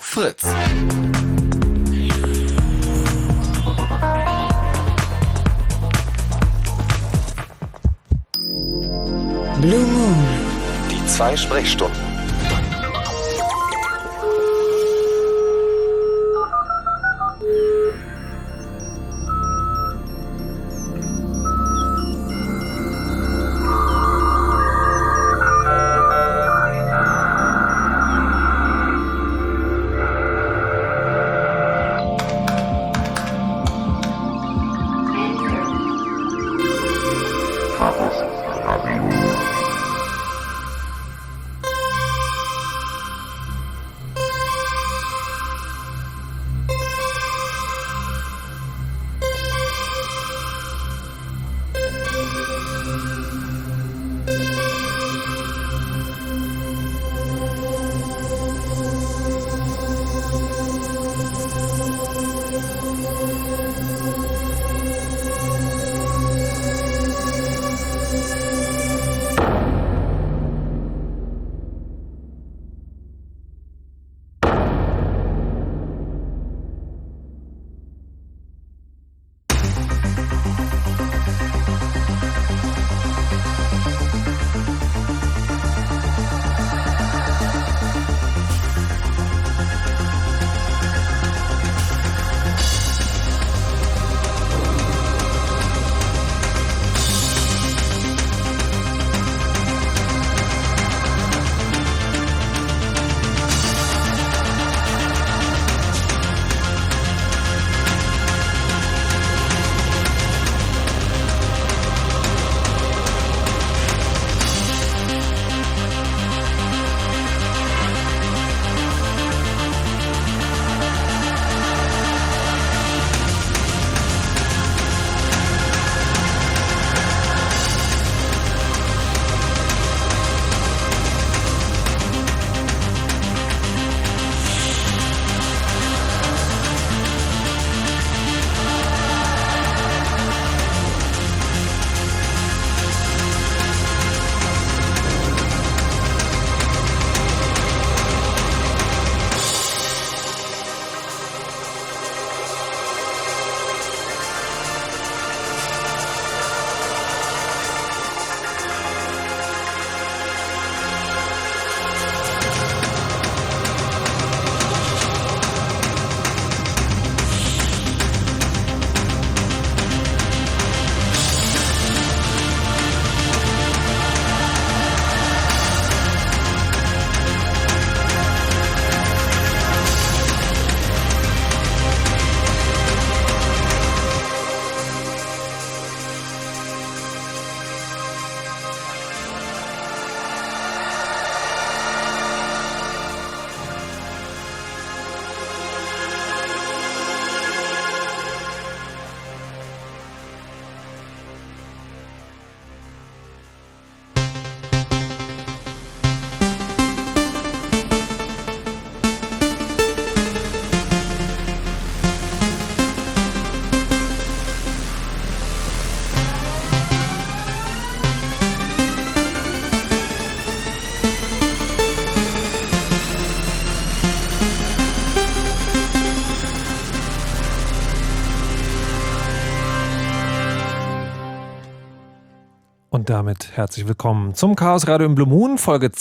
Fritz. Blue Moon. Die 2 Sprechstunden. Und damit herzlich willkommen zum Chaos Radio im Blue Moon, Folge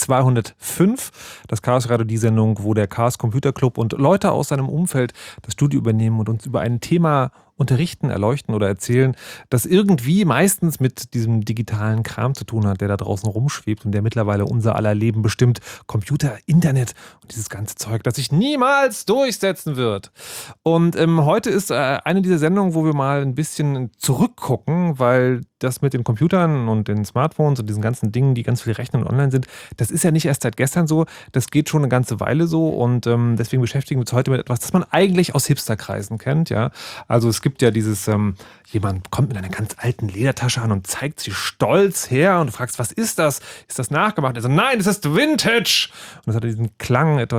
205. Das Chaos Radio, die Sendung, wo der Chaos Computer Club und Leute aus seinem Umfeld das Studio übernehmen und uns über ein Thema unterrichten, erleuchten oder erzählen, das irgendwie meistens mit diesem digitalen Kram zu tun hat, der da draußen rumschwebt und der mittlerweile unser aller Leben bestimmt. Computer, Internet und dieses ganze Zeug, das sich niemals durchsetzen wird. Und heute ist eine dieser Sendungen, wo wir mal ein bisschen zurückgucken, weil das mit den Computern und den Smartphones und diesen ganzen Dingen, die ganz viel rechnen und online sind, das ist ja nicht erst seit gestern so, das geht schon eine ganze Weile so und deswegen beschäftigen wir uns heute mit etwas, das man eigentlich aus Hipsterkreisen kennt, ja. Also es gibt ja dieses, jemand kommt mit einer ganz alten Ledertasche an und zeigt sie stolz her und du fragst, was ist das? Ist das nachgemacht? Also nein, das ist Vintage! Und das hat diesen Klang etwas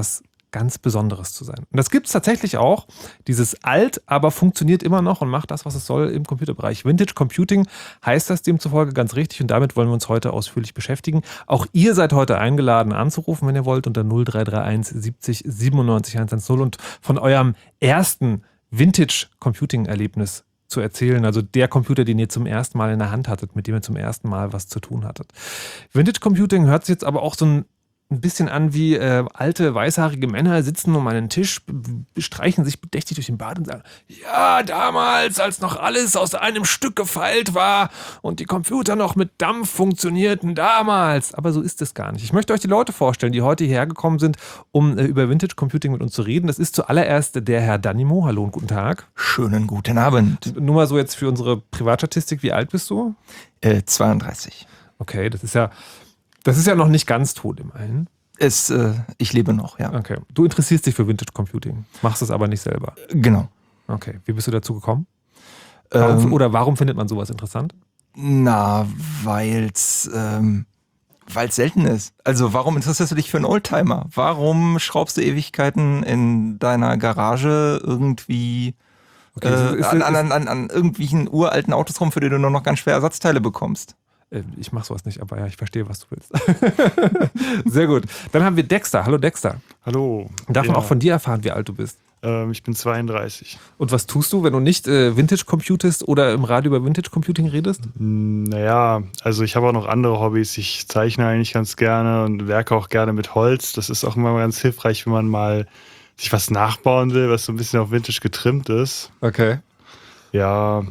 ganz Besonderes zu sein. Und das gibt es tatsächlich auch, dieses alt, aber funktioniert immer noch und macht das, was es soll im Computerbereich. Vintage Computing heißt das demzufolge ganz richtig und damit wollen wir uns heute ausführlich beschäftigen. Auch ihr seid heute eingeladen anzurufen, wenn ihr wollt, unter 0331 70 97 110 und von eurem ersten Vintage Computing Erlebnis zu erzählen, also der Computer, den ihr zum ersten Mal in der Hand hattet, mit dem ihr zum ersten Mal was zu tun hattet. Vintage Computing hört sich jetzt aber auch so ein bisschen an wie alte, weißhaarige Männer sitzen um einen Tisch, streichen sich bedächtig durch den Bart und sagen, ja, damals, als noch alles aus einem Stück gefeilt war und die Computer noch mit Dampf funktionierten, damals. Aber so ist es gar nicht. Ich möchte euch die Leute vorstellen, die heute hierher gekommen sind, um über Vintage Computing mit uns zu reden. Das ist zuallererst der Herr Danimo. Hallo und guten Tag. Schönen guten Abend. Nur mal so jetzt für unsere Privatstatistik, wie alt bist du? 32. Okay, das ist ja noch nicht ganz tot immerhin. Ich lebe noch, ja. Okay. Du interessierst dich für Vintage Computing, machst es aber nicht selber. Genau. Okay. Wie bist du dazu gekommen? Warum findet man sowas interessant? Weil es selten ist. Also warum interessierst du dich für einen Oldtimer? Warum schraubst du Ewigkeiten in deiner Garage irgendwie an irgendwelchen uralten Autos rum, für die du nur noch ganz schwer Ersatzteile bekommst? Ich mache sowas nicht, aber ja, ich verstehe, was du willst. Sehr gut. Dann haben wir Dexter. Hallo Dexter. Hallo. Darf man auch von dir erfahren, wie alt du bist? Ich bin 32. Und was tust du, wenn du nicht Vintage computest oder im Radio über Vintage Computing redest? Naja, also ich habe auch noch andere Hobbys. Ich zeichne eigentlich ganz gerne und werke auch gerne mit Holz. Das ist auch immer ganz hilfreich, wenn man mal sich was nachbauen will, was so ein bisschen auf Vintage getrimmt ist. Okay. Ja,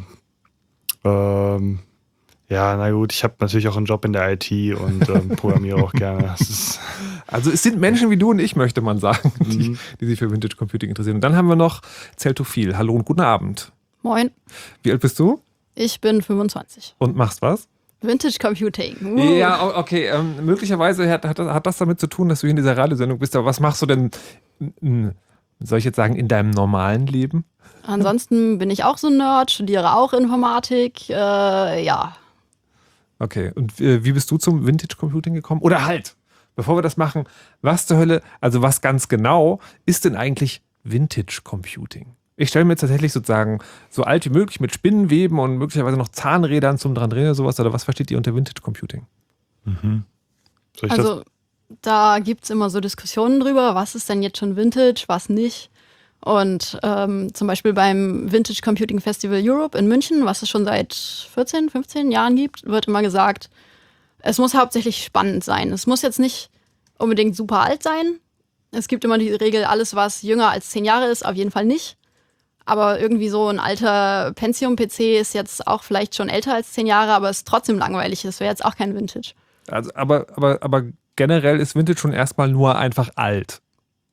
ja, na gut, ich habe natürlich auch einen Job in der IT und programmiere auch gerne. Also es sind Menschen wie du und ich, möchte man sagen, die sich für Vintage Computing interessieren. Und dann haben wir noch Zeltophil. Hallo und guten Abend. Moin. Wie alt bist du? Ich bin 25. Und machst was? Vintage Computing. Ja, okay. Möglicherweise hat das damit zu tun, dass du hier in dieser Radiosendung bist. Aber was machst du denn, soll ich jetzt sagen, in deinem normalen Leben? Ansonsten bin ich auch so ein Nerd, studiere auch Informatik. Ja. Okay, und wie bist du zum Vintage Computing gekommen? Oder halt, bevor wir das machen, was zur Hölle, also was ganz genau ist denn eigentlich Vintage Computing? Ich stelle mir jetzt tatsächlich sozusagen so alt wie möglich mit Spinnenweben und möglicherweise noch Zahnrädern zum dran drehen oder sowas. Oder was versteht ihr unter Vintage Computing? Also da gibt es immer so Diskussionen drüber, was ist denn jetzt schon Vintage, was nicht. Und zum Beispiel beim Vintage Computing Festival Europe in München, was es schon seit 14, 15 Jahren gibt, wird immer gesagt, es muss hauptsächlich spannend sein. Es muss jetzt nicht unbedingt super alt sein. Es gibt immer die Regel, alles was jünger als 10 Jahre ist, auf jeden Fall nicht. Aber irgendwie so ein alter Pentium-PC ist jetzt auch vielleicht schon älter als 10 Jahre, aber ist trotzdem langweilig. Das wäre jetzt auch kein Vintage. Also, aber generell ist Vintage schon erstmal nur einfach alt.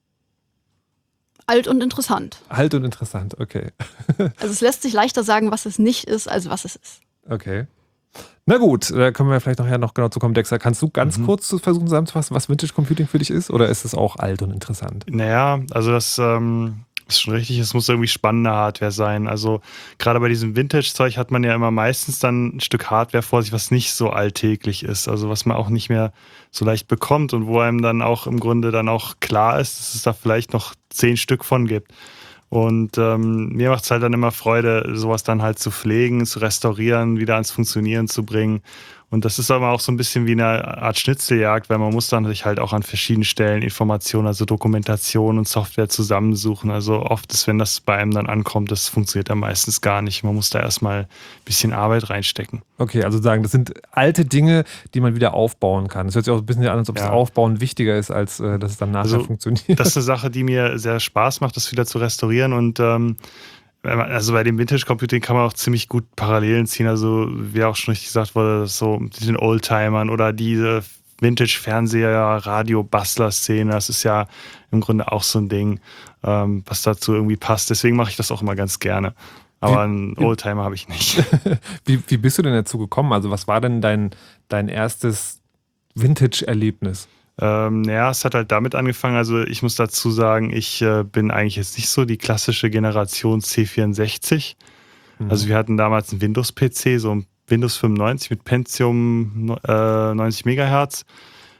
Alt und interessant. Alt und interessant, okay. Also es lässt sich leichter sagen, was es nicht ist, als was es ist. Okay. Na gut, da können wir vielleicht nachher noch genau zu kommen. Dexter, kannst du ganz kurz versuchen zusammenzufassen, was Vintage Computing für dich ist? Oder ist es auch alt und interessant? Naja, also das ist schon richtig, es muss irgendwie spannende Hardware sein. Also gerade bei diesem Vintage-Zeug hat man ja immer meistens dann ein Stück Hardware vor sich, was nicht so alltäglich ist. Also was man auch nicht mehr so leicht bekommt und wo einem dann auch im Grunde dann auch klar ist, dass es da vielleicht noch 10 Stück von gibt. Und mir macht es halt dann immer Freude, sowas dann halt zu pflegen, zu restaurieren, wieder ans Funktionieren zu bringen. Und das ist aber auch so ein bisschen wie eine Art Schnitzeljagd, weil man muss dann sich halt auch an verschiedenen Stellen Informationen, also Dokumentation und Software zusammensuchen. Also oft ist, wenn das bei einem dann ankommt, das funktioniert dann meistens gar nicht. Man muss da erstmal ein bisschen Arbeit reinstecken. Okay, also sagen, das sind alte Dinge, die man wieder aufbauen kann. Das hört sich auch ein bisschen an, als ob das Aufbauen wichtiger ist, als dass es dann nachher funktioniert. Das ist eine Sache, die mir sehr Spaß macht, das wieder zu restaurieren und also bei dem Vintage Computing kann man auch ziemlich gut Parallelen ziehen. Also wie auch schon richtig gesagt wurde, das so mit den Oldtimern oder diese Vintage-Fernseher, Radio-Bastler-Szene, das ist ja im Grunde auch so ein Ding, was dazu irgendwie passt. Deswegen mache ich das auch immer ganz gerne. Aber einen Oldtimer habe ich nicht. Wie bist du denn dazu gekommen? Also was war denn dein erstes Vintage-Erlebnis? Ja, es hat halt damit angefangen, also ich muss dazu sagen, ich bin eigentlich jetzt nicht so die klassische Generation C64. Also wir hatten damals einen Windows-PC, so ein Windows 95 mit Pentium 90 Megahertz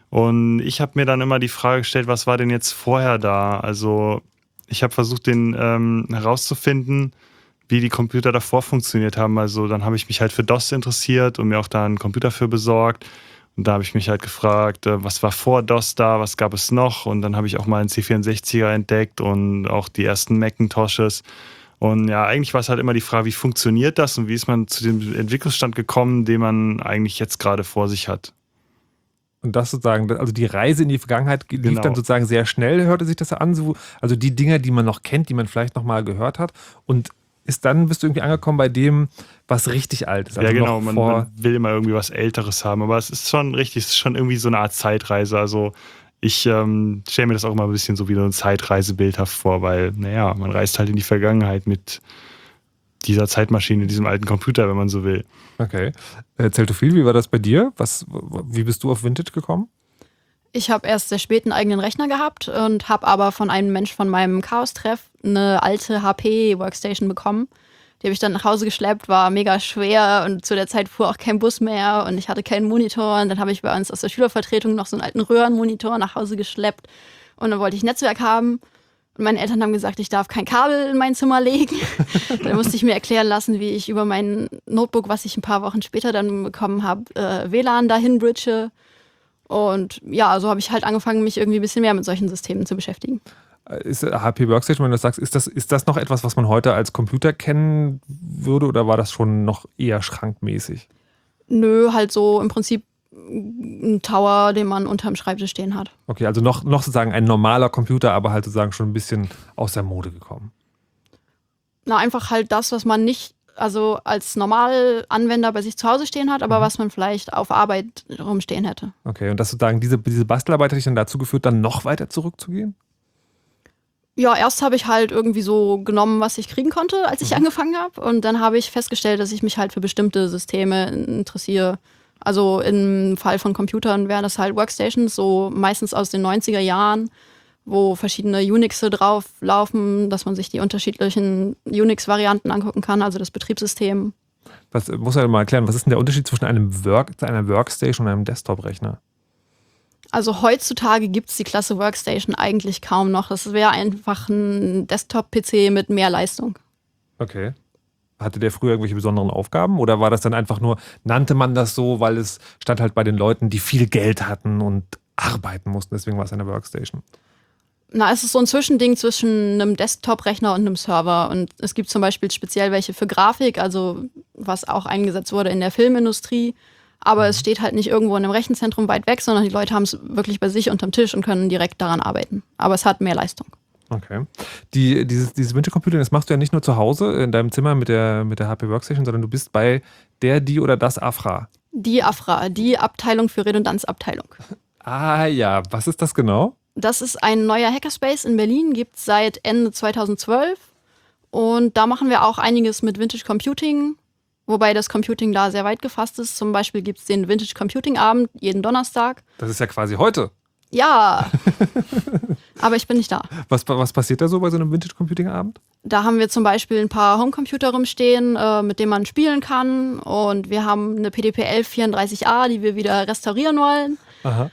Und ich habe mir dann immer die Frage gestellt, was war denn jetzt vorher da? Also ich habe versucht, herauszufinden, wie die Computer davor funktioniert haben. Also dann habe ich mich halt für DOS interessiert und mir auch da einen Computer für besorgt. Und da habe ich mich halt gefragt, was war vor DOS da, was gab es noch? Und dann habe ich auch mal einen C64er entdeckt und auch die ersten Macintoshes. Und ja, eigentlich war es halt immer die Frage, wie funktioniert das und wie ist man zu dem Entwicklungsstand gekommen, den man eigentlich jetzt gerade vor sich hat. Und das sozusagen, also die Reise in die Vergangenheit lief Genau. dann sozusagen sehr schnell, hörte sich das an. So, also die Dinge, die man noch kennt, die man vielleicht noch mal gehört hat. Und bist du irgendwie angekommen bei dem, was richtig alt ist. Also ja, genau, noch man will immer irgendwie was Älteres haben. Aber es ist schon richtig, es ist schon irgendwie so eine Art Zeitreise. Also ich stelle mir das auch immer ein bisschen so wie so ein Zeitreisebildhaft vor, weil, naja, man reist halt in die Vergangenheit mit dieser Zeitmaschine, diesem alten Computer, wenn man so will. Okay. Zeltophil, wie war das bei dir? Wie bist du auf Vintage gekommen? Ich habe erst sehr spät einen eigenen Rechner gehabt und habe aber von einem Mensch von meinem Chaos-Treff eine alte HP-Workstation bekommen. Die habe ich dann nach Hause geschleppt, war mega schwer und zu der Zeit fuhr auch kein Bus mehr und ich hatte keinen Monitor. Und dann habe ich bei uns aus der Schülervertretung noch so einen alten Röhrenmonitor nach Hause geschleppt und dann wollte ich Netzwerk haben. Und meine Eltern haben gesagt, ich darf kein Kabel in mein Zimmer legen. Dann musste ich mir erklären lassen, wie ich über mein Notebook, was ich ein paar Wochen später dann bekommen habe, WLAN dahin bridge. Und ja, so habe ich halt angefangen, mich irgendwie ein bisschen mehr mit solchen Systemen zu beschäftigen. Ist HP Workstation, wenn du das sagst, ist das noch etwas, was man heute als Computer kennen würde oder war das schon noch eher schrankmäßig? Nö, halt so im Prinzip ein Tower, den man unterm Schreibtisch stehen hat. Okay, also noch sozusagen ein normaler Computer, aber halt sozusagen schon ein bisschen aus der Mode gekommen. Na, einfach halt das, was man nicht, also als Normalanwender bei sich zu Hause stehen hat, aber was man vielleicht auf Arbeit rumstehen hätte. Okay, und das sozusagen, diese Bastelarbeit hat dich dann dazu geführt, dann noch weiter zurückzugehen? Ja, erst habe ich halt irgendwie so genommen, was ich kriegen konnte, als ich angefangen habe. Und dann habe ich festgestellt, dass ich mich halt für bestimmte Systeme interessiere. Also im Fall von Computern wären das halt Workstations, so meistens aus den 90er Jahren, wo verschiedene Unixe drauf laufen, dass man sich die unterschiedlichen Unix-Varianten angucken kann, also das Betriebssystem. Was muss er mal erklären, was ist denn der Unterschied zwischen einer Workstation und einem Desktop-Rechner? Also heutzutage gibt es die Klasse Workstation eigentlich kaum noch. Das wäre einfach ein Desktop-PC mit mehr Leistung. Okay. Hatte der früher irgendwelche besonderen Aufgaben oder war das dann einfach nur, nannte man das so, weil es stand halt bei den Leuten, die viel Geld hatten und arbeiten mussten, deswegen war es eine Workstation? Na, es ist so ein Zwischending zwischen einem Desktop-Rechner und einem Server. Und es gibt zum Beispiel speziell welche für Grafik, also was auch eingesetzt wurde in der Filmindustrie. Aber es steht halt nicht irgendwo in einem Rechenzentrum weit weg, sondern die Leute haben es wirklich bei sich unterm Tisch und können direkt daran arbeiten. Aber es hat mehr Leistung. Okay. Dieses Vintage-Computing, das machst du ja nicht nur zu Hause in deinem Zimmer mit der HP Workstation, sondern du bist bei die oder das AFRA. Die AFRA, die Abteilung für Redundanzabteilung. Ah ja, was ist das genau? Das ist ein neuer Hackerspace in Berlin, gibt es seit Ende 2012. Und da machen wir auch einiges mit Vintage Computing, wobei das Computing da sehr weit gefasst ist. Zum Beispiel gibt es den Vintage Computing Abend jeden Donnerstag. Das ist ja quasi heute. Ja, aber ich bin nicht da. Was passiert da so bei so einem Vintage Computing Abend? Da haben wir zum Beispiel ein paar Homecomputer rumstehen, mit denen man spielen kann. Und wir haben eine PDP-11 34A, die wir wieder restaurieren wollen. Aha.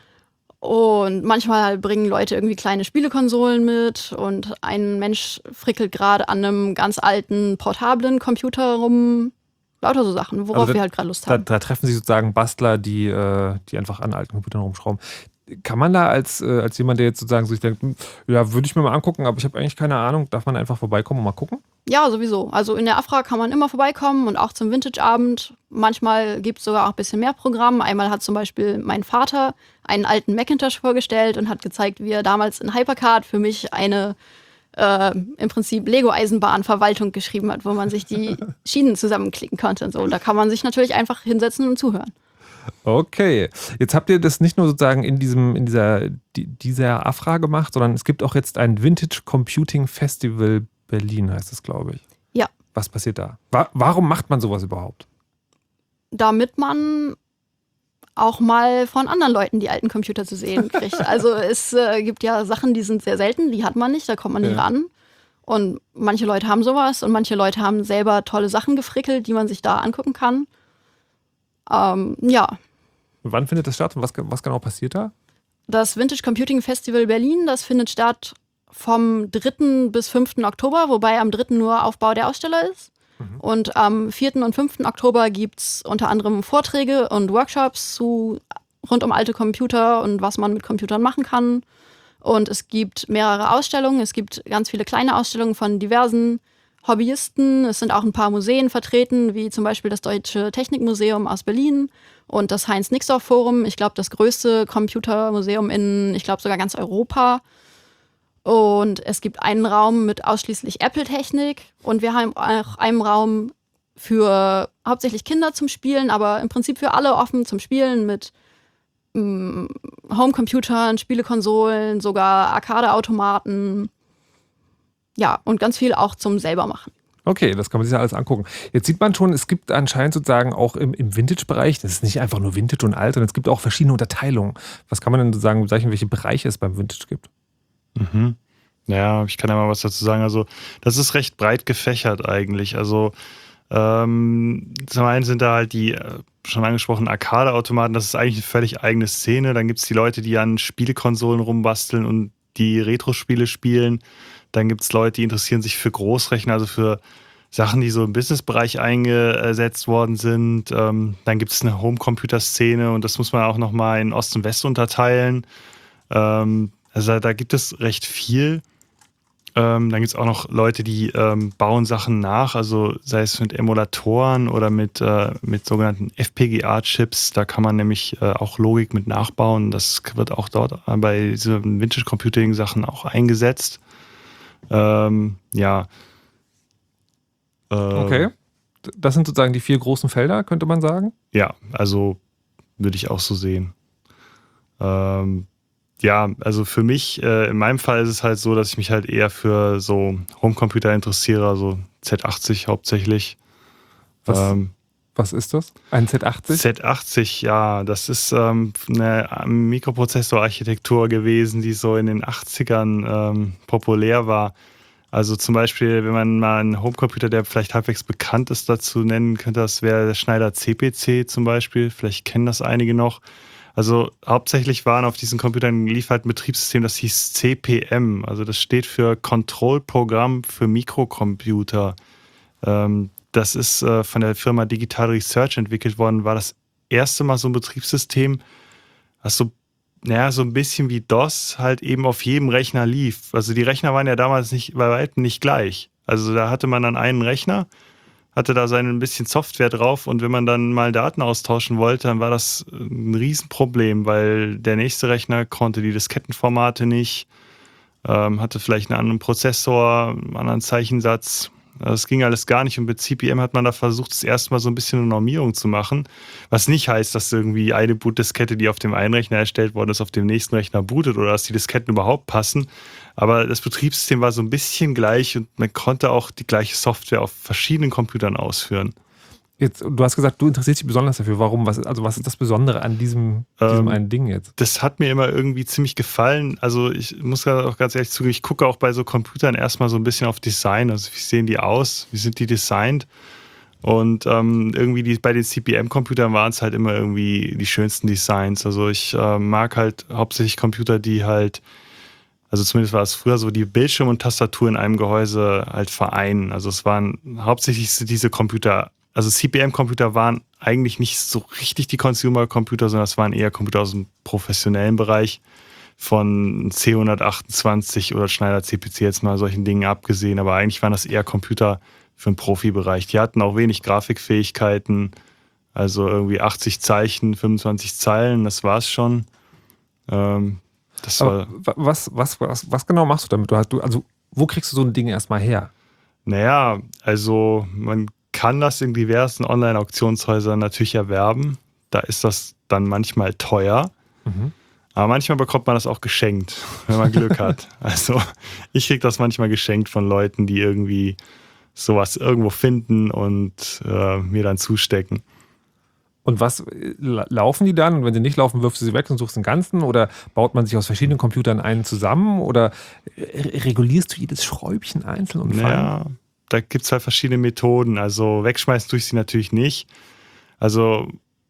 Und manchmal bringen Leute irgendwie kleine Spielekonsolen mit. Und ein Mensch frickelt gerade an einem ganz alten, portablen Computer rum. Lauter so Sachen, worauf wir halt gerade Lust haben. Da treffen sich sozusagen Bastler, die einfach an alten Computern rumschrauben. Kann man da als jemand, der jetzt sozusagen sich denkt, ja, würde ich mir mal angucken, aber ich habe eigentlich keine Ahnung, darf man einfach vorbeikommen und mal gucken? Ja, sowieso. Also in der AFRA kann man immer vorbeikommen und auch zum Vintage-Abend. Manchmal gibt es sogar auch ein bisschen mehr Programm. Einmal hat zum Beispiel mein Vater einen alten Macintosh vorgestellt und hat gezeigt, wie er damals in Hypercard für mich eine im Prinzip Lego-Eisenbahnverwaltung geschrieben hat, wo man sich die Schienen zusammenklicken konnte und so. Und da kann man sich natürlich einfach hinsetzen und zuhören. Okay, jetzt habt ihr das nicht nur sozusagen in dieser AFRA gemacht, sondern es gibt auch jetzt ein Vintage Computing Festival Berlin, heißt es, glaube ich. Ja. Was passiert da? Warum macht man sowas überhaupt? Damit man auch mal von anderen Leuten die alten Computer zu sehen kriegt. Also es gibt ja Sachen, die sind sehr selten, die hat man nicht, da kommt man nicht ran. Und manche Leute haben sowas und manche Leute haben selber tolle Sachen gefrickelt, die man sich da angucken kann. Ja. Und wann findet das statt und was genau passiert da? das Vintage Computing Festival Berlin, das findet statt vom 3. bis 5. Oktober, wobei am 3. nur Aufbau der Aussteller ist. Und am 4. und 5. Oktober gibt es unter anderem Vorträge und Workshops rund um alte Computer und was man mit Computern machen kann. Und es gibt mehrere Ausstellungen. Es gibt ganz viele kleine Ausstellungen von diversen Hobbyisten. Es sind auch ein paar Museen vertreten, wie zum Beispiel das Deutsche Technikmuseum aus Berlin und das Heinz-Nixdorf-Forum. Ich glaube, das größte Computermuseum in, ich glaube, sogar ganz Europa. Und es gibt einen Raum mit ausschließlich Apple-Technik und wir haben auch einen Raum für hauptsächlich Kinder zum Spielen, aber im Prinzip für alle offen zum Spielen mit Homecomputern, Spielekonsolen, sogar Arcade-Automaten. Ja, und ganz viel auch zum selbermachen. Okay, das kann man sich ja alles angucken. Jetzt sieht man schon, es gibt anscheinend sozusagen auch im Vintage-Bereich, das ist nicht einfach nur Vintage und alt, sondern es gibt auch verschiedene Unterteilungen. Was kann man denn sozusagen bezeichnen, welche Bereiche es beim Vintage gibt? Mhm. Ja, ich kann ja mal was dazu sagen. Also, das ist recht breit gefächert eigentlich. Also, zum einen sind da halt die schon angesprochenen Arcade-Automaten. Das ist eigentlich eine völlig eigene Szene. Dann gibt es die Leute, die an Spielekonsolen rumbasteln und die Retro-Spiele spielen. Dann gibt es Leute, die interessieren sich für Großrechner, also für Sachen, die so im Business-Bereich eingesetzt worden sind. Dann gibt es eine Home-Computer-Szene und das muss man auch nochmal in Ost und West unterteilen. Also da gibt es recht viel. Dann gibt es auch noch Leute, die bauen Sachen nach, also sei es mit Emulatoren oder mit sogenannten FPGA-Chips. Da kann man nämlich auch Logik mit nachbauen. Das wird auch dort bei diesen Vintage-Computing-Sachen auch eingesetzt. Ja. Okay. Das sind sozusagen die 4 großen Felder, könnte man sagen? Ja, also würde ich auch so sehen. Ja, also für mich, in meinem Fall ist es halt so, dass ich mich halt eher für so Homecomputer interessiere, also Z80 hauptsächlich. Was ist das? Ein Z80? Z80, ja, das ist eine Mikroprozessorarchitektur gewesen, die so in den 80ern populär war. Also zum Beispiel, wenn man mal einen Homecomputer, der vielleicht halbwegs bekannt ist, dazu nennen könnte, das wäre der Schneider CPC zum Beispiel. Vielleicht kennen das einige noch. Also hauptsächlich waren auf diesen Computern lief halt ein Betriebssystem, das hieß CPM. Also das steht für Kontrollprogramm für Mikrocomputer. Das ist von der Firma Digital Research entwickelt worden, war das erste Mal so ein Betriebssystem, was so ein bisschen wie DOS halt eben auf jedem Rechner lief. Also die Rechner waren ja damals bei weitem nicht gleich. Also da hatte man dann einen Rechner, hatte da ein bisschen Software drauf und wenn man dann mal Daten austauschen wollte, dann war das ein Riesenproblem, weil der nächste Rechner konnte die Diskettenformate nicht, hatte vielleicht einen anderen Prozessor, einen anderen Zeichensatz. Das ging alles gar nicht und mit CPM hat man da versucht, das erste Mal so ein bisschen eine Normierung zu machen, was nicht heißt, dass irgendwie eine Bootdiskette, die auf dem einen Rechner erstellt worden ist, auf dem nächsten Rechner bootet oder dass die Disketten überhaupt passen, aber das Betriebssystem war so ein bisschen gleich und man konnte auch die gleiche Software auf verschiedenen Computern ausführen. Jetzt, du hast gesagt, du interessierst dich besonders dafür. Warum? Was ist das Besondere an diesem einen Ding jetzt? Das hat mir immer irgendwie ziemlich gefallen. Also ich muss auch ganz ehrlich zugeben, ich gucke auch bei so Computern erstmal so ein bisschen auf Design. Also wie sehen die aus? Wie sind die designt? Und irgendwie bei den CPM-Computern waren es halt immer irgendwie die schönsten Designs. Also ich mag halt hauptsächlich Computer, die halt, also zumindest war es früher so, die Bildschirm und Tastatur in einem Gehäuse halt vereinen. Also es waren hauptsächlich diese Computer. Also CPM-Computer waren eigentlich nicht so richtig die Consumer-Computer, sondern es waren eher Computer aus dem professionellen Bereich von C128 oder Schneider CPC jetzt mal solchen Dingen abgesehen. Aber eigentlich waren das eher Computer für den Profibereich. Die hatten auch wenig Grafikfähigkeiten, also irgendwie 80 Zeichen, 25 Zeilen, das war's schon. Was genau machst du damit? Also wo kriegst du so ein Ding erstmal her? Naja, also man kann das in diversen Online-Auktionshäusern natürlich erwerben. Da ist das dann manchmal teuer. Mhm. Aber manchmal bekommt man das auch geschenkt, wenn man Glück hat. Also ich kriege das manchmal geschenkt von Leuten, die irgendwie sowas irgendwo finden und mir dann zustecken. Und was laufen die dann? Und wenn sie nicht laufen, wirfst du sie weg und suchst den ganzen? Oder baut man sich aus verschiedenen Computern einen zusammen? Oder regulierst du jedes Schräubchen einzeln und fein? Ja, da gibt es halt verschiedene Methoden. Also wegschmeißen tue ich sie natürlich nicht. Also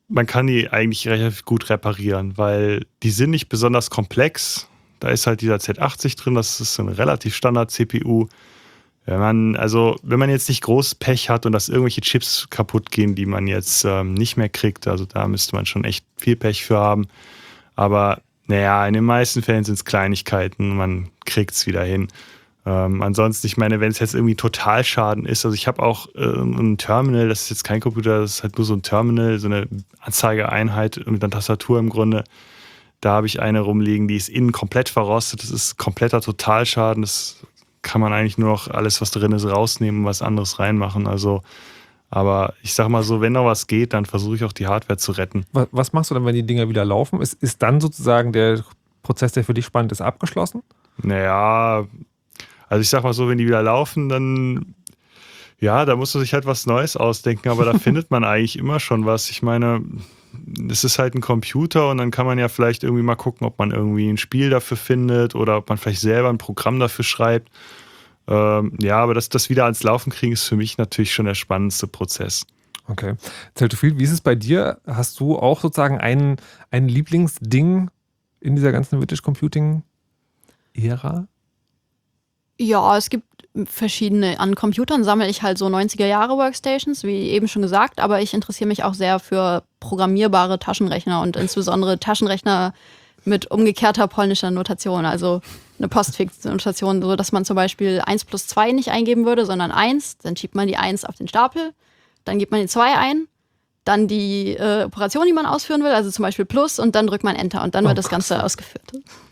man kann die eigentlich relativ gut reparieren, weil die sind nicht besonders komplex. Da ist halt dieser Z80 drin, das ist ein relativ Standard-CPU. Wenn man jetzt nicht großes Pech hat und dass irgendwelche Chips kaputt gehen, die man jetzt nicht mehr kriegt, also da müsste man schon echt viel Pech für haben. Aber naja, in den meisten Fällen sind es Kleinigkeiten, man kriegt es wieder hin. Ansonsten, ich meine, wenn es jetzt irgendwie Totalschaden ist, also ich habe auch ein Terminal, das ist jetzt kein Computer, das ist halt nur so ein Terminal, so eine Anzeigeeinheit mit einer Tastatur im Grunde. Da habe ich eine rumliegen, die ist innen komplett verrostet, das ist kompletter Totalschaden, das kann man eigentlich nur noch alles, was drin ist, rausnehmen und was anderes reinmachen. Also, aber ich sag mal so, wenn noch was geht, dann versuche ich auch die Hardware zu retten. Was machst du dann, wenn die Dinger wieder laufen? Ist dann sozusagen der Prozess, der für dich spannend ist, abgeschlossen? Naja, also ich sag mal so, wenn die wieder laufen, dann ja, da musst du sich halt was Neues ausdenken, aber da findet man eigentlich immer schon was. Ich meine, es ist halt ein Computer und dann kann man ja vielleicht irgendwie mal gucken, ob man irgendwie ein Spiel dafür findet oder ob man vielleicht selber ein Programm dafür schreibt. Ja, aber das wieder ans Laufen kriegen ist für mich natürlich schon der spannendste Prozess. Okay. Zeltophil, wie ist es bei dir? Hast du auch sozusagen ein Lieblingsding in dieser ganzen Vintage Computing-Ära? Ja, es gibt verschiedene. An Computern sammle ich halt so 90er-Jahre-Workstations, wie eben schon gesagt, aber ich interessiere mich auch sehr für programmierbare Taschenrechner und insbesondere Taschenrechner mit umgekehrter polnischer Notation, also eine Postfix-Notation, so dass man zum Beispiel 1 plus 2 nicht eingeben würde, sondern 1, dann schiebt man die 1 auf den Stapel, dann gibt man die 2 ein, dann die Operation, die man ausführen will, also zum Beispiel Plus, und dann drückt man Enter und dann wird das Ganze ausgeführt.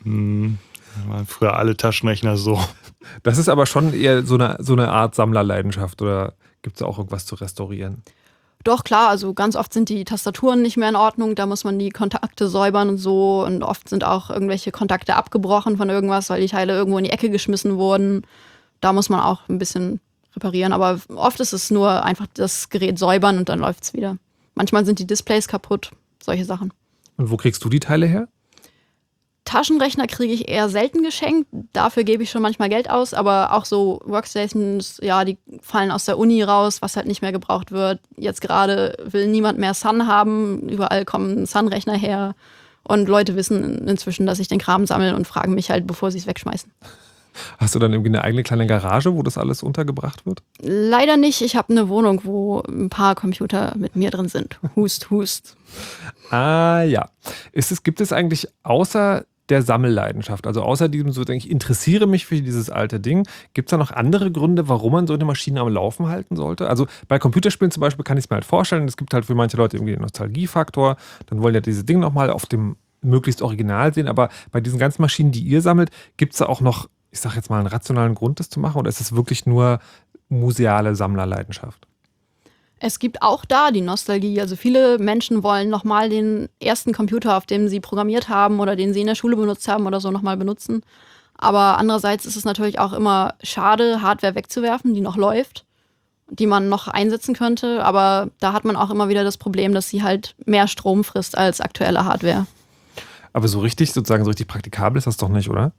Waren früher alle Taschenrechner so. Das ist aber schon eher so eine Art Sammlerleidenschaft, oder gibt es auch irgendwas zu restaurieren? Doch, klar, also ganz oft sind die Tastaturen nicht mehr in Ordnung, da muss man die Kontakte säubern und so, und oft sind auch irgendwelche Kontakte abgebrochen von irgendwas, weil die Teile irgendwo in die Ecke geschmissen wurden. Da muss man auch ein bisschen reparieren, aber oft ist es nur einfach das Gerät säubern und dann läuft es wieder. Manchmal sind die Displays kaputt, solche Sachen. Und wo kriegst du die Teile her? Taschenrechner kriege ich eher selten geschenkt, dafür gebe ich schon manchmal Geld aus, aber auch so Workstations, ja, die fallen aus der Uni raus, was halt nicht mehr gebraucht wird. Jetzt gerade will niemand mehr Sun haben, überall kommen Sun-Rechner her und Leute wissen inzwischen, dass ich den Kram sammle und fragen mich halt, bevor sie es wegschmeißen. Hast du dann irgendwie eine eigene kleine Garage, wo das alles untergebracht wird? Leider nicht, ich habe eine Wohnung, wo ein paar Computer mit mir drin sind. Hust, hust. Ah ja. Gibt es eigentlich außer der Sammelleidenschaft, also außer diesem so, denke ich, interessiere mich für dieses alte Ding, gibt es da noch andere Gründe, warum man so eine Maschine am Laufen halten sollte? Also bei Computerspielen zum Beispiel kann ich es mir halt vorstellen, es gibt halt für manche Leute irgendwie einen Nostalgiefaktor, dann wollen ja diese Dinge nochmal auf dem möglichst Original sehen, aber bei diesen ganzen Maschinen, die ihr sammelt, gibt es da auch noch, ich sage jetzt mal, einen rationalen Grund, das zu machen, oder ist es wirklich nur museale Sammlerleidenschaft? Es gibt auch da die Nostalgie. Also viele Menschen wollen nochmal den ersten Computer, auf dem sie programmiert haben oder den sie in der Schule benutzt haben oder so, nochmal benutzen. Aber andererseits ist es natürlich auch immer schade, Hardware wegzuwerfen, die noch läuft, die man noch einsetzen könnte. Aber da hat man auch immer wieder das Problem, dass sie halt mehr Strom frisst als aktuelle Hardware. Aber so richtig praktikabel ist das doch nicht, oder?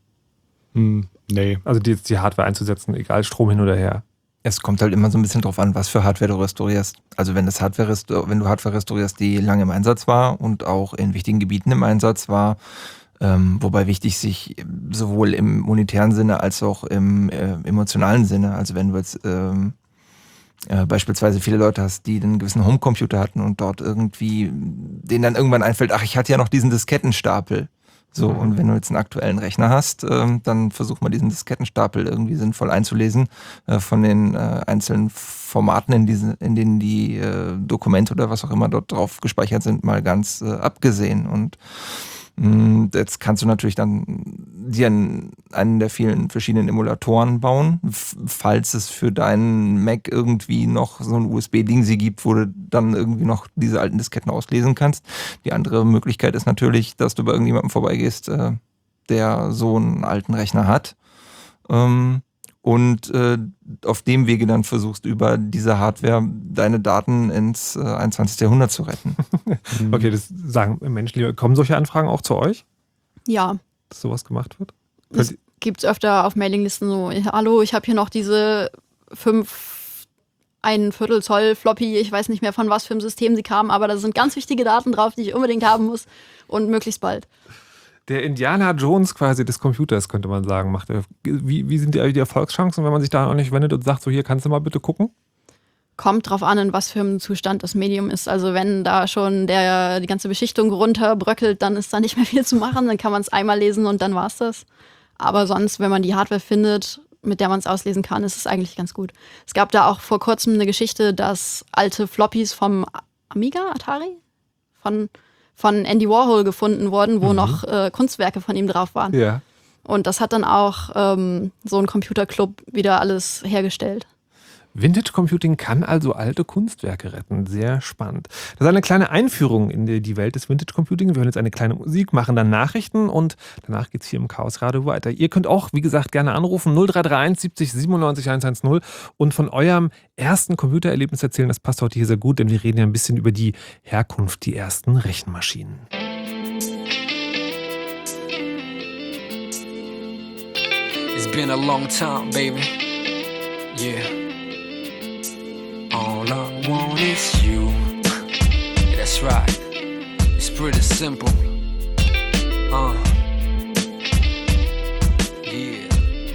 Nee. Also die Hardware einzusetzen, egal Strom hin oder her. Es kommt halt immer so ein bisschen drauf an, was für Hardware du restaurierst. Also wenn du Hardware restaurierst, die lange im Einsatz war und auch in wichtigen Gebieten im Einsatz war, wobei wichtig sich sowohl im monetären Sinne als auch im emotionalen Sinne, also wenn du jetzt beispielsweise viele Leute hast, die einen gewissen Homecomputer hatten und dort irgendwie, denen dann irgendwann einfällt, ach, ich hatte ja noch diesen Diskettenstapel. So, und wenn du jetzt einen aktuellen Rechner hast, dann versuch mal diesen Diskettenstapel irgendwie sinnvoll einzulesen, von den einzelnen Formaten, in denen die Dokumente oder was auch immer dort drauf gespeichert sind, mal ganz abgesehen. Und jetzt kannst du natürlich dann dir einen der vielen verschiedenen Emulatoren bauen, falls es für deinen Mac irgendwie noch so ein USB-Ding sie gibt, wo du dann irgendwie noch diese alten Disketten auslesen kannst. Die andere Möglichkeit ist natürlich, dass du bei irgendjemandem vorbeigehst, der so einen alten Rechner hat, und auf dem Wege dann versuchst, über diese Hardware deine Daten ins 21. Jahrhundert zu retten. Okay, das sagen Menschen, kommen solche Anfragen auch zu euch, Ja, dass sowas gemacht wird? es gibt es öfter auf Mailinglisten so, hallo, ich habe hier noch diese 5 1/4 Zoll Floppy, ich weiß nicht mehr von was für einem System sie kamen, aber da sind ganz wichtige Daten drauf, die ich unbedingt haben muss und möglichst bald. Der Indiana Jones quasi des Computers, könnte man sagen. Macht er. Wie sind die Erfolgschancen, wenn man sich da auch nicht wendet und sagt, so hier kannst du mal bitte gucken? Kommt drauf an, in was für einem Zustand das Medium ist. Also wenn da schon die ganze Beschichtung runterbröckelt, dann ist da nicht mehr viel zu machen. Dann kann man es einmal lesen und dann war's das. Aber sonst, wenn man die Hardware findet, mit der man es auslesen kann, ist es eigentlich ganz gut. Es gab da auch vor kurzem eine Geschichte, dass alte Floppies vom Amiga, Atari, von Andy Warhol gefunden wurden, wo noch Kunstwerke von ihm drauf waren. Ja. Und das hat dann auch so ein Computerclub wieder alles hergestellt. Vintage Computing kann also alte Kunstwerke retten. Sehr spannend. Das ist eine kleine Einführung in die Welt des Vintage Computing. Wir hören jetzt eine kleine Musik, machen dann Nachrichten und danach geht es hier im Chaos Radio weiter. Ihr könnt auch, wie gesagt, gerne anrufen 0331 70 97 110 und von eurem ersten Computererlebnis erzählen. Das passt heute hier sehr gut, denn wir reden ja ein bisschen über die Herkunft, die ersten Rechenmaschinen. It's been a long time, baby. Yeah. All I want is you. Yeah, that's right. It's pretty simple. Yeah.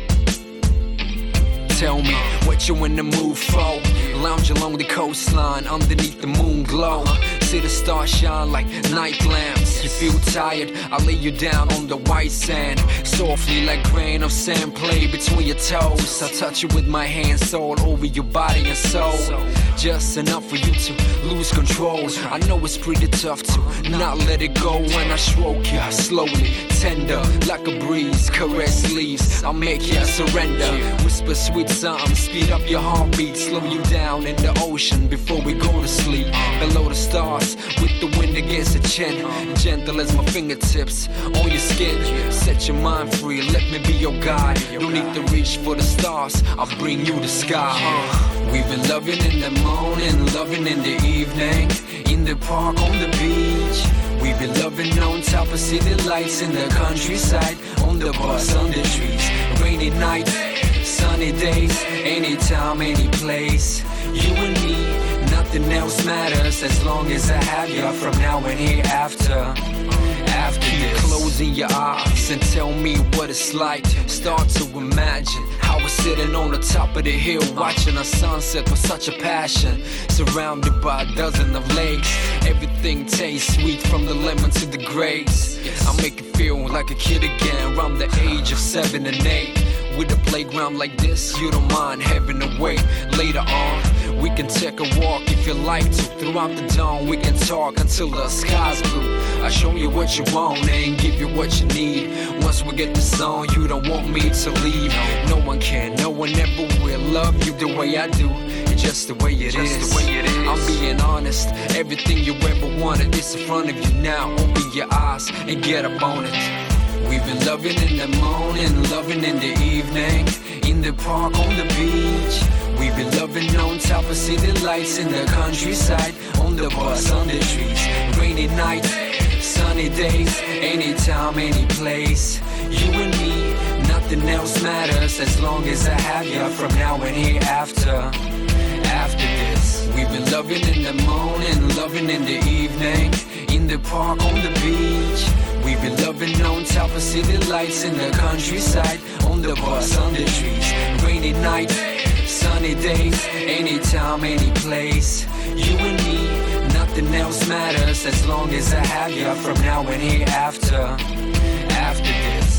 Tell me what you in the mood for. Lounge along the coastline underneath the moon glow. See the stars shine like night lamps. You feel tired, I lay you down on the white sand. Softly like grain of sand play between your toes. I touch you with my hands all over your body and soul. Just enough for you to lose control. I know it's pretty tough to not let it go when I stroke you slowly, tender like a breeze. Caress leaves, I'll make you surrender. Whisper sweet something, speed up your heartbeat. Slow you down in the ocean before we go to sleep. Below the stars, with the wind against your chin. Gentle as my fingertips on your skin. Set your mind free, let me be your guide. Don't need to reach for the stars, I'll bring you the sky. We've been loving in the morning, loving in the evening. In the park, on the beach. We've been loving on top of city lights. In the countryside, on the bus, on the trees. Rainy nights, sunny days. Anytime, any place. You and me, nothing else matters as long as I have you from now and hereafter. After this, closing your eyes and tell me what it's like. Start to imagine how we're sitting on the top of the hill, watching a sunset with such a passion. Surrounded by a dozen of lakes, everything tastes sweet from the lemon to the grapes. I make it feel like a kid again, around the age of 7 and 8. With a playground like this, you don't mind having to wait. Later on, we can take a walk if you like to. Throughout the dawn, we can talk until the sky's blue. I show you what you want and give you what you need. Once we get this on, you don't want me to leave. No one can, no one ever will love you the way I do. It's just the way it is. I'm being honest, everything you ever wanted is in front of you now. Open your eyes and get up on it. We've been loving in the morning, loving in the evening. In the park, on the beach. We've been loving on top of city lights. In the countryside, on the bus, on the trees. Rainy nights, sunny days. Anytime, any place. You and me, nothing else matters as long as I have you from now and hereafter. After this, we've been loving in the morning, loving in the evening. In the park, on the beach. We've been loving on top of city lights. In the countryside, on the bus, on the trees. Rainy nights, sunny days. Anytime, any place. You and me, nothing else matters as long as I have you from now and hereafter. After this.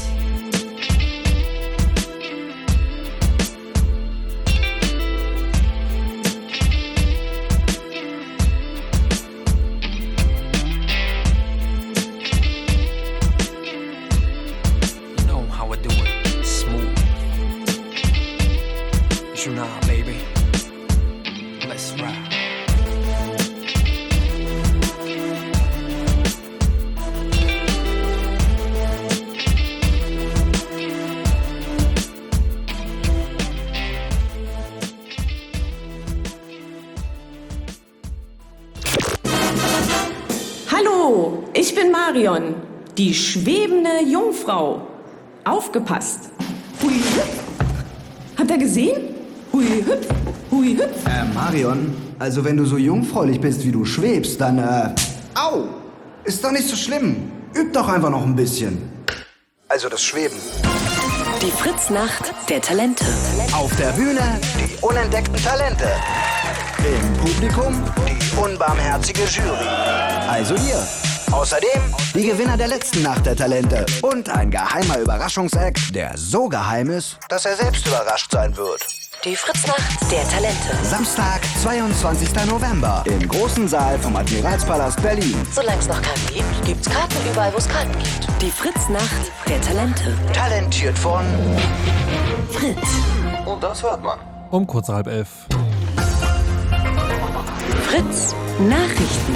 Baby, let's ride. Hallo, ich bin Marion, die schwebende Jungfrau. Aufgepasst. Hui, hüpf. Habt ihr gesehen? Hui, hüpf. Hui hüpf. Marion, also wenn du so jungfräulich bist, wie du schwebst, dann, au! Ist doch nicht so schlimm. Üb doch einfach noch ein bisschen. Also das Schweben. Die Fritz-Nacht der Talente. Auf der Bühne die unentdeckten Talente. Im Publikum die unbarmherzige Jury. Also ihr. Außerdem die Gewinner der letzten Nacht der Talente. Und ein geheimer Überraschungseck, der so geheim ist, dass er selbst überrascht sein wird. Die Fritz-Nacht der Talente. Samstag, 22. November. Im großen Saal vom Admiralspalast Berlin. Solange es noch Karten gibt, gibt's Karten überall, wo es Karten gibt. Die Fritz-Nacht der Talente. Talentiert von Fritz. Und das hört man. Um kurz 10:30. Fritz Nachrichten.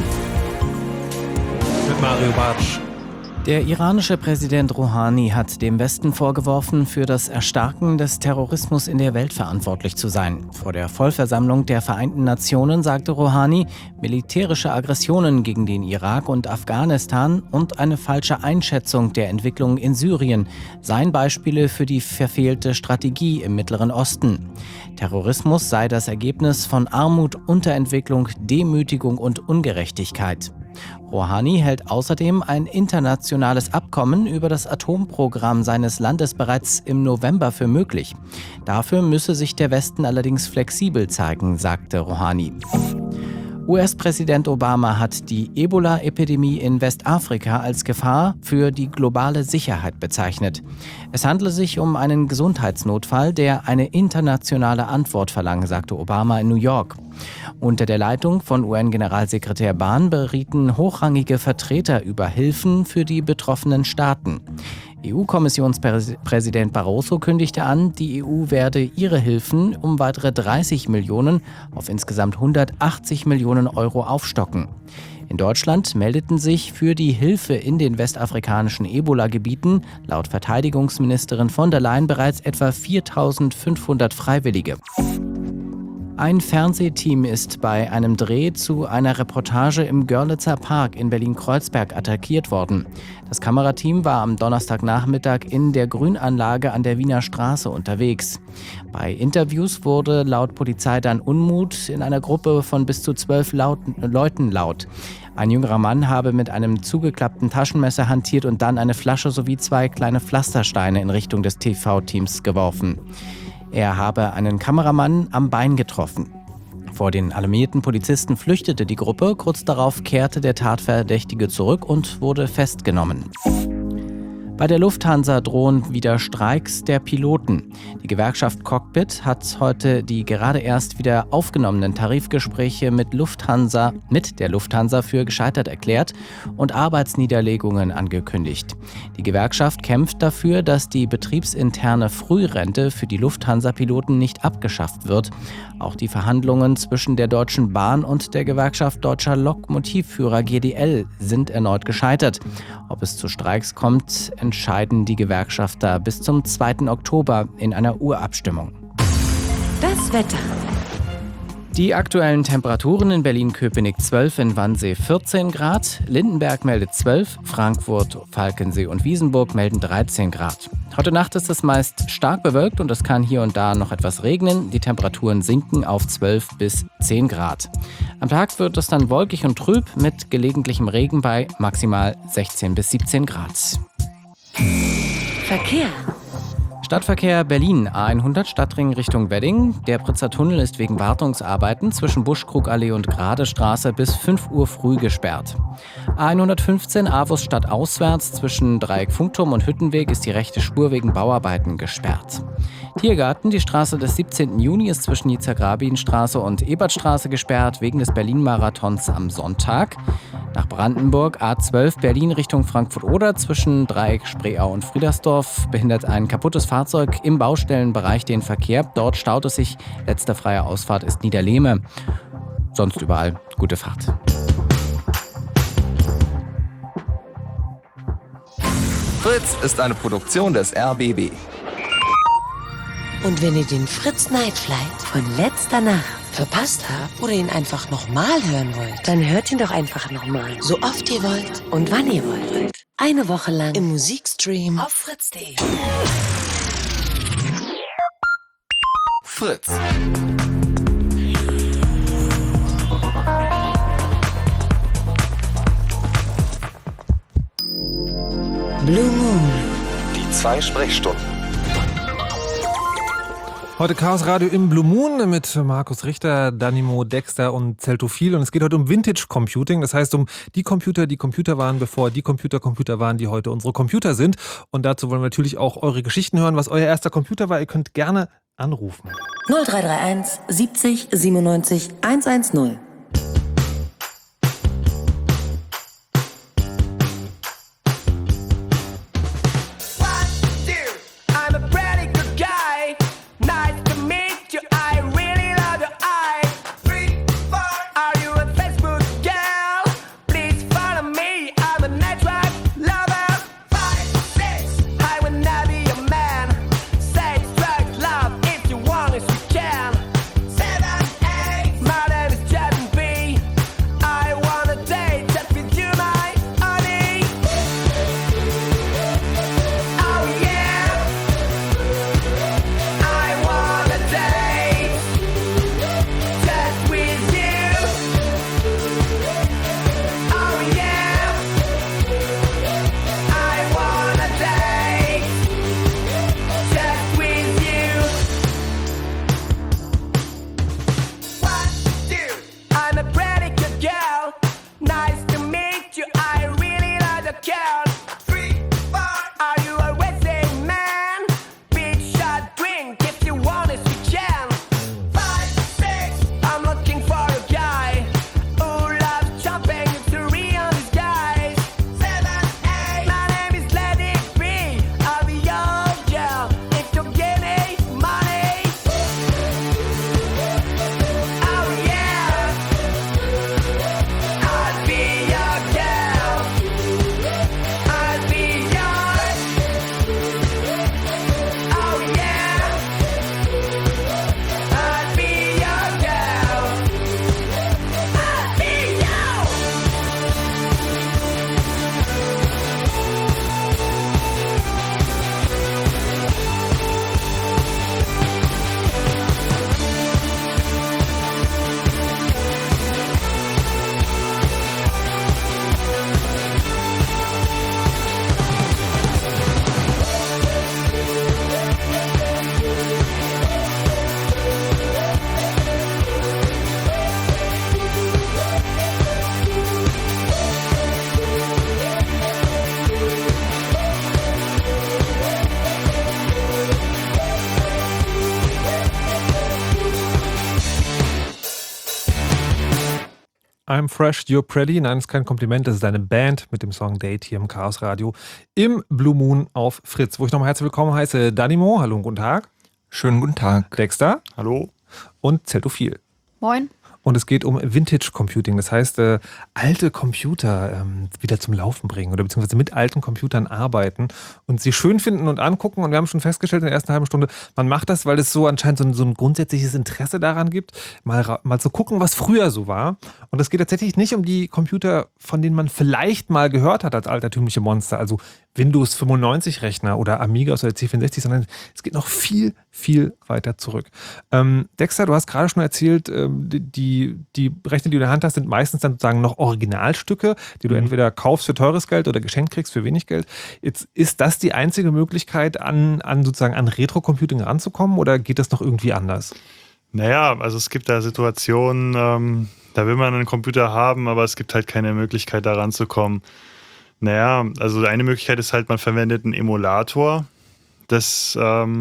Mit Mario Bartsch. Der iranische Präsident Rouhani hat dem Westen vorgeworfen, für das Erstarken des Terrorismus in der Welt verantwortlich zu sein. Vor der Vollversammlung der Vereinten Nationen sagte Rouhani, militärische Aggressionen gegen den Irak und Afghanistan und eine falsche Einschätzung der Entwicklung in Syrien seien Beispiele für die verfehlte Strategie im Mittleren Osten. Terrorismus sei das Ergebnis von Armut, Unterentwicklung, Demütigung und Ungerechtigkeit. Rouhani hält außerdem ein internationales Abkommen über das Atomprogramm seines Landes bereits im November für möglich. Dafür müsse sich der Westen allerdings flexibel zeigen, sagte Rouhani. US-Präsident Obama hat die Ebola-Epidemie in Westafrika als Gefahr für die globale Sicherheit bezeichnet. Es handle sich um einen Gesundheitsnotfall, der eine internationale Antwort verlange, sagte Obama in New York. Unter der Leitung von UN-Generalsekretär Ban berieten hochrangige Vertreter über Hilfen für die betroffenen Staaten. EU-Kommissionspräsident Barroso kündigte an, die EU werde ihre Hilfen um weitere 30 Millionen auf insgesamt 180 Millionen Euro aufstocken. In Deutschland meldeten sich für die Hilfe in den westafrikanischen Ebola-Gebieten laut Verteidigungsministerin von der Leyen bereits etwa 4.500 Freiwillige. Ein Fernsehteam ist bei einem Dreh zu einer Reportage im Görlitzer Park in Berlin-Kreuzberg attackiert worden. Das Kamerateam war am Donnerstagnachmittag in der Grünanlage an der Wiener Straße unterwegs. Bei Interviews wurde laut Polizei dann Unmut in einer Gruppe von bis zu 12 Leuten laut. Ein jüngerer Mann habe mit einem zugeklappten Taschenmesser hantiert und dann eine Flasche sowie 2 kleine Pflastersteine in Richtung des TV-Teams geworfen. Er habe einen Kameramann am Bein getroffen. Vor den alarmierten Polizisten flüchtete die Gruppe. Kurz darauf kehrte der Tatverdächtige zurück und wurde festgenommen. Bei der Lufthansa drohen wieder Streiks der Piloten. Die Gewerkschaft Cockpit hat heute die gerade erst wieder aufgenommenen Tarifgespräche mit der Lufthansa für gescheitert erklärt und Arbeitsniederlegungen angekündigt. Die Gewerkschaft kämpft dafür, dass die betriebsinterne Frührente für die Lufthansa-Piloten nicht abgeschafft wird. Auch die Verhandlungen zwischen der Deutschen Bahn und der Gewerkschaft Deutscher Lokomotivführer GDL sind erneut gescheitert. Ob es zu Streiks kommt, entscheiden die Gewerkschafter bis zum 2. Oktober in einer Urabstimmung. Das Wetter. Die aktuellen Temperaturen in Berlin-Köpenick 12, in Wannsee 14 Grad, Lindenberg meldet 12, Frankfurt, Falkensee und Wiesenburg melden 13 Grad. Heute Nacht ist es meist stark bewölkt und es kann hier und da noch etwas regnen. Die Temperaturen sinken auf 12 bis 10 Grad. Am Tag wird es dann wolkig und trüb mit gelegentlichem Regen bei maximal 16 bis 17 Grad. Verkehr. Stadtverkehr Berlin, A100 Stadtring Richtung Wedding. Der Britzer Tunnel ist wegen Wartungsarbeiten zwischen Buschkrugallee und Gradestraße bis 5 Uhr früh gesperrt. A115 Avus stadtauswärts zwischen Dreieck Funkturm und Hüttenweg ist die rechte Spur wegen Bauarbeiten gesperrt. Tiergarten, die Straße des 17. Juni ist zwischen Yitzhak-Rabin-Straße und Ebertstraße gesperrt wegen des Berlin-Marathons am Sonntag. Nach Brandenburg A12 Berlin Richtung Frankfurt-Oder zwischen Dreieck Spreeau und Friedersdorf behindert ein kaputtes Fahrzeug im Baustellenbereich den Verkehr. Dort staut es sich. Letzte freie Ausfahrt ist Niederlehme. Sonst überall gute Fahrt. Fritz ist eine Produktion des RBB. Und wenn ihr den Fritz Night Flight von letzter Nacht verpasst habt oder ihn einfach nochmal hören wollt, dann hört ihn doch einfach nochmal. So oft ihr wollt und wann ihr wollt. Eine Woche lang im Musikstream auf fritz.de. Fritz. Blue Moon. Die 2 Sprechstunden. Heute Chaos Radio im Blue Moon mit Markus Richter, Danimo, Dexter und Zeltophil. Und es geht heute um Vintage Computing. Das heißt um die Computer waren, bevor die Computer waren, die heute unsere Computer sind. Und dazu wollen wir natürlich auch eure Geschichten hören, was euer erster Computer war. Ihr könnt gerne anrufen. 0331 70 97 110. I'm fresh, you're pretty. Nein, das ist kein Kompliment, das ist eine Band mit dem Song Date hier im Chaos Radio im Blue Moon auf Fritz. Wo ich nochmal herzlich willkommen heiße Danimo. Hallo und guten Tag. Schönen guten Tag. Dexter. Hallo. Und Zeltophil. Moin. Und es geht um Vintage Computing, das heißt alte Computer wieder zum Laufen bringen oder beziehungsweise mit alten Computern arbeiten und sie schön finden und angucken. Und wir haben schon festgestellt in der ersten halben Stunde, man macht das, weil es so anscheinend so ein grundsätzliches Interesse daran gibt, mal zu gucken, was früher so war. Und es geht tatsächlich nicht um die Computer, von denen man vielleicht mal gehört hat als altertümliche Monster, also Windows 95 Rechner oder Amigas oder C64, sondern es geht noch viel, viel weiter zurück. Dexter, du hast gerade schon erzählt, die Rechner, die du in der Hand hast, sind meistens dann sozusagen noch Originalstücke, die du entweder kaufst für teures Geld oder geschenkt kriegst für wenig Geld. Jetzt ist das die einzige Möglichkeit, an Retro-Computing ranzukommen oder geht das noch irgendwie anders? Naja, also es gibt da Situationen, da will man einen Computer haben, aber es gibt halt keine Möglichkeit, da ranzukommen. Naja, also eine Möglichkeit ist halt, man verwendet einen Emulator. Das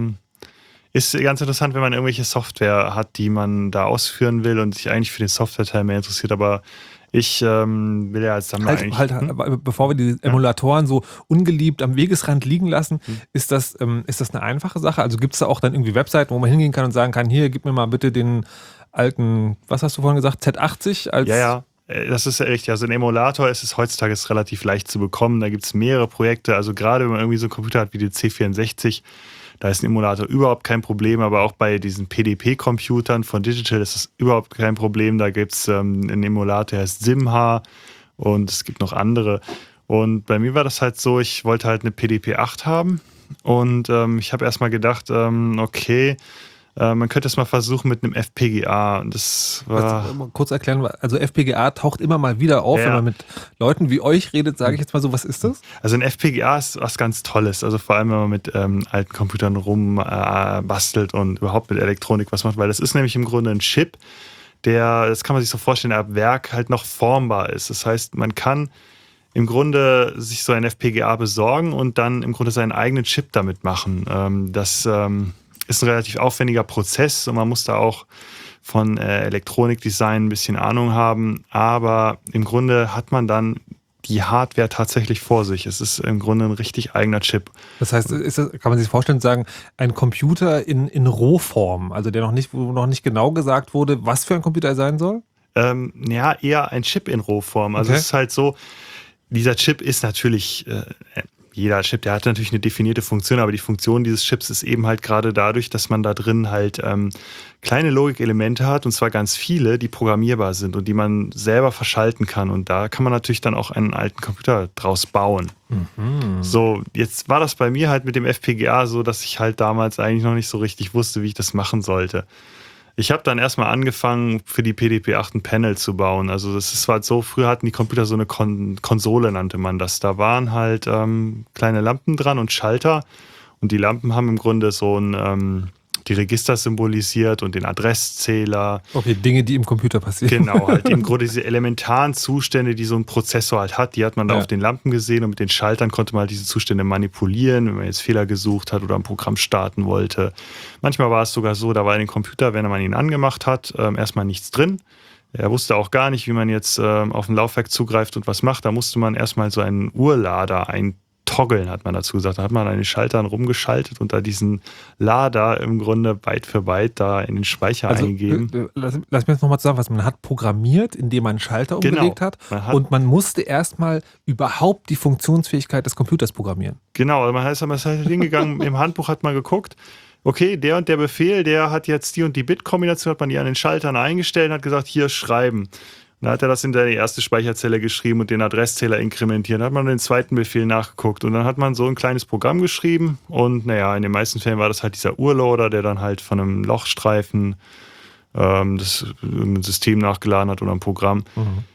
ist ganz interessant, wenn man irgendwelche Software hat, die man da ausführen will und sich eigentlich für den Software-Teil mehr interessiert, aber ich will ja als Sammler bevor wir die Emulatoren so ungeliebt am Wegesrand liegen lassen, ist das eine einfache Sache? Also gibt es da auch dann irgendwie Webseiten, wo man hingehen kann und sagen kann, hier, gib mir mal bitte den alten, was hast du vorhin gesagt, Z80 als... Ja. Das ist ja richtig. Also ein Emulator ist heutzutage relativ leicht zu bekommen. Da gibt es mehrere Projekte. Also gerade wenn man irgendwie so einen Computer hat wie die C64, da ist ein Emulator überhaupt kein Problem. Aber auch bei diesen PDP-Computern von Digital ist das überhaupt kein Problem. Da gibt es einen Emulator, der heißt Simha und es gibt noch andere. Und bei mir war das halt so, ich wollte halt eine PDP-8 haben und ich habe erstmal gedacht, okay, Man könnte es mal versuchen mit einem FPGA. Und das war mal kurz erklären, also FPGA taucht immer mal wieder auf, Ja. wenn man mit Leuten wie euch redet, sage ich jetzt mal so, was ist das? Also ein FPGA ist was ganz Tolles. Also vor allem, wenn man mit alten Computern rumbastelt und überhaupt mit Elektronik was macht, weil das ist nämlich im Grunde ein Chip, das kann man sich so vorstellen, der ab Werk halt noch formbar ist. Das heißt, man kann im Grunde sich so ein FPGA besorgen und dann im Grunde seinen eigenen Chip damit machen. Das ist ein relativ aufwendiger Prozess und man muss da auch von Elektronikdesign ein bisschen Ahnung haben, aber im Grunde hat man dann die Hardware tatsächlich vor sich. Es ist im Grunde ein richtig eigener Chip. Das heißt, kann man sich vorstellen, sagen, ein Computer in Rohform, also wo noch nicht genau gesagt wurde, was für ein Computer er sein soll? Ja, eher ein Chip in Rohform. Also Okay. es ist halt so, dieser Chip ist natürlich, jeder Chip, der hat natürlich eine definierte Funktion, aber die Funktion dieses Chips ist eben halt gerade dadurch, dass man da drin halt kleine Logikelemente hat, und zwar ganz viele, die programmierbar sind und die man selber verschalten kann. Und da kann man natürlich dann auch einen alten Computer draus bauen. So, jetzt war das bei mir halt mit dem FPGA so, dass ich halt damals eigentlich noch nicht so richtig wusste, wie ich das machen sollte. Ich habe dann erstmal angefangen, für die PDP-8 ein Panel zu bauen. Also das war halt so, früher hatten die Computer so eine Konsole, nannte man das. Da waren halt kleine Lampen dran und Schalter. Und die Lampen haben im Grunde so die Register symbolisiert und den Adresszähler. Okay, Dinge, die im Computer passieren. Genau, halt im Grunde diese elementaren Zustände, die so ein Prozessor halt hat, die hat man da auf den Lampen gesehen, und mit den Schaltern konnte man halt diese Zustände manipulieren, wenn man jetzt Fehler gesucht hat oder ein Programm starten wollte. Manchmal war es sogar so, da war in dem Computer, wenn man ihn angemacht hat, erstmal nichts drin. Er wusste auch gar nicht, wie man jetzt auf ein Laufwerk zugreift und was macht. Da musste man erstmal so einen Urlader toggeln, hat man dazu gesagt. Da hat man an den Schaltern rumgeschaltet und da diesen Lader im Grunde Byte für Byte da in den Speicher eingegeben. Lass mich jetzt nochmal zusammenfassen. Man hat programmiert, indem man einen Schalter umgelegt hat, und man musste erstmal überhaupt die Funktionsfähigkeit des Computers programmieren. Genau, also man ist halt hingegangen, im Handbuch hat man geguckt, okay, der und der Befehl, der hat jetzt die und die Bit-Kombination, hat man die an den Schaltern eingestellt und hat gesagt, hier schreiben. Dann hat er das in seine erste Speicherzelle geschrieben und den Adresszähler inkrementiert. Dann hat man den zweiten Befehl nachgeguckt und dann hat man so ein kleines Programm geschrieben, und naja, in den meisten Fällen war das halt dieser Urloader, der dann halt von einem Lochstreifen das System nachgeladen hat oder ein Programm.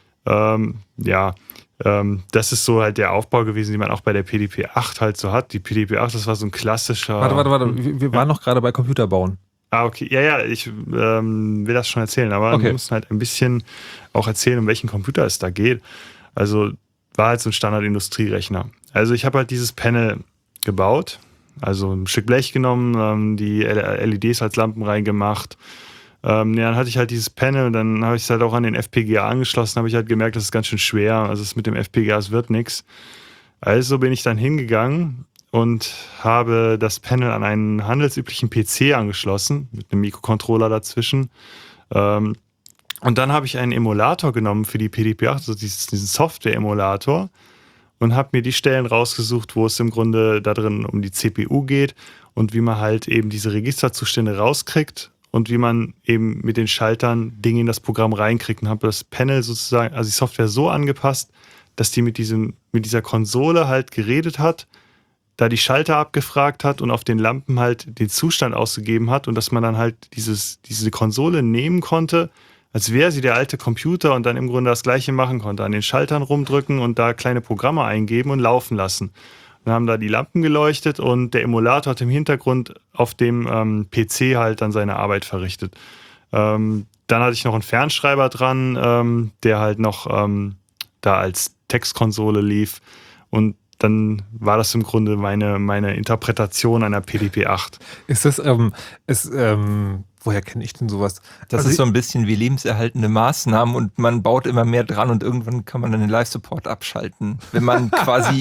Das ist so halt der Aufbau gewesen, den man auch bei der PDP-8 halt so hat. Die PDP-8, das war so ein klassischer... Warte, wir waren noch gerade bei Computerbauen. Ah, okay. Ja, ich will das schon erzählen, aber wir müssen halt ein bisschen auch erzählen, um welchen Computer es da geht. Also war halt so ein Standard-Industrierechner. Also ich habe halt dieses Panel gebaut, also ein Stück Blech genommen, die LEDs als Lampen reingemacht. Dann hatte ich halt dieses Panel und dann habe ich es halt auch an den FPGA angeschlossen, habe ich halt gemerkt, das ist ganz schön schwer. Also es mit dem FPGA, es wird nichts. Also bin ich dann hingegangen und habe das Panel an einen handelsüblichen PC angeschlossen, mit einem Mikrocontroller dazwischen. Und dann habe ich einen Emulator genommen für die PDP-8, also diesen Software-Emulator, und habe mir die Stellen rausgesucht, wo es im Grunde da drin um die CPU geht und wie man halt eben diese Registerzustände rauskriegt und wie man eben mit den Schaltern Dinge in das Programm reinkriegt. Und habe das Panel sozusagen, also die Software so angepasst, dass die mit dieser Konsole halt geredet hat, da die Schalter abgefragt hat und auf den Lampen halt den Zustand ausgegeben hat, und dass man dann halt diese Konsole nehmen konnte, als wäre sie der alte Computer, und dann im Grunde das Gleiche machen konnte. An den Schaltern rumdrücken und da kleine Programme eingeben und laufen lassen. Dann haben da die Lampen geleuchtet und der Emulator hat im Hintergrund auf dem PC halt dann seine Arbeit verrichtet. Dann hatte ich noch einen Fernschreiber dran, der halt noch da als Textkonsole lief, und dann war das im Grunde meine Interpretation einer PDP-8. Ist das, woher kenne ich denn sowas? Das ist so ein bisschen wie lebenserhaltende Maßnahmen, und man baut immer mehr dran und irgendwann kann man dann den Live-Support abschalten, wenn man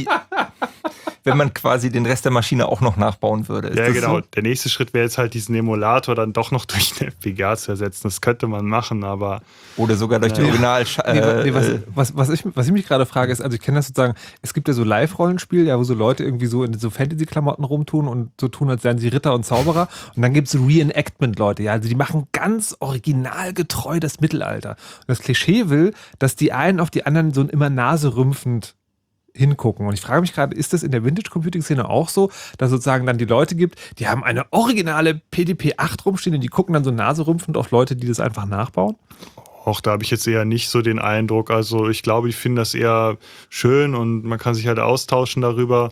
quasi den Rest der Maschine auch noch nachbauen würde. Ist das genau. So? Der nächste Schritt wäre jetzt halt, diesen Emulator dann doch noch durch eine FPGA zu ersetzen. Das könnte man machen, aber... Oder sogar durch die Original... Was ich mich gerade frage, ist, also ich kenne das sozusagen, es gibt ja so Live-Rollenspiele, ja, wo so Leute irgendwie so in so Fantasy-Klamotten rumtun und so tun, als wären sie Ritter und Zauberer. Und dann gibt es so Reenactment-Leute, ja, also die machen ganz originalgetreu das Mittelalter. Und das Klischee will, dass die einen auf die anderen so immer naserümpfend hingucken. Und ich frage mich gerade, ist das in der Vintage-Computing-Szene auch so, dass sozusagen dann die Leute gibt, die haben eine originale PDP-8 rumstehen und die gucken dann so naserümpfend auf Leute, die das einfach nachbauen? Auch da habe ich jetzt eher nicht so den Eindruck. Also ich glaube, die finden das eher schön und man kann sich halt austauschen darüber.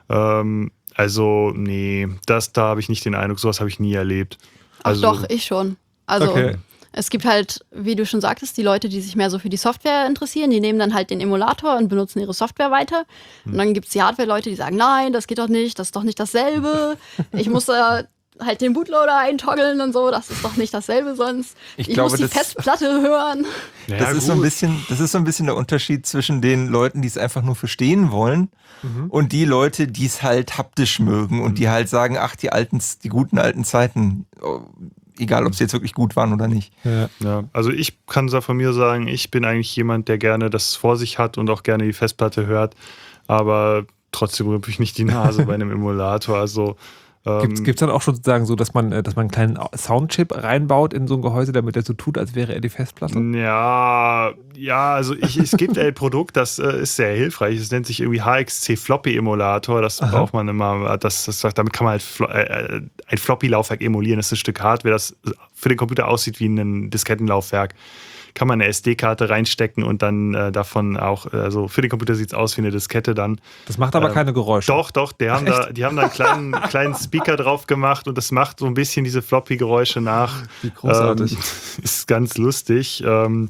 Also nee, da habe ich nicht den Eindruck, sowas habe ich nie erlebt. Also, Ach doch, ich schon. Also Okay. es gibt halt, wie du schon sagtest, die Leute, die sich mehr so für die Software interessieren, die nehmen dann halt den Emulator und benutzen ihre Software weiter. Und dann gibt es die Hardware-Leute, die sagen, nein, das geht doch nicht, das ist doch nicht dasselbe. Ich muss da halt den Bootloader eintoggeln und so, das ist doch nicht dasselbe sonst. Ich glaube, muss die Festplatte hören. ja, Das ist so ein bisschen der Unterschied zwischen den Leuten, die es einfach nur verstehen wollen und die Leute, die es halt haptisch mögen und die halt sagen, ach, die guten alten Zeiten, egal ob sie jetzt wirklich gut waren oder nicht. Ja, also ich kann da von mir sagen, ich bin eigentlich jemand, der gerne das vor sich hat und auch gerne die Festplatte hört, aber trotzdem rümpfe ich nicht die Nase bei einem Emulator. Also Gibt's dann auch schon sozusagen so, dass man einen kleinen Soundchip reinbaut in so ein Gehäuse, damit er so tut, als wäre er die Festplatte? Ja, also es gibt ein Produkt, das ist sehr hilfreich. Es nennt sich irgendwie HXC Floppy Emulator. Das braucht man immer. Damit kann man halt ein Floppy-Laufwerk emulieren. Das ist ein Stück Hardware, das für den Computer aussieht wie ein Diskettenlaufwerk. Kann man eine SD-Karte reinstecken und dann davon auch, also für den Computer sieht es aus wie eine Diskette dann. Das macht aber keine Geräusche. Doch, die haben da einen kleinen Speaker drauf gemacht und das macht so ein bisschen diese Floppy-Geräusche nach. Wie großartig. Ist ganz lustig.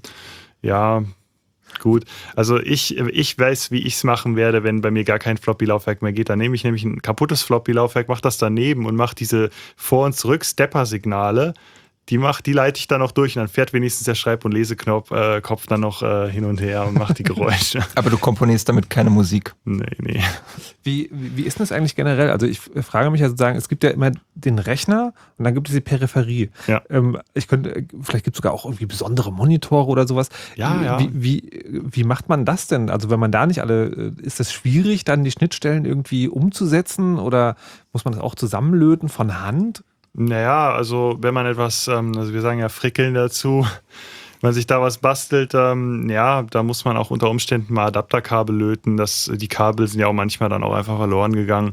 Ja, gut. Also ich weiß, wie ich es machen werde, wenn bei mir gar kein Floppy-Laufwerk mehr geht. Dann nehme ich nämlich ein kaputtes Floppy-Laufwerk, mache das daneben und mache diese Vor- und Zurück-Stepper-Signale. Die leite ich dann noch durch und dann fährt wenigstens der Schreib- und Leseknopf dann noch hin und her und macht die Geräusche. Aber du komponierst damit keine Musik. Nee. Wie ist das eigentlich generell? Also ich frage mich ja sozusagen, es gibt ja immer den Rechner und dann gibt es die Peripherie. Ja. Vielleicht gibt es sogar auch irgendwie besondere Monitore oder sowas. Ja. Wie macht man das denn? Also wenn man da nicht ist das schwierig, dann die Schnittstellen irgendwie umzusetzen oder muss man das auch zusammenlöten von Hand? Naja, also wenn man etwas, also wir sagen ja frickeln dazu, wenn man sich da was bastelt, da muss man auch unter Umständen mal Adapterkabel löten. Die Kabel sind ja auch manchmal dann auch einfach verloren gegangen.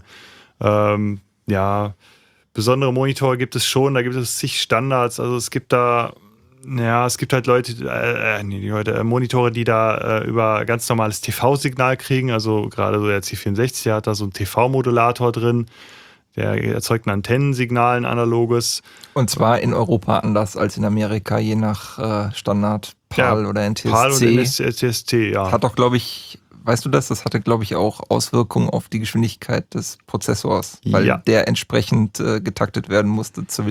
Besondere Monitore gibt es schon, da gibt es zig Standards. Also es gibt halt Monitore, die da über ganz normales TV-Signal kriegen. Also gerade so der C64 der hat da so einen TV-Modulator drin. Der erzeugt ein Antennensignal, ein analoges. Und zwar in Europa anders als in Amerika, je nach Standard, PAL oder NTSC. PAL und NTSC, ja. Hat doch, glaube ich, weißt du das? Das hatte, glaube ich, auch Auswirkungen auf die Geschwindigkeit des Prozessors, weil der entsprechend getaktet werden musste zum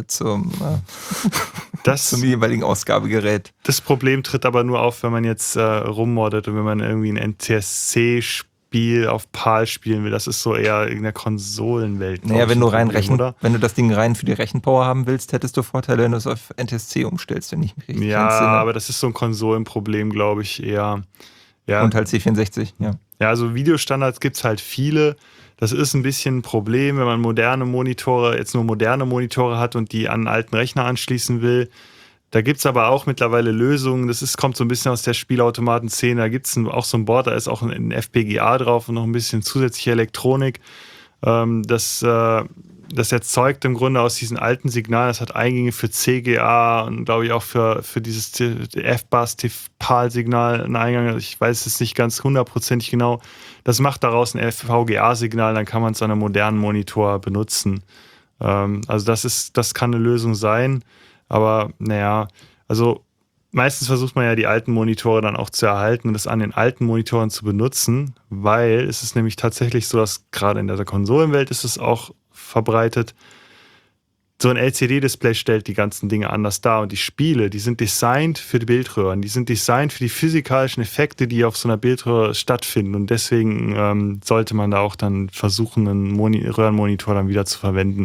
jeweiligen Ausgabegerät. Das Problem tritt aber nur auf, wenn man jetzt rummoddet und wenn man irgendwie ein NTSC-Spiel auf PAL spielen will. Das ist so eher in der Konsolenwelt. Naja, wenn du das Ding rein für die Rechenpower haben willst, hättest du Vorteile, wenn du es auf NTSC umstellst, wenn ich mich richtig entsinne. Aber das ist so ein Konsolenproblem, glaube ich, eher. Ja. Und halt C64, ja. Ja, also Videostandards gibt es halt viele. Das ist ein bisschen ein Problem, wenn man nur moderne Monitore hat und die an einen alten Rechner anschließen will. Da gibt es aber auch mittlerweile Lösungen. Kommt so ein bisschen aus der Spielautomaten-Szene. Da gibt es auch so ein Board, da ist auch ein FPGA drauf und noch ein bisschen zusätzliche Elektronik. Das erzeugt im Grunde aus diesen alten Signalen, das hat Eingänge für CGA und glaube ich auch für dieses FBAS-PAL-Signal einen Eingang. Ich weiß es nicht ganz hundertprozentig genau. Das macht daraus ein FVGA-Signal, dann kann man es an einem modernen Monitor benutzen. Also das kann eine Lösung sein. Aber also meistens versucht man ja die alten Monitore dann auch zu erhalten und das an den alten Monitoren zu benutzen, weil es ist nämlich tatsächlich so, dass gerade in der Konsolenwelt ist es auch verbreitet, so ein LCD-Display stellt die ganzen Dinge anders dar und die Spiele, die sind designt für die Bildröhren, die sind designt für die physikalischen Effekte, die auf so einer Bildröhre stattfinden und deswegen sollte man da auch dann versuchen, einen Röhrenmonitor dann wieder zu verwenden.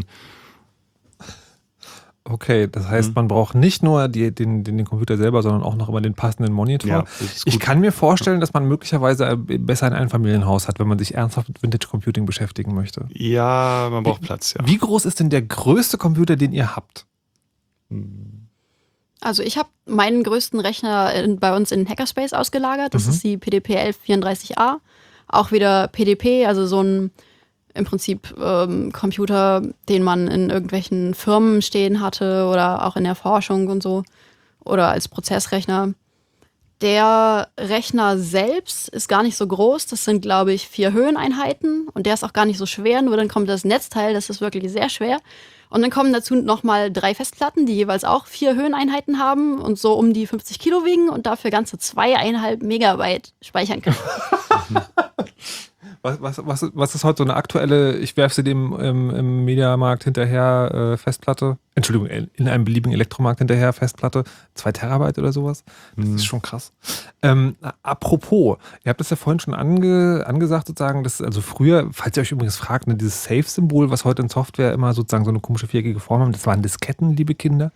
Okay, das heißt, man braucht nicht nur den Computer selber, sondern auch noch immer den passenden Monitor. Ja, ich kann mir vorstellen, dass man möglicherweise besser ein Einfamilienhaus hat, wenn man sich ernsthaft mit Vintage Computing beschäftigen möchte. Ja, man braucht Platz, ja. Wie groß ist denn der größte Computer, den ihr habt? Also ich habe meinen größten Rechner bei uns in Hackerspace ausgelagert. Das ist die PDP 1134A. auch wieder PDP, also so ein im Prinzip Computer, den man in irgendwelchen Firmen stehen hatte oder auch in der Forschung und so oder als Prozessrechner. Der Rechner selbst ist gar nicht so groß, das sind, glaube ich, 4 Höheneinheiten und der ist auch gar nicht so schwer, nur dann kommt das Netzteil, das ist wirklich sehr schwer. Und dann kommen dazu nochmal 3 Festplatten, die jeweils auch 4 Höheneinheiten haben und so um die 50 Kilo wiegen und dafür ganze 2,5 Megabyte speichern können. Was ist heute so eine aktuelle, ich werfe sie dem im Mediamarkt hinterher Festplatte, Entschuldigung, in einem beliebigen Elektromarkt hinterher Festplatte, 2 Terabyte oder sowas? Das ist schon krass. Apropos, ihr habt das ja vorhin schon angesagt sozusagen, dass also früher, falls ihr euch übrigens fragt, dieses Safe-Symbol, was heute in Software immer sozusagen so eine komische viereckige Form haben, das waren Disketten, liebe Kinder.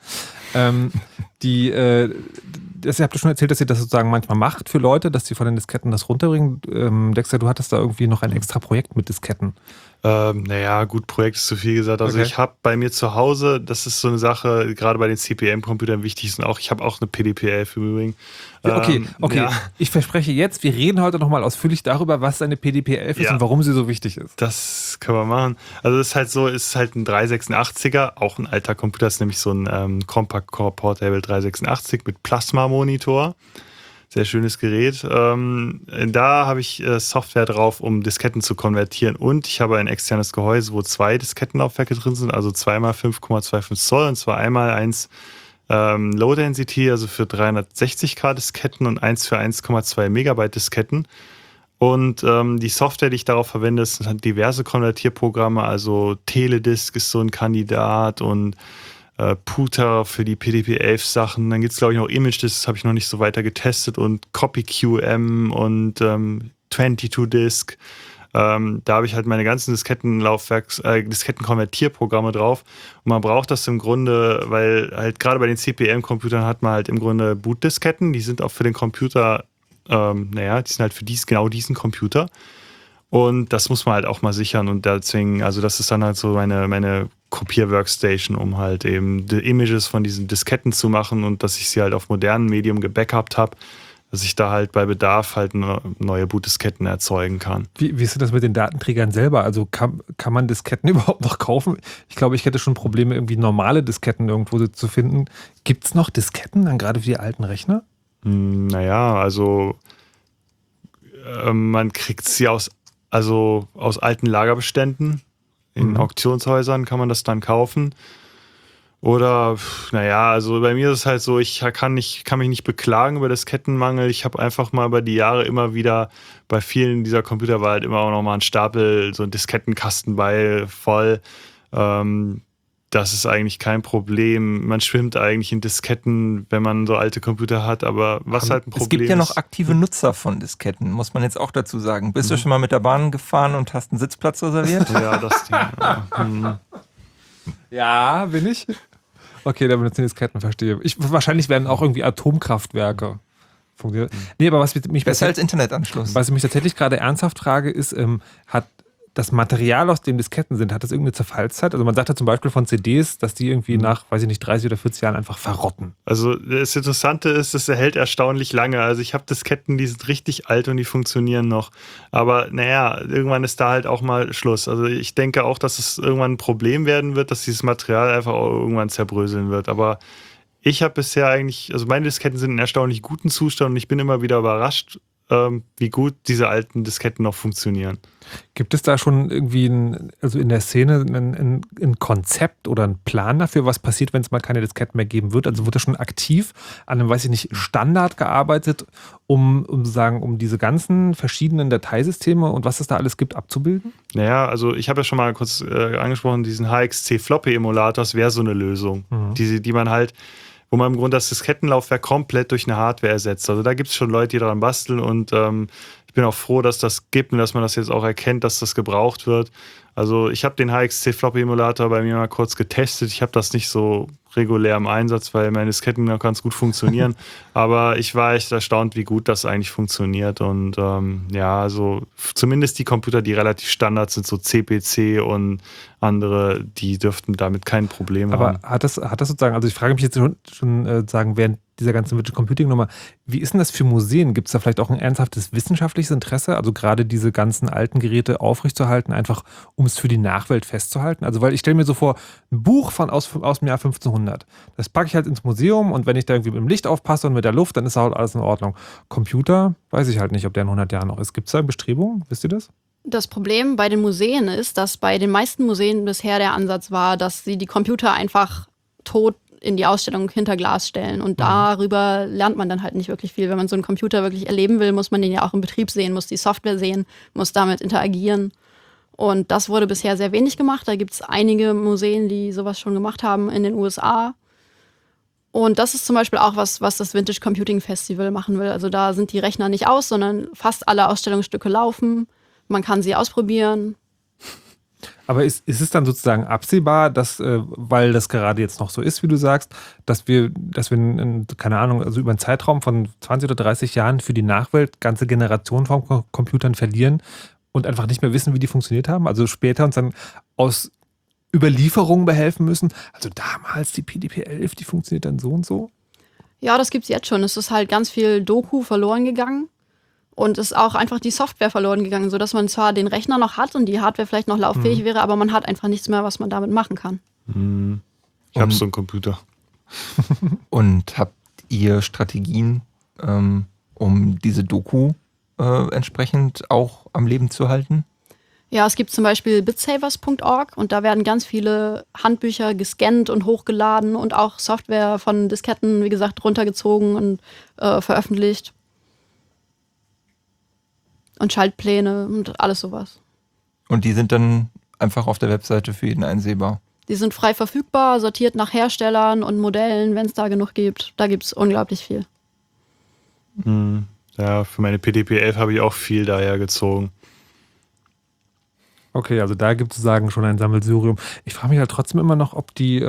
Ihr habt ja schon erzählt, dass ihr das sozusagen manchmal macht für Leute, dass sie von den Disketten das runterbringen. Dexter, du hattest da irgendwie noch ein extra Projekt mit Disketten. Naja, gut, Projekt ist zu viel gesagt. Also ich habe bei mir zu Hause, das ist so eine Sache, gerade bei den CP/M-Computern wichtig ist, und ich habe auch eine PDP-11 im Übrigen. Okay. Ja. Ich verspreche jetzt, wir reden heute nochmal ausführlich darüber, was eine PDP-11 ist und warum sie so wichtig ist. Das können wir machen. Also es ist halt so, es ist halt ein 386er, auch ein alter Computer, das ist nämlich so ein Compact Core Portable 386 mit Plasma-Monitor. Sehr schönes Gerät. Da habe ich Software drauf, um Disketten zu konvertieren. Und ich habe ein externes Gehäuse, wo 2 Diskettenlaufwerke drin sind, also 2x5,25 Zoll. Und zwar einmal eins Low Density, also für 360K Disketten und eins für 1,2 Megabyte Disketten. Und die Software, die ich darauf verwende, sind diverse Konvertierprogramme. Also Teledisk ist so ein Kandidat und Puter für die PDP-11 Sachen. Dann gibt es, glaube ich, noch ImageDisk, das habe ich noch nicht so weiter getestet, und CopyQM und 22Disk. Da habe ich halt meine ganzen Diskettenkonvertierprogramme drauf. Und man braucht das im Grunde, weil halt gerade bei den CP/M-Computern hat man halt im Grunde Bootdisketten. Die sind auch für den Computer, die sind halt für genau diesen Computer. Und das muss man halt auch mal sichern. Und deswegen, also das ist dann halt so meine Kopier-Workstation, um halt eben die Images von diesen Disketten zu machen und dass ich sie halt auf modernen Medium gebackupt habe, dass ich da halt bei Bedarf halt neue Bootdisketten erzeugen kann. Wie ist denn das mit den Datenträgern selber? Also kann man Disketten überhaupt noch kaufen? Ich glaube, ich hätte schon Probleme, irgendwie normale Disketten irgendwo zu finden. Gibt es noch Disketten, dann gerade für die alten Rechner? Naja, also man kriegt sie aus alten Lagerbeständen. In Auktionshäusern kann man das dann kaufen. Oder, also bei mir ist es halt so, ich kann mich nicht beklagen über Diskettenmangel. Ich habe einfach mal über die Jahre immer wieder, bei vielen dieser Computer war halt immer auch noch mal ein Stapel, so ein Diskettenkasten voll. Das ist eigentlich kein Problem. Man schwimmt eigentlich in Disketten, wenn man so alte Computer hat, aber was halt ein Problem ist. Es gibt ja noch aktive Nutzer von Disketten, muss man jetzt auch dazu sagen. Bist du schon mal mit der Bahn gefahren und hast einen Sitzplatz reserviert? Ja, das Ding. Ja, bin ich. Okay, da benutzen Disketten, verstehe. Wahrscheinlich werden auch irgendwie Atomkraftwerke funktionieren. Nee, aber was mich besser als Internetanschluss. Was ich mich tatsächlich gerade ernsthaft frage, ist, hat das Material, aus dem Disketten sind, hat das irgendeine Zerfallszeit? Also man sagt ja zum Beispiel von CDs, dass die irgendwie nach, 30 oder 40 Jahren einfach verrotten. Also das Interessante ist, es hält erstaunlich lange. Also ich habe Disketten, die sind richtig alt und die funktionieren noch. Aber irgendwann ist da halt auch mal Schluss. Also ich denke auch, dass es irgendwann ein Problem werden wird, dass dieses Material einfach auch irgendwann zerbröseln wird. Aber ich habe bisher also meine Disketten sind in erstaunlich guten Zustand und ich bin immer wieder überrascht, wie gut diese alten Disketten noch funktionieren. Gibt es da schon irgendwie in der Szene ein Konzept oder einen Plan dafür, was passiert, wenn es mal keine Disketten mehr geben wird? Also wird da schon aktiv an einem, Standard gearbeitet, um diese ganzen verschiedenen Dateisysteme und was es da alles gibt, abzubilden? Naja, also ich habe ja schon mal kurz angesprochen, diesen HXC-Floppy-Emulator, das wäre so eine Lösung, die man halt, wo man im Grunde das Diskettenlaufwerk komplett durch eine Hardware ersetzt. Also da gibt es schon Leute, die daran basteln und ich bin auch froh, dass das gibt und dass man das jetzt auch erkennt, dass das gebraucht wird. Also ich habe den HXC-Floppy-Emulator bei mir mal kurz getestet. Ich habe das nicht so regulär im Einsatz, weil meine Disketten noch ganz gut funktionieren. Aber ich war echt erstaunt, wie gut das eigentlich funktioniert. Und also zumindest die Computer, die relativ Standard sind, so CPC und andere, die dürften damit kein Problem haben. Aber hat das sozusagen, also ich frage mich jetzt schon sagen, während dieser ganzen Virtual Computing-Nummer. Wie ist denn das für Museen? Gibt es da vielleicht auch ein ernsthaftes wissenschaftliches Interesse, also gerade diese ganzen alten Geräte aufrechtzuerhalten, einfach um es für die Nachwelt festzuhalten? Also weil ich stelle mir so vor, ein Buch aus dem Jahr 1500, das packe ich halt ins Museum und wenn ich da irgendwie mit dem Licht aufpasse und mit der Luft, dann ist halt alles in Ordnung. Computer, weiß ich halt nicht, ob der in 100 Jahren noch ist. Gibt es da Bestrebungen? Wisst ihr das? Das Problem bei den Museen ist, dass bei den meisten Museen bisher der Ansatz war, dass sie die Computer einfach tot in die Ausstellung hinter Glas stellen. Und darüber lernt man dann halt nicht wirklich viel. Wenn man so einen Computer wirklich erleben will, muss man den ja auch im Betrieb sehen, muss die Software sehen, muss damit interagieren. Und das wurde bisher sehr wenig gemacht. Da gibt es einige Museen, die sowas schon gemacht haben in den USA. Und das ist zum Beispiel auch was das Vintage Computing Festival machen will. Also da sind die Rechner nicht aus, sondern fast alle Ausstellungsstücke laufen. Man kann sie ausprobieren. Aber ist es dann sozusagen absehbar, dass, weil das gerade jetzt noch so ist, wie du sagst, dass wir keine Ahnung, also über einen Zeitraum von 20 oder 30 Jahren für die Nachwelt ganze Generationen von Computern verlieren und einfach nicht mehr wissen, wie die funktioniert haben? Also später uns dann aus Überlieferungen behelfen müssen? Also damals die PDP-11, die funktioniert dann so und so? Ja, das gibt's jetzt schon. Es ist halt ganz viel Doku verloren gegangen. Und es ist auch einfach die Software verloren gegangen, sodass man zwar den Rechner noch hat und die Hardware vielleicht noch lauffähig wäre, aber man hat einfach nichts mehr, was man damit machen kann. Ich habe so einen Computer. Und habt ihr Strategien, um diese Doku entsprechend auch am Leben zu halten? Ja, es gibt zum Beispiel bitsavers.org und da werden ganz viele Handbücher gescannt und hochgeladen und auch Software von Disketten, wie gesagt, runtergezogen und veröffentlicht. Und Schaltpläne und alles sowas. Und die sind dann einfach auf der Webseite für jeden einsehbar? Die sind frei verfügbar, sortiert nach Herstellern und Modellen, wenn es da genug gibt. Da gibt es unglaublich viel. Ja, für meine PDP-11 habe ich auch viel daher gezogen. Okay, also da gibt es sozusagen schon ein Sammelsurium. Ich frage mich halt trotzdem immer noch, ob die,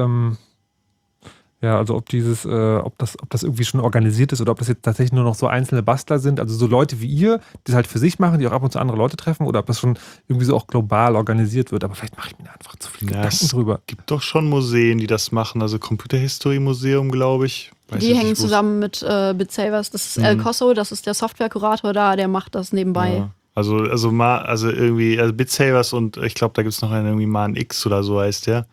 ob das irgendwie schon organisiert ist oder ob das jetzt tatsächlich nur noch so einzelne Bastler sind, also so Leute wie ihr, die es halt für sich machen, die auch ab und zu andere Leute treffen, oder ob das schon irgendwie so auch global organisiert wird. Aber vielleicht mache ich mir einfach zu viel Gedanken drüber. Es gibt doch schon Museen, die das machen, also Computerhistorie-Museum, glaube ich. Die hängen zusammen mit Bitsavers. Das ist El Cosso, das ist der Softwarekurator da, der macht das nebenbei. Ja. Also Bitsavers und ich glaube, da gibt es noch einen irgendwie Man X oder so heißt der.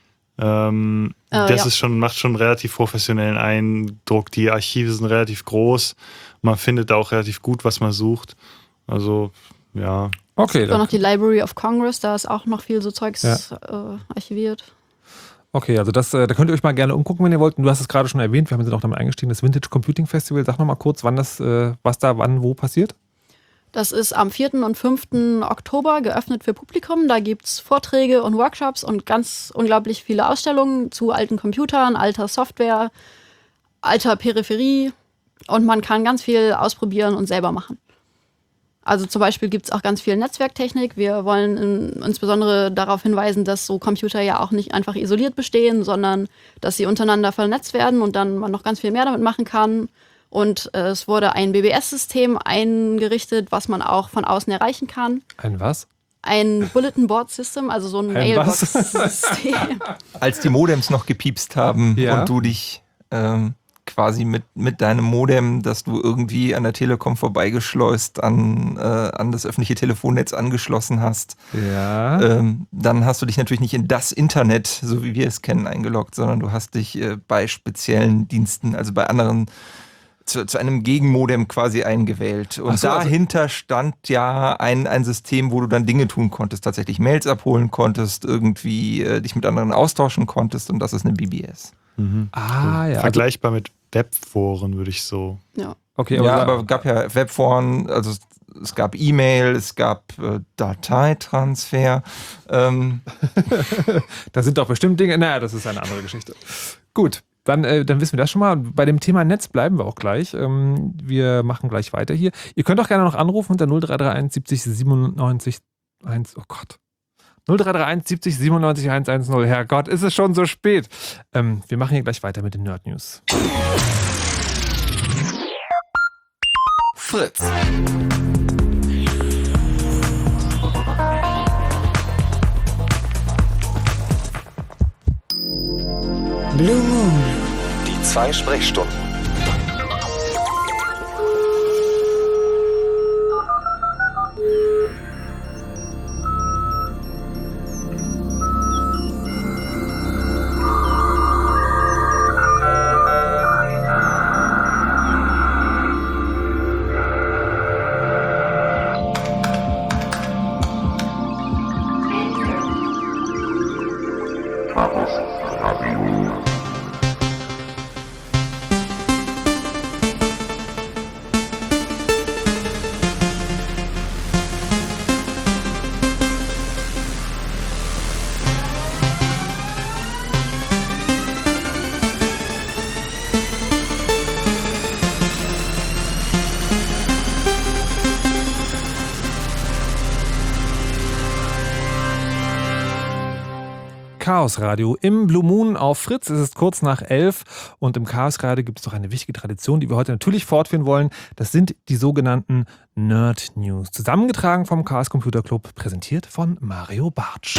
Das ist macht schon relativ professionellen Eindruck. Die Archive sind relativ groß. Man findet da auch relativ gut, was man sucht. Also, ja. Okay. Es gibt noch die Library of Congress, da ist auch noch viel so Zeugs archiviert. Okay, also da könnt ihr euch mal gerne umgucken, wenn ihr wollt. Und du hast es gerade schon erwähnt, wir sind auch damit eingestiegen, das Vintage Computing Festival. Sag nochmal kurz, was da wann wo passiert? Das ist am 4. und 5. Oktober geöffnet für Publikum. Da gibt es Vorträge und Workshops und ganz unglaublich viele Ausstellungen zu alten Computern, alter Software, alter Peripherie. Und man kann ganz viel ausprobieren und selber machen. Also zum Beispiel gibt es auch ganz viel Netzwerktechnik. Wir wollen insbesondere darauf hinweisen, dass so Computer ja auch nicht einfach isoliert bestehen, sondern dass sie untereinander vernetzt werden und dann man noch ganz viel mehr damit machen kann. Und es wurde ein BBS-System eingerichtet, was man auch von außen erreichen kann. Ein was? Ein Bulletin Board System, also so ein Mailbox-System. Als die Modems noch gepiepst haben und du dich quasi mit deinem Modem, das du irgendwie an der Telekom vorbeigeschleust an das öffentliche Telefonnetz angeschlossen hast, dann hast du dich natürlich nicht in das Internet, so wie wir es kennen, eingeloggt, sondern du hast dich bei speziellen Diensten, also bei anderen zu einem Gegenmodem quasi eingewählt. Und dahinter stand ja ein System, wo du dann Dinge tun konntest, tatsächlich Mails abholen konntest, irgendwie dich mit anderen austauschen konntest, und das ist eine BBS. Ja. Vergleichbar mit Webforen, würde ich so. Ja. Okay, aber es gab ja Webforen, also es gab E-Mail, es gab Dateitransfer. Da sind doch bestimmt Dinge, das ist eine andere Geschichte. Gut. Dann wissen wir das schon mal. Bei dem Thema Netz bleiben wir auch gleich. Wir machen gleich weiter hier. Ihr könnt auch gerne noch anrufen unter 0331 70 97 1. Oh Gott. 0331 70 97 110. Herrgott, ist es schon so spät. Wir machen hier gleich weiter mit den Nerd News. Fritz. Blue Moon. Die 2 Sprechstunden. Chaos Radio im Blue Moon auf Fritz. Es ist kurz nach 11 und im Chaos Radio gibt es noch eine wichtige Tradition, die wir heute natürlich fortführen wollen. Das sind die sogenannten Nerd News. Zusammengetragen vom Chaos Computer Club, präsentiert von Mario Bartsch.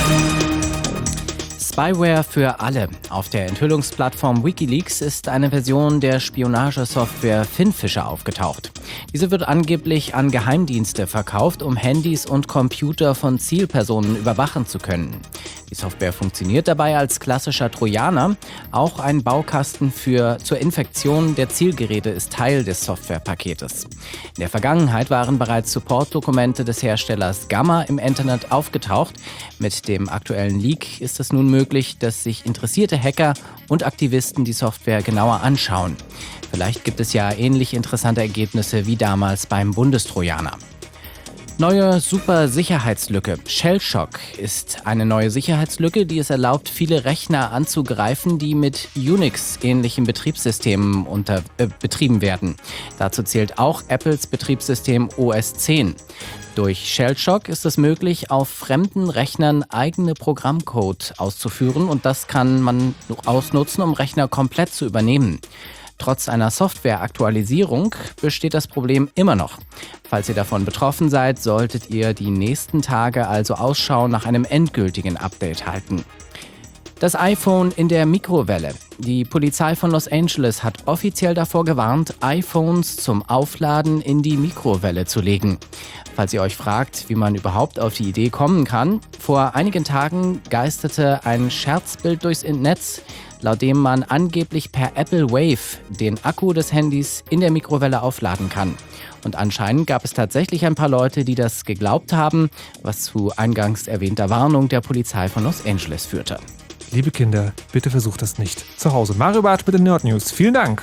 Spyware für alle. Auf der Enthüllungsplattform WikiLeaks ist eine Version der Spionagesoftware Finfisher aufgetaucht. Diese wird angeblich an Geheimdienste verkauft, um Handys und Computer von Zielpersonen überwachen zu können. Die Software funktioniert dabei als klassischer Trojaner. Auch ein Baukasten zur Infektion der Zielgeräte ist Teil des Softwarepaketes. In der Vergangenheit waren bereits Supportdokumente des Herstellers Gamma im Internet aufgetaucht. Mit dem aktuellen Leak ist es nun möglich, dass sich interessierte Hacker und Aktivisten die Software genauer anschauen. Vielleicht gibt es ja ähnlich interessante Ergebnisse wie damals beim Bundestrojaner. Neue Super-Sicherheitslücke. Shellshock ist eine neue Sicherheitslücke, die es erlaubt, viele Rechner anzugreifen, die mit Unix-ähnlichen Betriebssystemen betrieben werden. Dazu zählt auch Apples Betriebssystem OS X. Durch Shellshock ist es möglich, auf fremden Rechnern eigene Programmcode auszuführen und das kann man ausnutzen, um Rechner komplett zu übernehmen. Trotz einer Softwareaktualisierung besteht das Problem immer noch. Falls ihr davon betroffen seid, solltet ihr die nächsten Tage also Ausschau nach einem endgültigen Update halten. Das iPhone in der Mikrowelle. Die Polizei von Los Angeles hat offiziell davor gewarnt, iPhones zum Aufladen in die Mikrowelle zu legen. Falls ihr euch fragt, wie man überhaupt auf die Idee kommen kann, vor einigen Tagen geisterte ein Scherzbild durchs Netz, laut dem man angeblich per Apple Wave den Akku des Handys in der Mikrowelle aufladen kann. Und anscheinend gab es tatsächlich ein paar Leute, die das geglaubt haben, was zu eingangs erwähnter Warnung der Polizei von Los Angeles führte. Liebe Kinder, bitte versucht das nicht zu Hause. Mario Bartsch mit den Nerd News. Vielen Dank.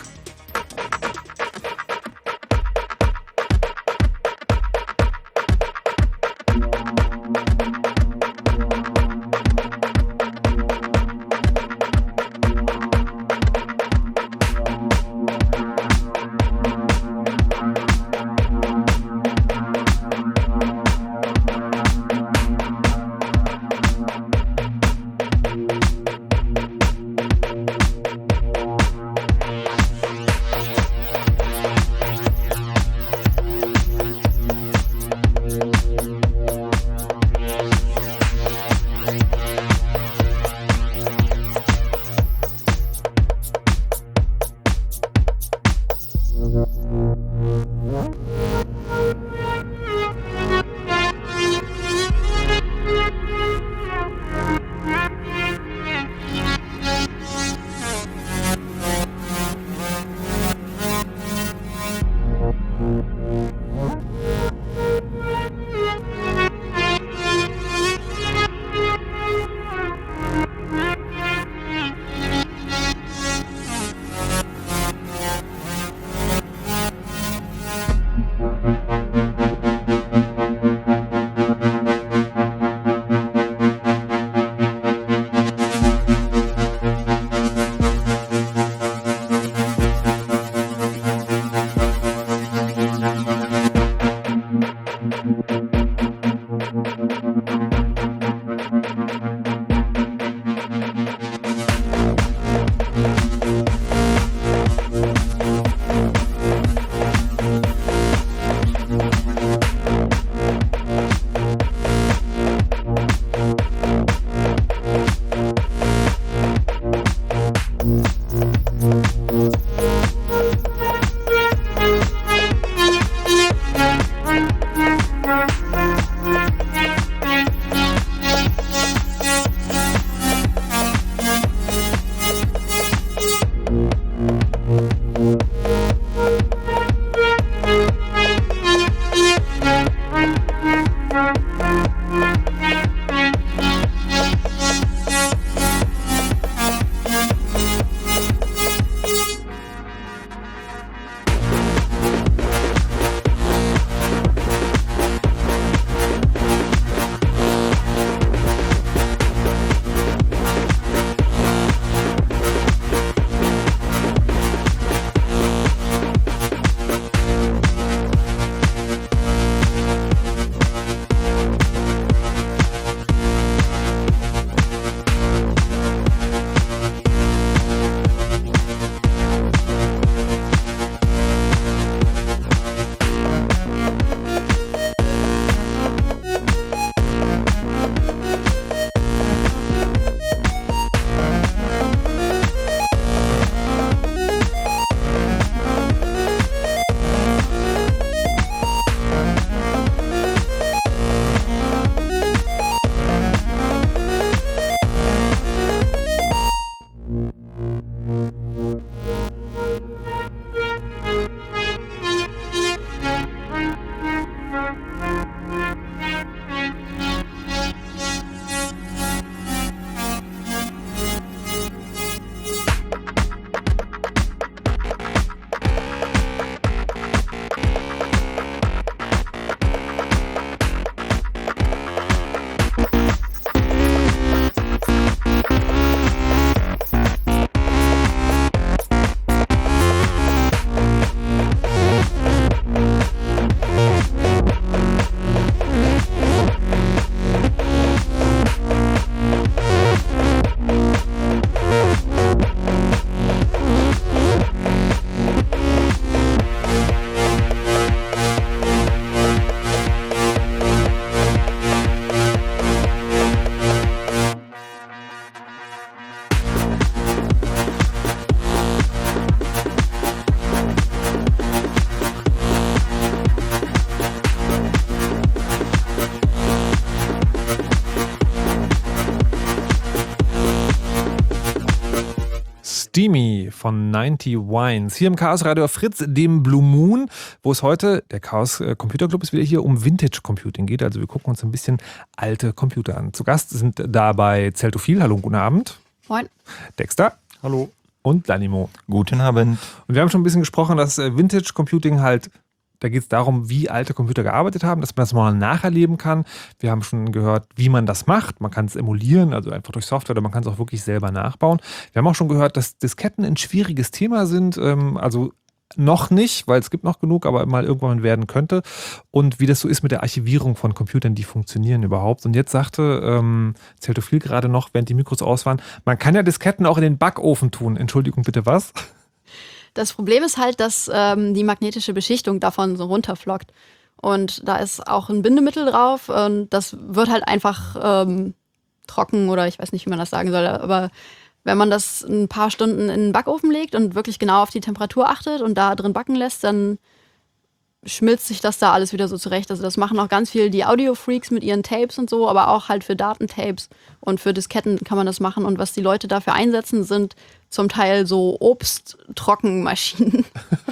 Steamy von 90 Wines. Hier im Chaos Radio Fritz, dem Blue Moon, wo es heute, der Chaos Computer Club ist wieder hier, um Vintage Computing geht. Also wir gucken uns ein bisschen alte Computer an. Zu Gast sind dabei Zeltophil, hallo, guten Abend. Moin. Dexter. Hallo. Und Lanimo. Guten Abend. Und wir haben schon ein bisschen gesprochen, dass Vintage Computing halt, da geht es darum, wie alte Computer gearbeitet haben, dass man das mal nacherleben kann. Wir haben schon gehört, wie man das macht. Man kann es emulieren, also einfach durch Software, oder man kann es auch wirklich selber nachbauen. Wir haben auch schon gehört, dass Disketten ein schwieriges Thema sind. Also noch nicht, weil es gibt noch genug, aber mal irgendwann werden könnte. Und wie das so ist mit der Archivierung von Computern, die funktionieren überhaupt. Und jetzt sagte Zeltophil gerade noch, während die Mikros aus waren, man kann ja Disketten auch in den Backofen tun. Entschuldigung, bitte was? Das Problem ist halt, dass die magnetische Beschichtung davon so runterflockt. Und da ist auch ein Bindemittel drauf und das wird halt einfach trocken oder ich weiß nicht, wie man das sagen soll. Aber wenn man das ein paar Stunden in den Backofen legt und wirklich genau auf die Temperatur achtet und da drin backen lässt, dann schmilzt sich das da alles wieder so zurecht. Also das machen auch ganz viel die Audio-Freaks mit ihren Tapes und so, aber auch halt für Datentapes und für Disketten kann man das machen. Und was die Leute dafür einsetzen, sind zum Teil so Obsttrockenmaschinen.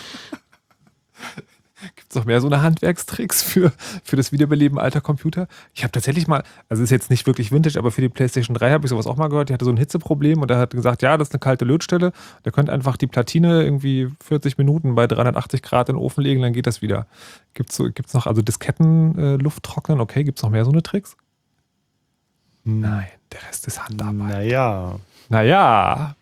Gibt es noch mehr so eine Handwerkstricks für das Wiederbeleben alter Computer? Ich habe tatsächlich mal, also ist jetzt nicht wirklich Vintage, aber für die PlayStation 3 habe ich sowas auch mal gehört. Die hatte so ein Hitzeproblem und er hat gesagt, ja, das ist eine kalte Lötstelle. Der könnte einfach die Platine irgendwie 40 Minuten bei 380 Grad in den Ofen legen, dann geht das wieder. Gibt's noch, also Disketten, Luft trocknen, okay, gibt es noch mehr so eine Tricks? Nein, der Rest ist Handarbeit. Naja.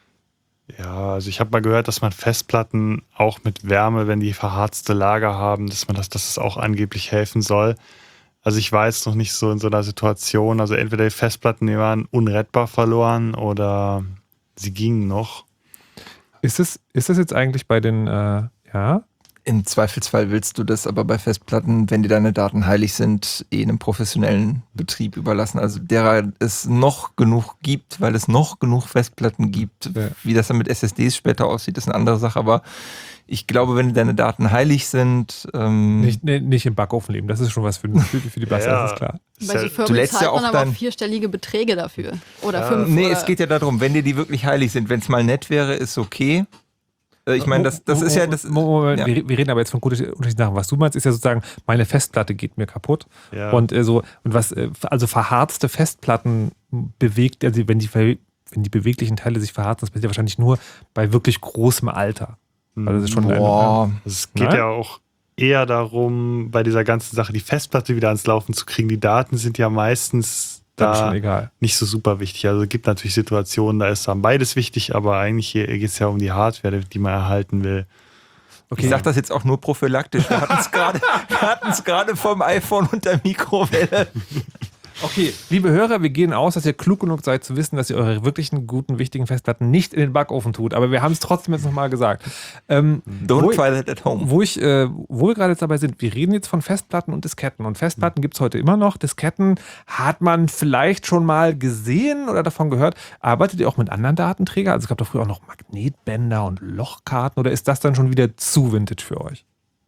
Ja, also ich habe mal gehört, dass man Festplatten auch mit Wärme, wenn die verharzte Lager haben, dass es auch angeblich helfen soll. Also ich war jetzt noch nicht so in so einer Situation, also entweder die Festplatten, die waren unrettbar verloren oder sie gingen noch. Ist das jetzt eigentlich bei den, ja? Im Zweifelsfall willst du das aber bei Festplatten, wenn dir deine Daten heilig sind, einem professionellen Betrieb überlassen. Also derer es noch genug gibt, weil es noch genug Festplatten gibt. Ja. Wie das dann mit SSDs später aussieht, ist eine andere Sache. Aber ich glaube, wenn deine Daten heilig sind... Nicht im Backofen leben, das ist schon was für die Basse, das ist klar. Bei so Firmen zahlt man aber auch vierstellige Beträge dafür. Oder 5. Nee, es geht ja darum, wenn dir die wirklich heilig sind. Wenn es mal nett wäre, ist okay. Ich meine, das ist ja das. Moment, ja. Wir reden aber jetzt von unterschiedlichen Sachen. Was du meinst, ist ja sozusagen, meine Festplatte geht mir kaputt. Ja. Und also verharzte Festplatten bewegt, also wenn die beweglichen Teile sich verharzen, das passiert ja wahrscheinlich nur bei wirklich großem Alter. Also das ist schon es geht ja auch eher darum, bei dieser ganzen Sache die Festplatte wieder ans Laufen zu kriegen. Die Daten sind ja meistens da nicht so super wichtig. Also es gibt natürlich Situationen, da ist dann beides wichtig, aber eigentlich geht es ja um die Hardware, die man erhalten will. Okay. Ich sage das jetzt auch nur prophylaktisch. Wir hatten es gerade vom iPhone und der Mikrowelle. Okay, liebe Hörer, wir gehen aus, dass ihr klug genug seid zu wissen, dass ihr eure wirklichen guten, wichtigen Festplatten nicht in den Backofen tut. Aber wir haben es trotzdem jetzt nochmal gesagt. Don't try that at home. Wo wir gerade jetzt dabei sind, wir reden jetzt von Festplatten und Disketten. Und Festplatten gibt es heute immer noch. Disketten hat man vielleicht schon mal gesehen oder davon gehört. Arbeitet ihr auch mit anderen Datenträgern? Also es gab doch früher auch noch Magnetbänder und Lochkarten. Oder ist das dann schon wieder zu vintage für euch?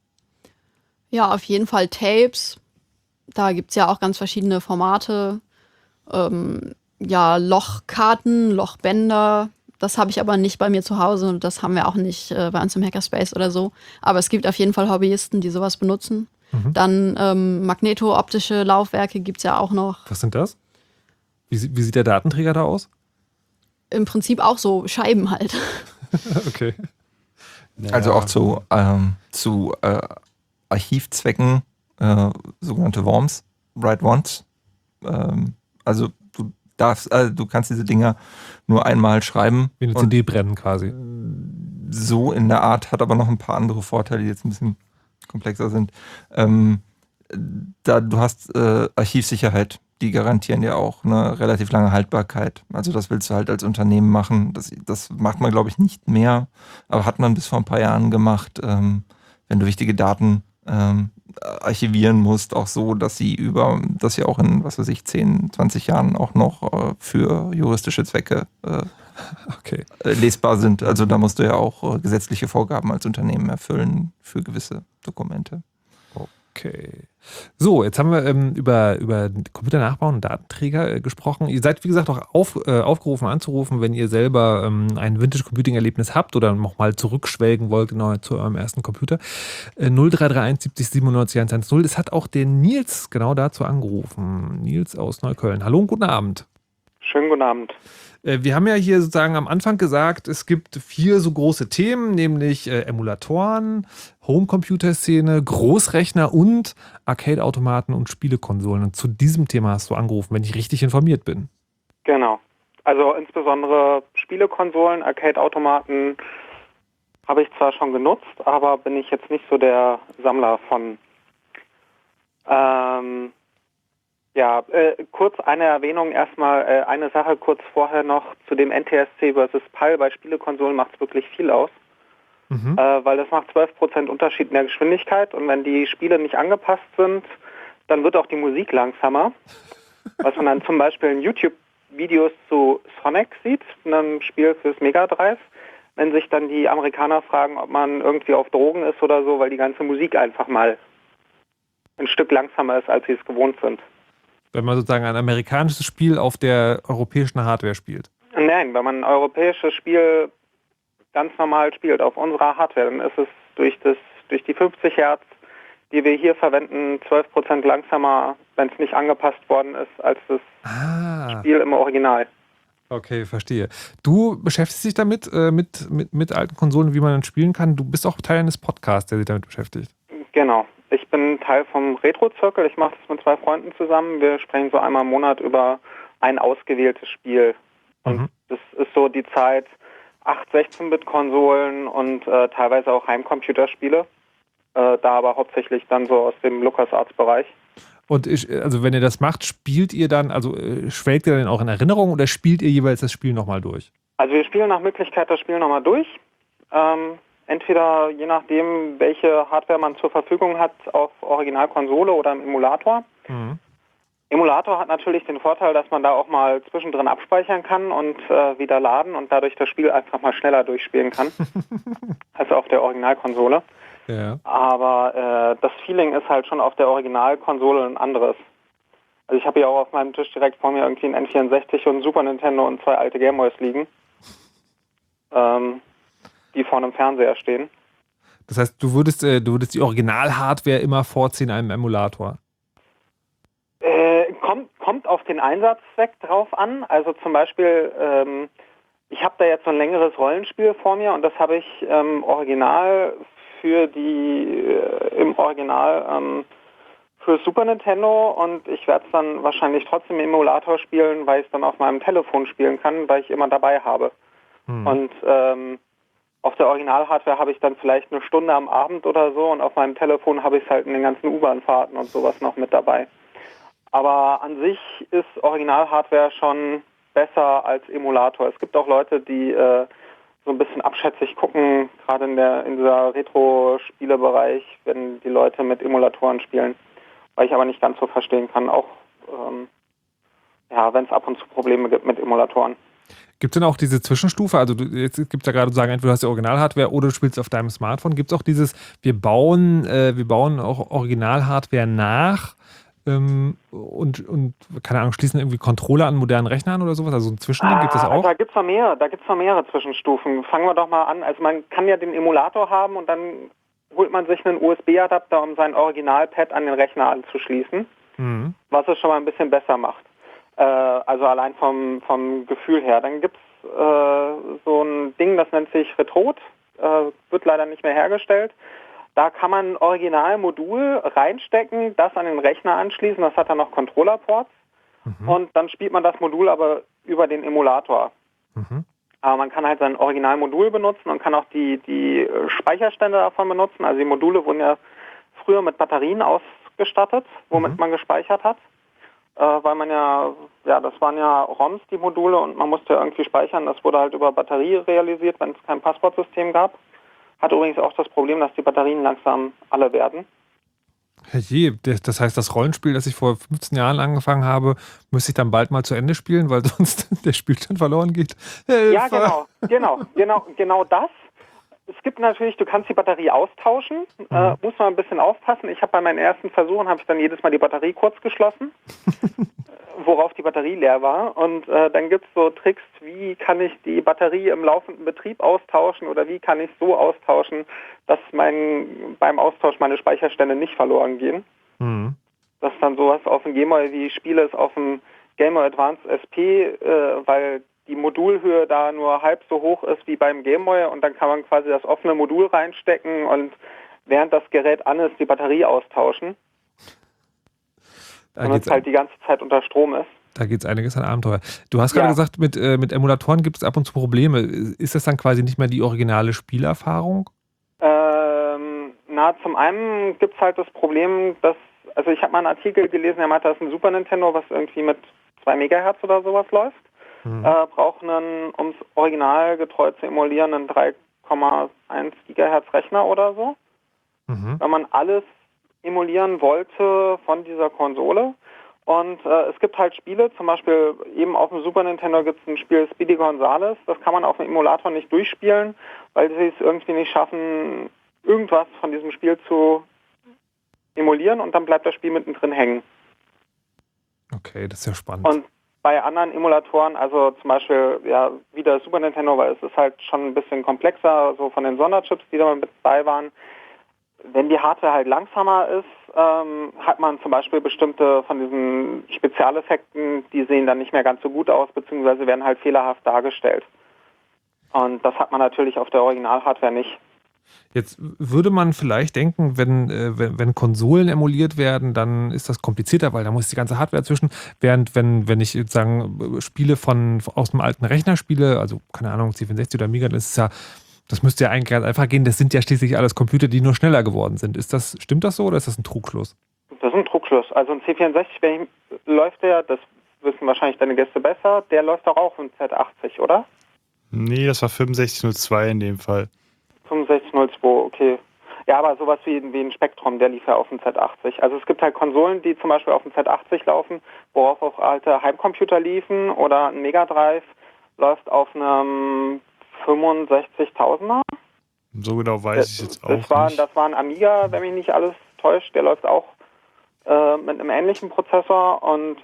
Ja, auf jeden Fall Tapes. Da gibt es ja auch ganz verschiedene Formate. Lochkarten, Lochbänder. Das habe ich aber nicht bei mir zu Hause und das haben wir auch nicht bei uns im Hackerspace oder so. Aber es gibt auf jeden Fall Hobbyisten, die sowas benutzen. Mhm. Dann magneto-optische Laufwerke gibt es ja auch noch. Was sind das? Wie sieht der Datenträger da aus? Im Prinzip auch so Scheiben halt. Okay. Ja. Also auch zu Archivzwecken. Sogenannte Worms, Write-Once. Also du kannst diese Dinger nur einmal schreiben. Wie eine CD brennen quasi. So in der Art, hat aber noch ein paar andere Vorteile, die jetzt ein bisschen komplexer sind. Du hast Archivsicherheit, die garantieren dir auch eine relativ lange Haltbarkeit. Also das willst du halt als Unternehmen machen. Das macht man, glaube ich, nicht mehr, aber hat man bis vor ein paar Jahren gemacht, wenn du wichtige Daten archivieren musst, auch so, dass sie auch in, 10, 20 Jahren auch noch für juristische Zwecke lesbar sind. Also da musst du ja auch gesetzliche Vorgaben als Unternehmen erfüllen für gewisse Dokumente. Okay. So, jetzt haben wir über Computernachbau und Datenträger gesprochen. Ihr seid, wie gesagt, auch aufgerufen anzurufen, wenn ihr selber ein Vintage-Computing-Erlebnis habt oder noch mal zurückschwelgen wollt genau zu eurem ersten Computer. 0331 70 97 110. Es hat auch der Nils genau dazu angerufen. Nils aus Neukölln. Hallo und guten Abend. Schönen guten Abend. Wir haben ja hier sozusagen am Anfang gesagt, es gibt 4 so große Themen, nämlich Emulatoren, Homecomputer-Szene, Großrechner und Arcade-Automaten und Spielekonsolen. Und zu diesem Thema hast du angerufen, wenn ich richtig informiert bin. Genau. Also insbesondere Spielekonsolen, Arcade-Automaten habe ich zwar schon genutzt, aber bin ich jetzt nicht so der Sammler von. Kurz eine Erwähnung erstmal, eine Sache kurz vorher noch zu dem NTSC versus PAL. Bei Spielekonsolen macht es wirklich viel aus, weil das macht 12% Unterschied in der Geschwindigkeit und wenn die Spiele nicht angepasst sind, dann wird auch die Musik langsamer. Was man dann zum Beispiel in YouTube-Videos zu Sonic sieht, einem Spiel fürs Mega Drive, wenn sich dann die Amerikaner fragen, ob man irgendwie auf Drogen ist oder so, weil die ganze Musik einfach mal ein Stück langsamer ist, als sie es gewohnt sind. Wenn man sozusagen ein amerikanisches Spiel auf der europäischen Hardware spielt? Nein, wenn man ein europäisches Spiel ganz normal spielt auf unserer Hardware, dann ist es durch die 50 Hertz, die wir hier verwenden, 12% langsamer, wenn es nicht angepasst worden ist, als das Spiel im Original. Okay, verstehe. Du beschäftigst dich damit, mit alten Konsolen, wie man dann spielen kann. Du bist auch Teil eines Podcasts, der sich damit beschäftigt. Genau. Ich bin Teil vom Retro-Zirkel. Ich mache das mit 2 Freunden zusammen. Wir sprechen so einmal im Monat über ein ausgewähltes Spiel. Und das ist so die Zeit 8-16-Bit-Konsolen und teilweise auch Heimcomputerspiele. Da aber hauptsächlich dann so aus dem LucasArts-Bereich. Und also wenn ihr das macht, spielt ihr dann, also schwelgt ihr dann auch in Erinnerung oder spielt ihr jeweils das Spiel nochmal durch? Also wir spielen nach Möglichkeit das Spiel nochmal durch. Entweder je nachdem, welche Hardware man zur Verfügung hat, auf Originalkonsole oder im Emulator. Emulator hat natürlich den Vorteil, dass man da auch mal zwischendrin abspeichern kann und wieder laden und dadurch das Spiel einfach mal schneller durchspielen kann als auf der Originalkonsole. Ja. Aber das Feeling ist halt schon auf der Originalkonsole ein anderes. Also ich habe hier auch auf meinem Tisch direkt vor mir irgendwie ein N64 und ein Super Nintendo und 2 alte Gameboys liegen. Die vor einem Fernseher stehen. Das heißt, du würdest die Original-Hardware immer vorziehen einem Emulator? Kommt auf den Einsatzzweck drauf an. Also zum Beispiel, ich habe da jetzt so ein längeres Rollenspiel vor mir und das habe ich original für Super Nintendo und ich werde es dann wahrscheinlich trotzdem im Emulator spielen, weil ich es dann auf meinem Telefon spielen kann, weil ich immer dabei habe. Und auf der Original-Hardware habe ich dann vielleicht eine Stunde am Abend oder so und auf meinem Telefon habe ich es halt in den ganzen U-Bahn-Fahrten und sowas noch mit dabei. Aber an sich ist Original-Hardware schon besser als Emulator. Es gibt auch Leute, die so ein bisschen abschätzig gucken, gerade in dieser Retro-Spiele-Bereich, wenn die Leute mit Emulatoren spielen. Weil ich aber nicht ganz so verstehen kann, auch wenn es ab und zu Probleme gibt mit Emulatoren. Gibt es denn auch diese Zwischenstufe? Also jetzt gibt es ja gerade zu sagen, entweder du hast die Original-Hardware oder du spielst auf deinem Smartphone. Gibt es auch dieses, wir bauen auch Original-Hardware nach und keine Ahnung, schließen irgendwie Controller an modernen Rechnern oder sowas? Also ein Zwischending gibt es auch? Da gibt's noch mehrere Zwischenstufen. Fangen wir doch mal an. Also man kann ja den Emulator haben und dann holt man sich einen USB-Adapter, um sein Original-Pad an den Rechner anzuschließen, was es schon mal ein bisschen besser macht. Also allein vom Gefühl her. Dann gibt es so ein Ding, das nennt sich Retrot, wird leider nicht mehr hergestellt. Da kann man ein Originalmodul reinstecken, das an den Rechner anschließen, das hat dann noch Controller-Ports und dann spielt man das Modul aber über den Emulator. Aber man kann halt sein Originalmodul benutzen und kann auch die Speicherstände davon benutzen. Also die Module wurden ja früher mit Batterien ausgestattet, womit man gespeichert hat. Weil man das waren ja ROMs, die Module, und man musste ja irgendwie speichern. Das wurde halt über Batterie realisiert, wenn es kein Passwortsystem gab. Hat übrigens auch das Problem, dass die Batterien langsam alle werden. Herrje, das heißt, das Rollenspiel, das ich vor 15 Jahren angefangen habe, müsste ich dann bald mal zu Ende spielen, weil sonst der Spielstand verloren geht. Ja, genau das. es gibt natürlich, du kannst die Batterie austauschen, muss man ein bisschen aufpassen. Ich habe bei meinen ersten Versuchen, dann jedes Mal die Batterie kurz geschlossen, worauf die Batterie leer war. Und dann gibt es so Tricks, wie kann ich die Batterie im laufenden Betrieb austauschen oder wie kann ich so austauschen, dass beim Austausch meine Speicherstände nicht verloren gehen. Mhm. Das ist dann sowas auf dem Gameboy, wie ich spiele es auf dem Gameboy Advance SP, weil die Modulhöhe da nur halb so hoch ist wie beim Gameboy und dann kann man quasi das offene Modul reinstecken und während das Gerät an ist, die Batterie austauschen. Damit es halt die ganze Zeit unter Strom ist. Da geht es einiges an Abenteuer. Du hast gerade gesagt, mit Emulatoren gibt es ab und zu Probleme. Ist das dann quasi nicht mehr die originale Spielerfahrung? Zum einen gibt es halt das Problem, dass, also ich habe mal einen Artikel gelesen, der meinte, das ist ein Super Nintendo, was irgendwie mit 2 Megahertz oder sowas läuft. Braucht einen, um es originalgetreu zu emulieren, einen 3,1 Gigahertz Rechner oder so. Wenn man alles emulieren wollte von dieser Konsole. Und es gibt halt Spiele, zum Beispiel eben auf dem Super Nintendo gibt es ein Spiel Speedy Gonzales, das kann man auf dem Emulator nicht durchspielen, weil sie es irgendwie nicht schaffen, irgendwas von diesem Spiel zu emulieren und dann bleibt das Spiel mittendrin hängen. Okay, das ist ja spannend. Und bei anderen Emulatoren, also zum Beispiel wie der Super Nintendo, weil es ist halt schon ein bisschen komplexer, so von den Sonderchips, die da mit dabei waren. Wenn die Hardware halt langsamer ist, hat man zum Beispiel bestimmte von diesen Spezialeffekten, die sehen dann nicht mehr ganz so gut aus, beziehungsweise werden halt fehlerhaft dargestellt. Und das hat man natürlich auf der Original-Hardware nicht. Jetzt würde man vielleicht denken, wenn Konsolen emuliert werden, dann ist das komplizierter, weil da muss die ganze Hardware zwischen. Während wenn ich sozusagen Spiele aus dem alten Rechner spiele, also keine Ahnung, C64 oder Amiga, das müsste ja eigentlich ganz einfach gehen. Das sind ja schließlich alles Computer, die nur schneller geworden sind. Stimmt das so oder ist das ein Trugschluss? Das ist ein Trugschluss. Also ein C64 läuft das wissen wahrscheinlich deine Gäste besser, der läuft doch auch im Z80, oder? Nee, das war 6502 in dem Fall. 6502, okay. Ja, aber sowas wie ein Spektrum, der lief ja auf dem Z80. Also es gibt halt Konsolen, die zum Beispiel auf dem Z80 laufen, worauf auch alte Heimcomputer liefen oder ein Mega Drive läuft auf einem 65.000er. So genau weiß ich jetzt auch nicht. Das war ein Amiga, wenn mich nicht alles täuscht. Der läuft auch mit einem ähnlichen Prozessor und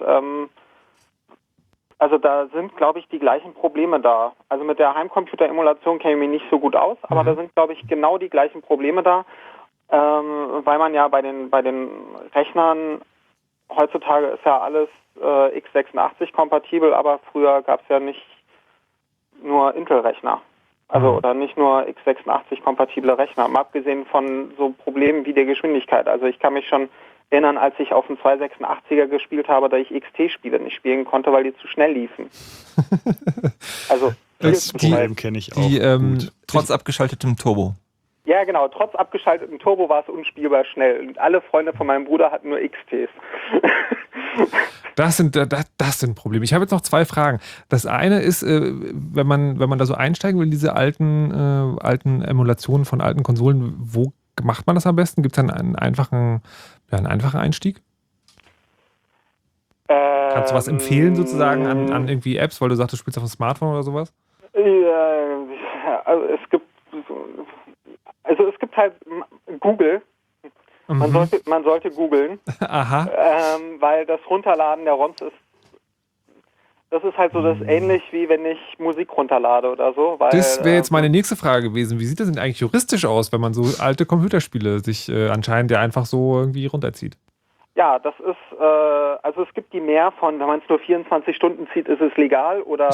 also da sind, glaube ich, die gleichen Probleme da. Also mit der Heimcomputer-Emulation kenne ich mich nicht so gut aus, aber da sind, glaube ich, genau die gleichen Probleme da, weil man ja bei den Rechnern, heutzutage ist ja alles x86 kompatibel, aber früher gab es ja nicht nur Intel-Rechner. Also oder nicht nur x86 kompatible Rechner, mal abgesehen von so Problemen wie der Geschwindigkeit. Also ich kann mich schon erinnern, als ich auf dem 286er gespielt habe, da ich XT-Spiele nicht spielen konnte, weil die zu schnell liefen. Also das Problem kenne ich auch gut. Trotz abgeschaltetem Turbo. Ja, genau. Trotz abgeschaltetem Turbo war es unspielbar schnell. Und alle Freunde von meinem Bruder hatten nur XTs. Das sind Probleme. Ich habe jetzt noch 2 Fragen. Das eine ist, wenn man da so einsteigen will in diese alten Emulationen von alten Konsolen, wo macht man das am besten? Gibt es einen einfachen Einstieg? Kannst du was empfehlen sozusagen an irgendwie Apps, weil du sagst, du spielst auf dem Smartphone oder sowas? Also es gibt halt Google. Man sollte googeln. Aha. Weil das Runterladen der ROMs das ist halt so das ähnlich wie wenn ich Musik runterlade oder so. Weil, das wäre jetzt meine nächste Frage gewesen. Wie sieht das denn eigentlich juristisch aus, wenn man so alte Computerspiele sich anscheinend ja einfach so irgendwie runterzieht? Ja, das ist, also es gibt die mehr von, wenn man es nur 24 Stunden zieht, ist es legal oder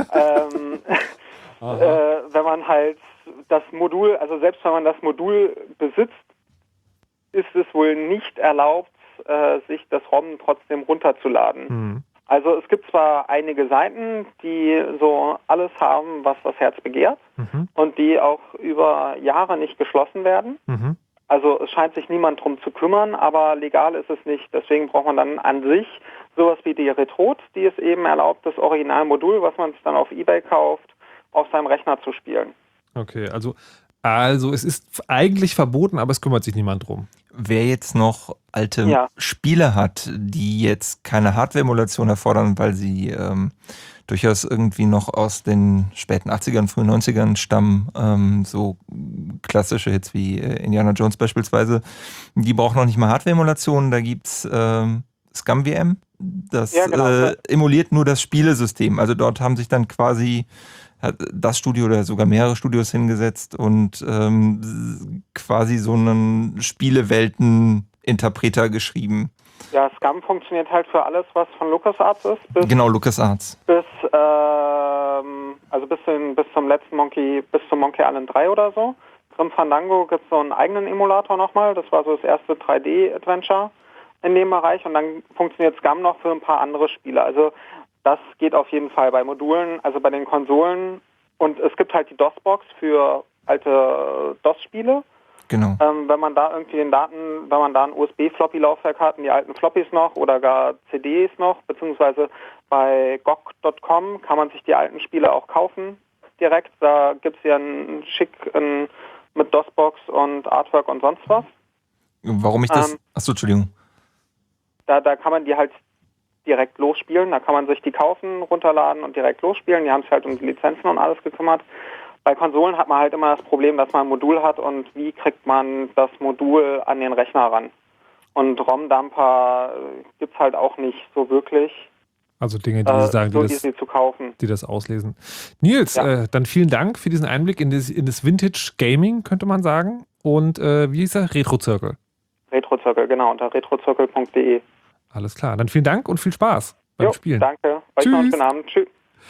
wenn man halt das Modul, also selbst wenn man das Modul besitzt, ist es wohl nicht erlaubt, sich das ROM trotzdem runterzuladen. Also es gibt zwar einige Seiten, die so alles haben, was das Herz begehrt und die auch über Jahre nicht geschlossen werden. Also es scheint sich niemand drum zu kümmern, aber legal ist es nicht. Deswegen braucht man dann an sich sowas wie die Retrot, die es eben erlaubt, das Originalmodul, was man sich dann auf eBay kauft, auf seinem Rechner zu spielen. Okay, also es ist eigentlich verboten, aber es kümmert sich niemand drum. Wer jetzt noch alte Spiele hat, die jetzt keine Hardware-Emulation erfordern, weil sie durchaus irgendwie noch aus den späten 80ern, frühen 90ern stammen, so klassische Hits wie Indiana Jones beispielsweise, die brauchen noch nicht mal Hardware-Emulationen, da gibt's ScumVM, das emuliert nur das Spielesystem, also dort haben sich dann quasi das Studio oder sogar mehrere Studios hingesetzt und quasi so einen Spielewelten-Interpreter geschrieben. Ja, Scum funktioniert halt für alles, was von LucasArts ist. Genau, LucasArts. Bis zum letzten Monkey, bis zum Monkey Island 3 oder so. Grim Fandango gibt es so einen eigenen Emulator nochmal. Das war so das erste 3D-Adventure in dem Bereich. Und dann funktioniert Scum noch für ein paar andere Spiele. Also das geht auf jeden Fall bei Modulen, also bei den Konsolen. Und es gibt halt die DOS-Box für alte DOS-Spiele. Genau. Wenn man da irgendwie wenn man da ein USB-Floppy-Laufwerk hat, die alten Floppies noch oder gar CDs noch, beziehungsweise bei GOG.com kann man sich die alten Spiele auch kaufen direkt. Da gibt es ja einen Schick mit DOS-Box und Artwork und sonst was. Warum ich das... Achso, Entschuldigung. Da kann man die halt direkt losspielen. Da kann man sich die kaufen, runterladen und direkt losspielen. Die haben sich halt um die Lizenzen und alles gekümmert. Bei Konsolen hat man halt immer das Problem, dass man ein Modul hat und wie kriegt man das Modul an den Rechner ran. Und ROM-Dumper gibt es halt auch nicht so wirklich. Also Dinge, die Sie sagen, so easy zu kaufen. Die das auslesen. Nils, dann vielen Dank für diesen Einblick in das Vintage Gaming, könnte man sagen. Und wie hieß er? Retro-Zirkel. Retro-Zirkel, genau, unter retrozirkel.de. Alles klar, dann vielen Dank und viel Spaß beim Spielen. Danke. Euch noch einen schönen Abend. Tschüss.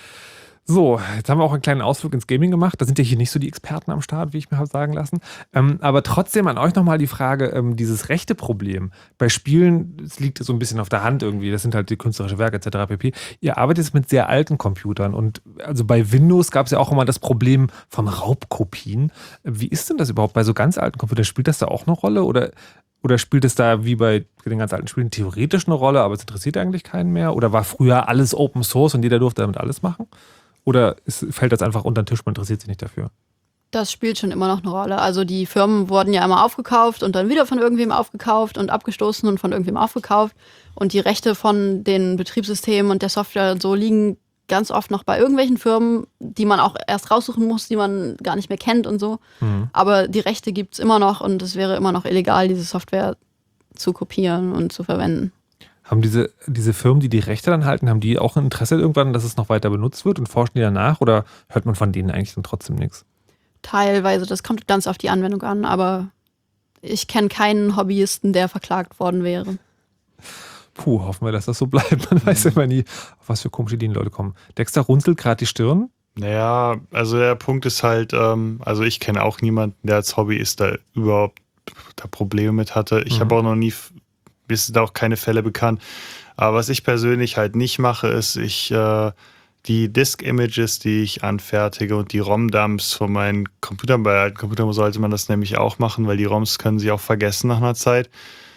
So, jetzt haben wir auch einen kleinen Ausflug ins Gaming gemacht. Da sind ja hier nicht so die Experten am Start, wie ich mir habe sagen lassen. Aber trotzdem an euch nochmal die Frage, dieses rechte Problem. Bei Spielen, es liegt so ein bisschen auf der Hand irgendwie, das sind halt die künstlerische Werke etc. pp. Ihr arbeitet mit sehr alten Computern und also bei Windows gab es ja auch immer das Problem von Raubkopien. Wie ist denn das überhaupt bei so ganz alten Computern? Spielt das da auch eine Rolle oder spielt es da wie bei den ganz alten Spielen theoretisch eine Rolle, aber es interessiert eigentlich keinen mehr? Oder war früher alles Open Source und jeder durfte damit alles machen? Oder fällt das einfach unter den Tisch, man interessiert sich nicht dafür? Das spielt schon immer noch eine Rolle. Also die Firmen wurden ja immer aufgekauft und dann wieder von irgendwem aufgekauft und abgestoßen und von irgendwem aufgekauft. Und die Rechte von den Betriebssystemen und der Software und so liegen ganz oft noch bei irgendwelchen Firmen, die man auch erst raussuchen muss, die man gar nicht mehr kennt und so. Aber die Rechte gibt es immer noch und es wäre immer noch illegal, diese Software zu kopieren und zu verwenden. Haben diese Firmen, die die Rechte dann halten, haben die auch ein Interesse irgendwann, dass es noch weiter benutzt wird und forschen die danach oder hört man von denen eigentlich dann trotzdem nichts? Teilweise, das kommt ganz auf die Anwendung an, aber ich kenne keinen Hobbyisten, der verklagt worden wäre. Puh, hoffen wir, dass das so bleibt. Man weiß immer nie, auf was für komische Ideen Leute kommen. Dexter runzelt gerade die Stirn. Naja, also der Punkt ist halt, also ich kenne auch niemanden, der als Hobbyist da überhaupt da Probleme mit hatte. Ich habe auch noch nie... Mir sind auch keine Fälle bekannt. Aber was ich persönlich halt nicht mache, ist, die Disk-Images, die ich anfertige und die ROM-Dumps von meinen Computern, bei alten Computern sollte man das nämlich auch machen, weil die ROMs können sich auch vergessen nach einer Zeit.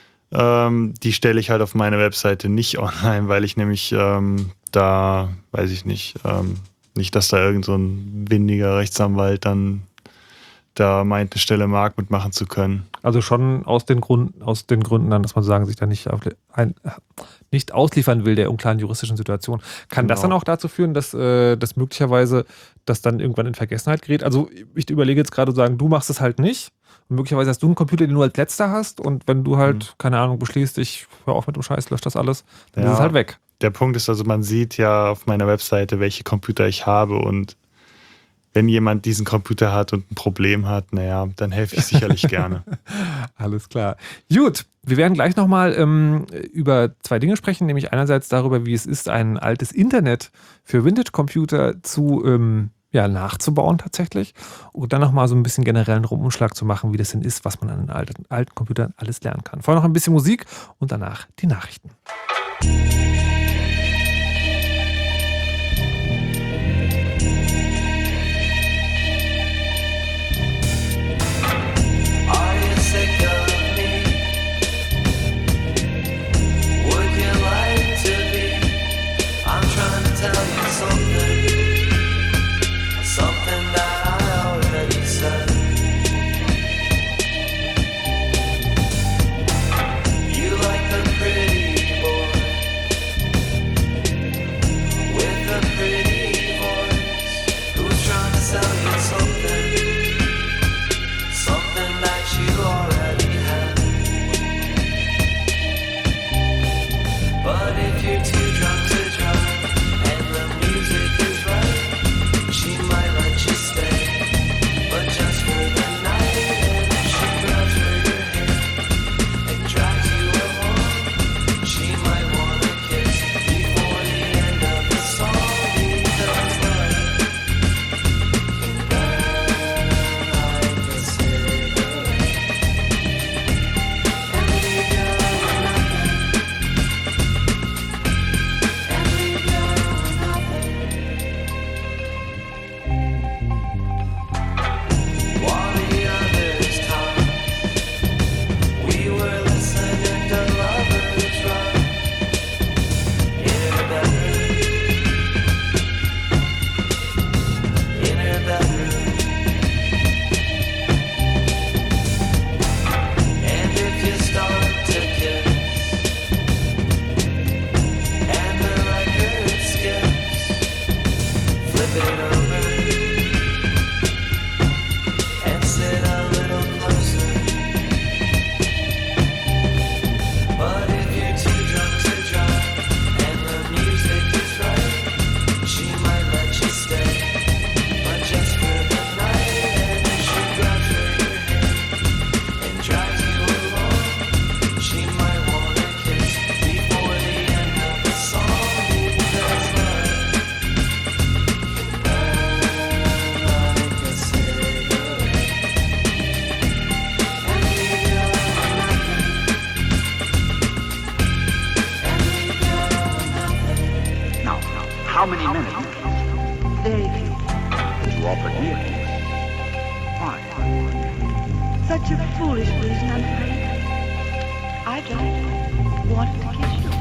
Die stelle ich halt auf meine Webseite nicht online, weil ich nämlich da, weiß ich nicht, nicht, dass da irgend so ein windiger Rechtsanwalt dann da meint, eine Stelle Mark mitmachen zu können. Also schon aus den Gründen dann, dass man sagen, sich da nicht ausliefern will der unklaren juristischen Situation. Kann das dann auch dazu führen, dass möglicherweise das dann irgendwann in Vergessenheit gerät? Also ich überlege jetzt gerade zu sagen, du machst es halt nicht. Und möglicherweise hast du einen Computer, den du als letzter hast und wenn du halt, keine Ahnung, beschließt, ich höre auf mit dem Scheiß, lösche das alles, dann ist es halt weg. Der Punkt ist also, man sieht ja auf meiner Webseite, welche Computer ich habe und wenn jemand diesen Computer hat und ein Problem hat, naja, dann helfe ich sicherlich gerne. Alles klar. Gut, wir werden gleich nochmal über zwei Dinge sprechen, nämlich einerseits darüber, wie es ist, ein altes Internet für Vintage-Computer nachzubauen tatsächlich und dann nochmal so ein bisschen generellen Rumumschlag zu machen, wie das denn ist, was man an den alten Computern alles lernen kann. Vorher noch ein bisschen Musik und danach die Nachrichten. such a foolish reason, I'm afraid. I just wanted to kiss you.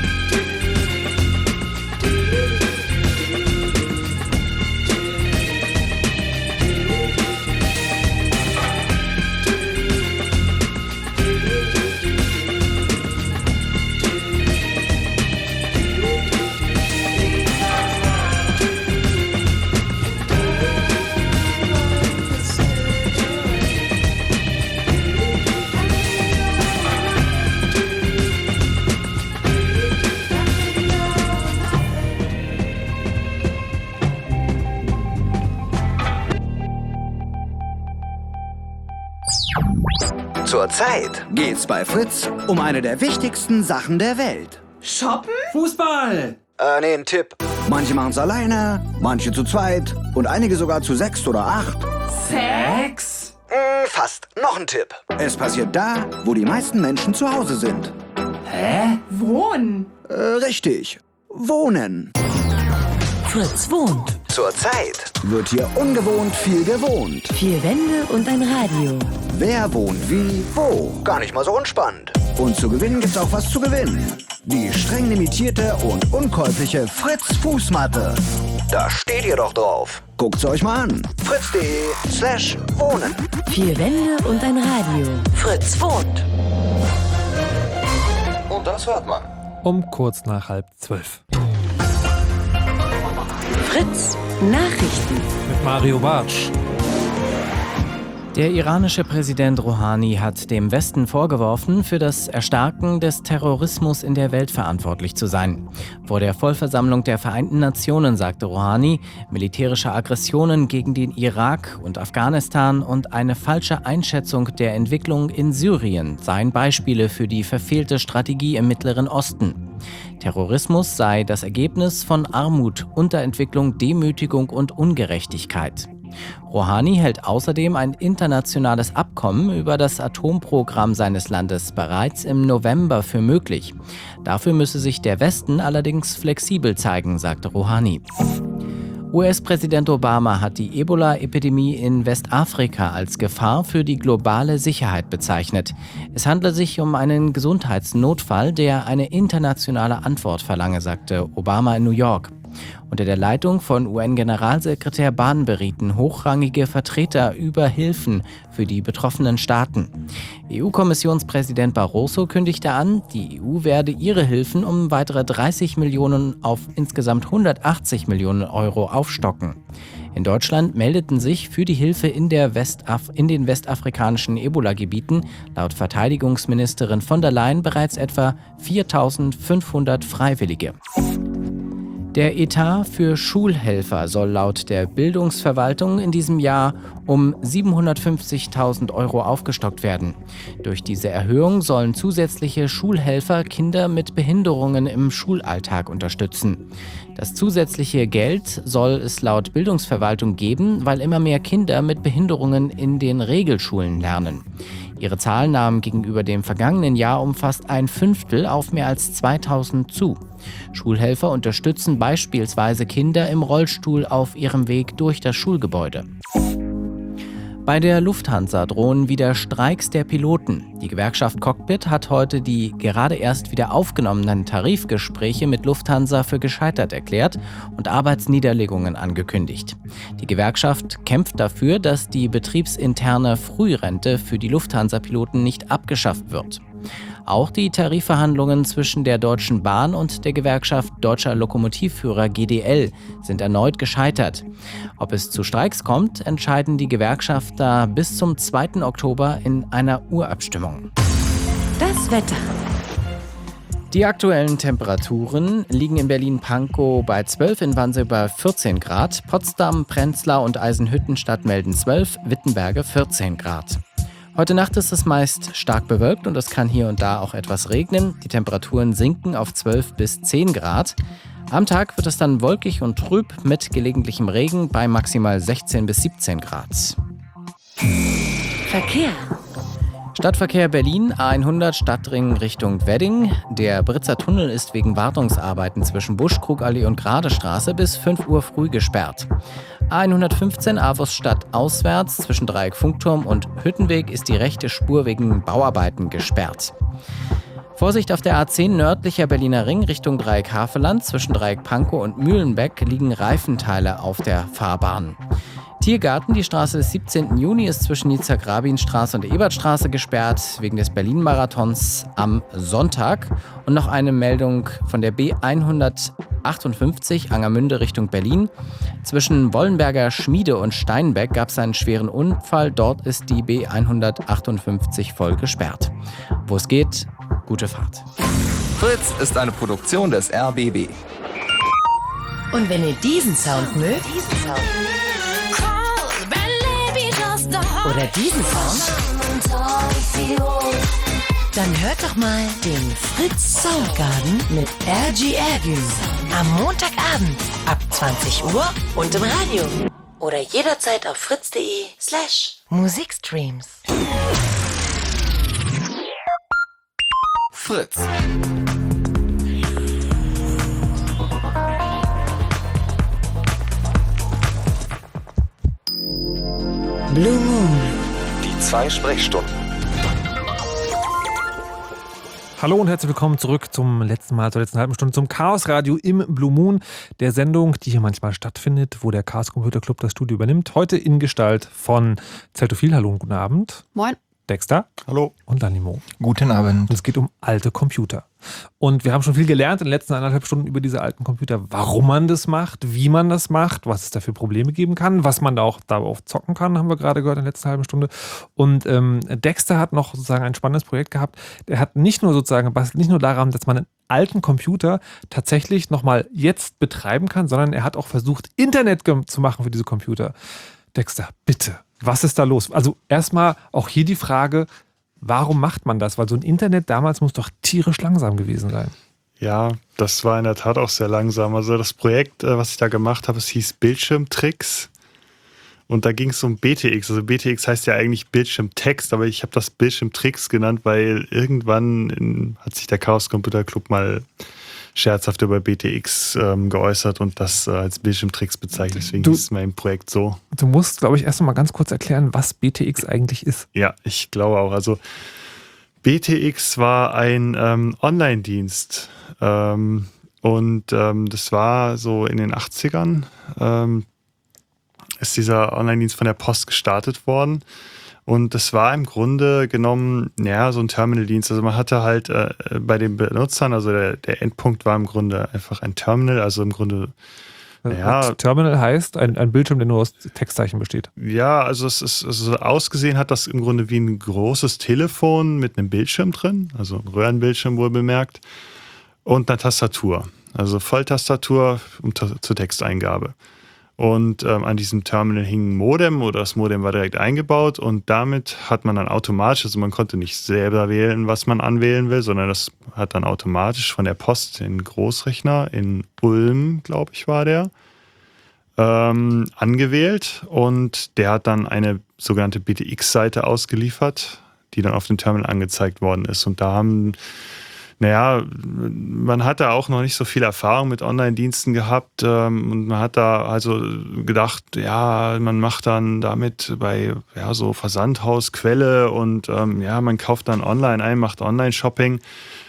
Zurzeit geht's bei Fritz um eine der wichtigsten Sachen der Welt. Shoppen? Fußball! Nee, ein Tipp. Manche machen's alleine, manche zu zweit und einige sogar zu 6 oder 8. Sex? Fast. Noch ein Tipp. Es passiert da, wo die meisten Menschen zu Hause sind. Hä? Wohnen? Richtig. Wohnen. Fritz wohnt. Zurzeit wird hier ungewohnt viel gewohnt. 4 Wände und ein Radio. Wer wohnt wie, wo? Gar nicht mal so unspannend. Und zu gewinnen gibt's auch was zu gewinnen. Die streng limitierte und unkäufliche Fritz-Fußmatte. Da steht ihr doch drauf. Guckt's euch mal an. fritz.de/wohnen. 4 Wände und ein Radio. Fritz wohnt. Und das hört man. Um kurz nach 11:30. Fritz Nachrichten. Mit Mario Bartsch. Der iranische Präsident Rouhani hat dem Westen vorgeworfen, für das Erstarken des Terrorismus in der Welt verantwortlich zu sein. Vor der Vollversammlung der Vereinten Nationen sagte Rouhani, militärische Aggressionen gegen den Irak und Afghanistan und eine falsche Einschätzung der Entwicklung in Syrien seien Beispiele für die verfehlte Strategie im Mittleren Osten. Terrorismus sei das Ergebnis von Armut, Unterentwicklung, Demütigung und Ungerechtigkeit. Rouhani hält außerdem ein internationales Abkommen über das Atomprogramm seines Landes bereits im November für möglich. Dafür müsse sich der Westen allerdings flexibel zeigen, sagte Rouhani. US-Präsident Obama hat die Ebola-Epidemie in Westafrika als Gefahr für die globale Sicherheit bezeichnet. Es handle sich um einen Gesundheitsnotfall, der eine internationale Antwort verlange, sagte Obama in New York. Unter der Leitung von UN-Generalsekretär Ban berieten hochrangige Vertreter über Hilfen für die betroffenen Staaten. EU-Kommissionspräsident Barroso kündigte an, die EU werde ihre Hilfen um weitere 30 Millionen auf insgesamt 180 Millionen Euro aufstocken. In Deutschland meldeten sich für die Hilfe in den westafrikanischen Ebola-Gebieten laut Verteidigungsministerin von der Leyen bereits etwa 4.500 Freiwillige. Der Etat für Schulhelfer soll laut der Bildungsverwaltung in diesem Jahr um 750.000 Euro aufgestockt werden. Durch diese Erhöhung sollen zusätzliche Schulhelfer Kinder mit Behinderungen im Schulalltag unterstützen. Das zusätzliche Geld soll es laut Bildungsverwaltung geben, weil immer mehr Kinder mit Behinderungen in den Regelschulen lernen. Ihre Zahl nahm gegenüber dem vergangenen Jahr um fast 1/5 auf mehr als 2000 zu. Schulhelfer unterstützen beispielsweise Kinder im Rollstuhl auf ihrem Weg durch das Schulgebäude. Bei der Lufthansa drohen wieder Streiks der Piloten. Die Gewerkschaft Cockpit hat heute die gerade erst wieder aufgenommenen Tarifgespräche mit Lufthansa für gescheitert erklärt und Arbeitsniederlegungen angekündigt. Die Gewerkschaft kämpft dafür, dass die betriebsinterne Frührente für die Lufthansa-Piloten nicht abgeschafft wird. Auch die Tarifverhandlungen zwischen der Deutschen Bahn und der Gewerkschaft Deutscher Lokomotivführer GDL sind erneut gescheitert. Ob es zu Streiks kommt, entscheiden die Gewerkschafter bis zum 2. Oktober in einer Urabstimmung. Das Wetter. Die aktuellen Temperaturen liegen in Berlin-Pankow bei 12, in Wannsee bei 14 Grad, Potsdam, Prenzlau und Eisenhüttenstadt melden 12, Wittenberge 14 Grad. Heute Nacht ist es meist stark bewölkt und es kann hier und da auch etwas regnen. Die Temperaturen sinken auf 12 bis 10 Grad. Am Tag wird es dann wolkig und trüb mit gelegentlichem Regen bei maximal 16 bis 17 Grad. Verkehr. Stadtverkehr Berlin, A100 Stadtring Richtung Wedding. Der Britzer Tunnel ist wegen Wartungsarbeiten zwischen Buschkrugallee und Gradestraße bis 5 Uhr früh gesperrt. A115 Avos-Stadt auswärts zwischen Dreieck Funkturm und Hüttenweg ist die rechte Spur wegen Bauarbeiten gesperrt. Vorsicht auf der A10 nördlicher Berliner Ring Richtung Dreieck Havelland. Zwischen Dreieck Pankow und Mühlenbeck liegen Reifenteile auf der Fahrbahn. Tiergarten, die Straße des 17. Juni ist zwischen Nizza-Grabin-Straße und Ebertstraße gesperrt, wegen des Berlin-Marathons am Sonntag. Und noch eine Meldung von der B158 Angermünde Richtung Berlin. Zwischen Wollenberger Schmiede und Steinbeck gab es einen schweren Unfall. Dort ist die B158 voll gesperrt. Wo es geht, gute Fahrt. Fritz ist eine Produktion des RBB. Und wenn ihr diesen Sound mögt, oder diesen Sound, dann hört doch mal den Fritz Soundgarden mit RG Ergün am Montagabend ab 20 Uhr und im Radio. Oder jederzeit auf fritz.de/Musikstreams. Fritz. Blue Moon. Die 2 Sprechstunden. Hallo und herzlich willkommen zurück zur letzten halben Stunde zum Chaos Radio im Blue Moon, der Sendung, die hier manchmal stattfindet, wo der Chaos Computer Club das Studio übernimmt. Heute in Gestalt von Zeltophil. Hallo und guten Abend. Moin. Dexter. Hallo. Und Danimo. Guten Abend. Und es geht um alte Computer. Und wir haben schon viel gelernt in den letzten 1,5 Stunden über diese alten Computer, warum man das macht, wie man das macht, was es da für Probleme geben kann, was man da auch darauf zocken kann, haben wir gerade gehört in der letzten halben Stunde. Und Dexter hat noch sozusagen ein spannendes Projekt gehabt. Der hat nicht nur daran, dass man einen alten Computer tatsächlich nochmal jetzt betreiben kann, sondern er hat auch versucht, Internet zu machen für diese Computer. Dexter, bitte. Was ist da los? Also erstmal auch hier die Frage, warum macht man das? Weil so ein Internet damals muss doch tierisch langsam gewesen sein. Ja, das war in der Tat auch sehr langsam. Also das Projekt, was ich da gemacht habe, es hieß Bildschirmtricks. Und da ging es um BTX. Also BTX heißt ja eigentlich Bildschirmtext, aber ich habe das Bildschirmtricks genannt, weil irgendwann hat sich der Chaos Computer Club mal scherzhaft über BTX geäußert und das als Bildschirmtricks bezeichnet. Deswegen ist mein Projekt so. Du musst, glaube ich, erst noch mal ganz kurz erklären, was BTX eigentlich ist. Ja, ich glaube auch. Also BTX war ein Online-Dienst und das war so in den 80ern ist dieser Online-Dienst von der Post gestartet worden. Und das war im Grunde genommen, ja, so ein Terminaldienst. Also man hatte halt bei den Benutzern, also der Endpunkt war im Grunde einfach ein Terminal, also im Grunde, ja. Terminal heißt ein Bildschirm, der nur aus Textzeichen besteht. Ja, also ausgesehen hat das im Grunde wie ein großes Telefon mit einem Bildschirm drin, also ein Röhrenbildschirm wohl bemerkt, und einer Tastatur, also Volltastatur zur Texteingabe. Und an diesem Terminal hing ein Modem oder das Modem war direkt eingebaut und damit hat man dann automatisch, also man konnte nicht selber wählen, was man anwählen will, sondern das hat dann automatisch von der Post den Großrechner in Ulm, glaube ich, war der, angewählt und der hat dann eine sogenannte BTX-Seite ausgeliefert, die dann auf dem Terminal angezeigt worden ist. Und da man hat da auch noch nicht so viel Erfahrung mit Online-Diensten gehabt und man hat da also gedacht, ja, man macht dann damit bei so Versandhaus, Quelle und man kauft dann online ein, macht Online-Shopping.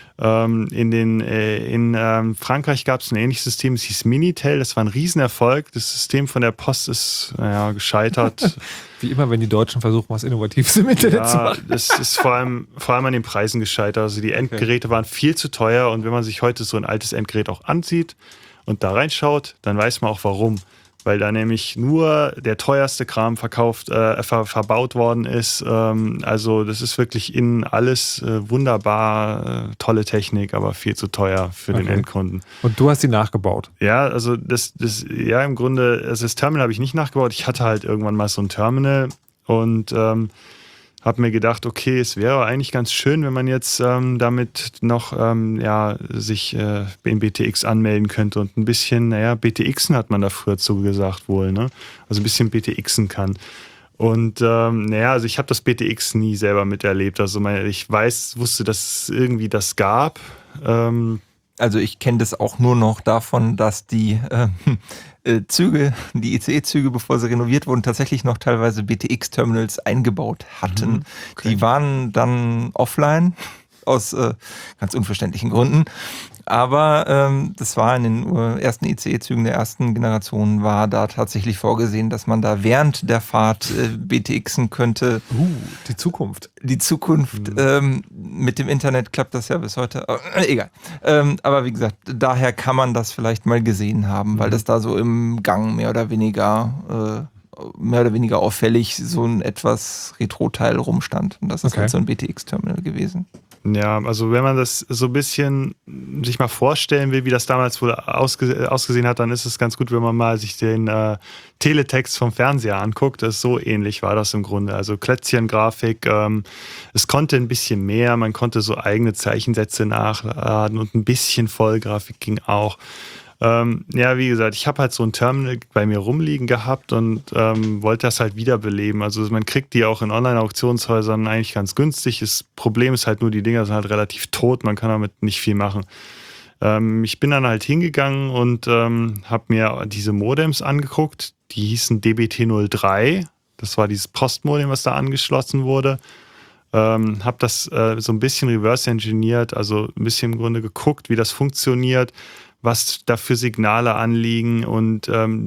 In Frankreich gab es ein ähnliches System, es hieß Minitel, das war ein Riesenerfolg. Das System von der Post ist gescheitert. Wie immer, wenn die Deutschen versuchen, was Innovatives im Internet zu machen. Das ist vor allem an den Preisen gescheitert. Also die Endgeräte waren viel zu teuer und wenn man sich heute so ein altes Endgerät auch ansieht und da reinschaut, dann weiß man auch warum. Weil da nämlich nur der teuerste Kram verbaut worden ist. Also das ist wirklich innen alles wunderbar, tolle Technik, aber viel zu teuer für den Endkunden. Und du hast die nachgebaut? Ja, also im Grunde, also das Terminal habe ich nicht nachgebaut. Ich hatte halt irgendwann mal so ein Terminal und habe mir gedacht, okay, es wäre eigentlich ganz schön, wenn man jetzt damit noch sich in BTX anmelden könnte und ein bisschen, BTXen hat man da früher zu gesagt wohl, ne? Also ein bisschen BTXen kann. Und also ich habe das BTX nie selber miterlebt. Also ich wusste, dass es irgendwie das gab. Also ich kenne das auch nur noch davon, dass die Züge, die ICE-Züge, bevor sie renoviert wurden, tatsächlich noch teilweise BTX-Terminals eingebaut hatten. Okay. Die waren dann offline aus ganz unverständlichen Gründen. Aber das war in den ersten ICE-Zügen der ersten Generation, war da tatsächlich vorgesehen, dass man da während der Fahrt BTXen könnte. Die Zukunft. Die Zukunft. Mit dem Internet klappt das ja bis heute. Egal. Aber wie gesagt, daher kann man das vielleicht mal gesehen haben, weil das da so im Gang mehr oder weniger auffällig so ein etwas Retro-Teil rumstand. Und das ist halt so ein BTX-Terminal gewesen. Ja, also wenn man das so ein bisschen sich mal vorstellen will, wie das damals wohl ausgesehen hat, dann ist es ganz gut, wenn man mal sich den Teletext vom Fernseher anguckt. So ähnlich war das im Grunde. Also Klötzchen-Grafik, es konnte ein bisschen mehr, man konnte so eigene Zeichensätze nachladen und ein bisschen Vollgrafik ging auch. Ja, wie gesagt, ich habe halt so ein Terminal bei mir rumliegen gehabt und wollte das halt wiederbeleben. Also man kriegt die auch in Online-Auktionshäusern eigentlich ganz günstig. Das Problem ist halt nur, die Dinger sind halt relativ tot, man kann damit nicht viel machen. Ich bin dann halt hingegangen und habe mir diese Modems angeguckt. Die hießen DBT03. Das war dieses Postmodem, was da angeschlossen wurde. Habe das so ein bisschen reverse-engineert, also ein bisschen im Grunde geguckt, wie das funktioniert, was da für Signale anliegen und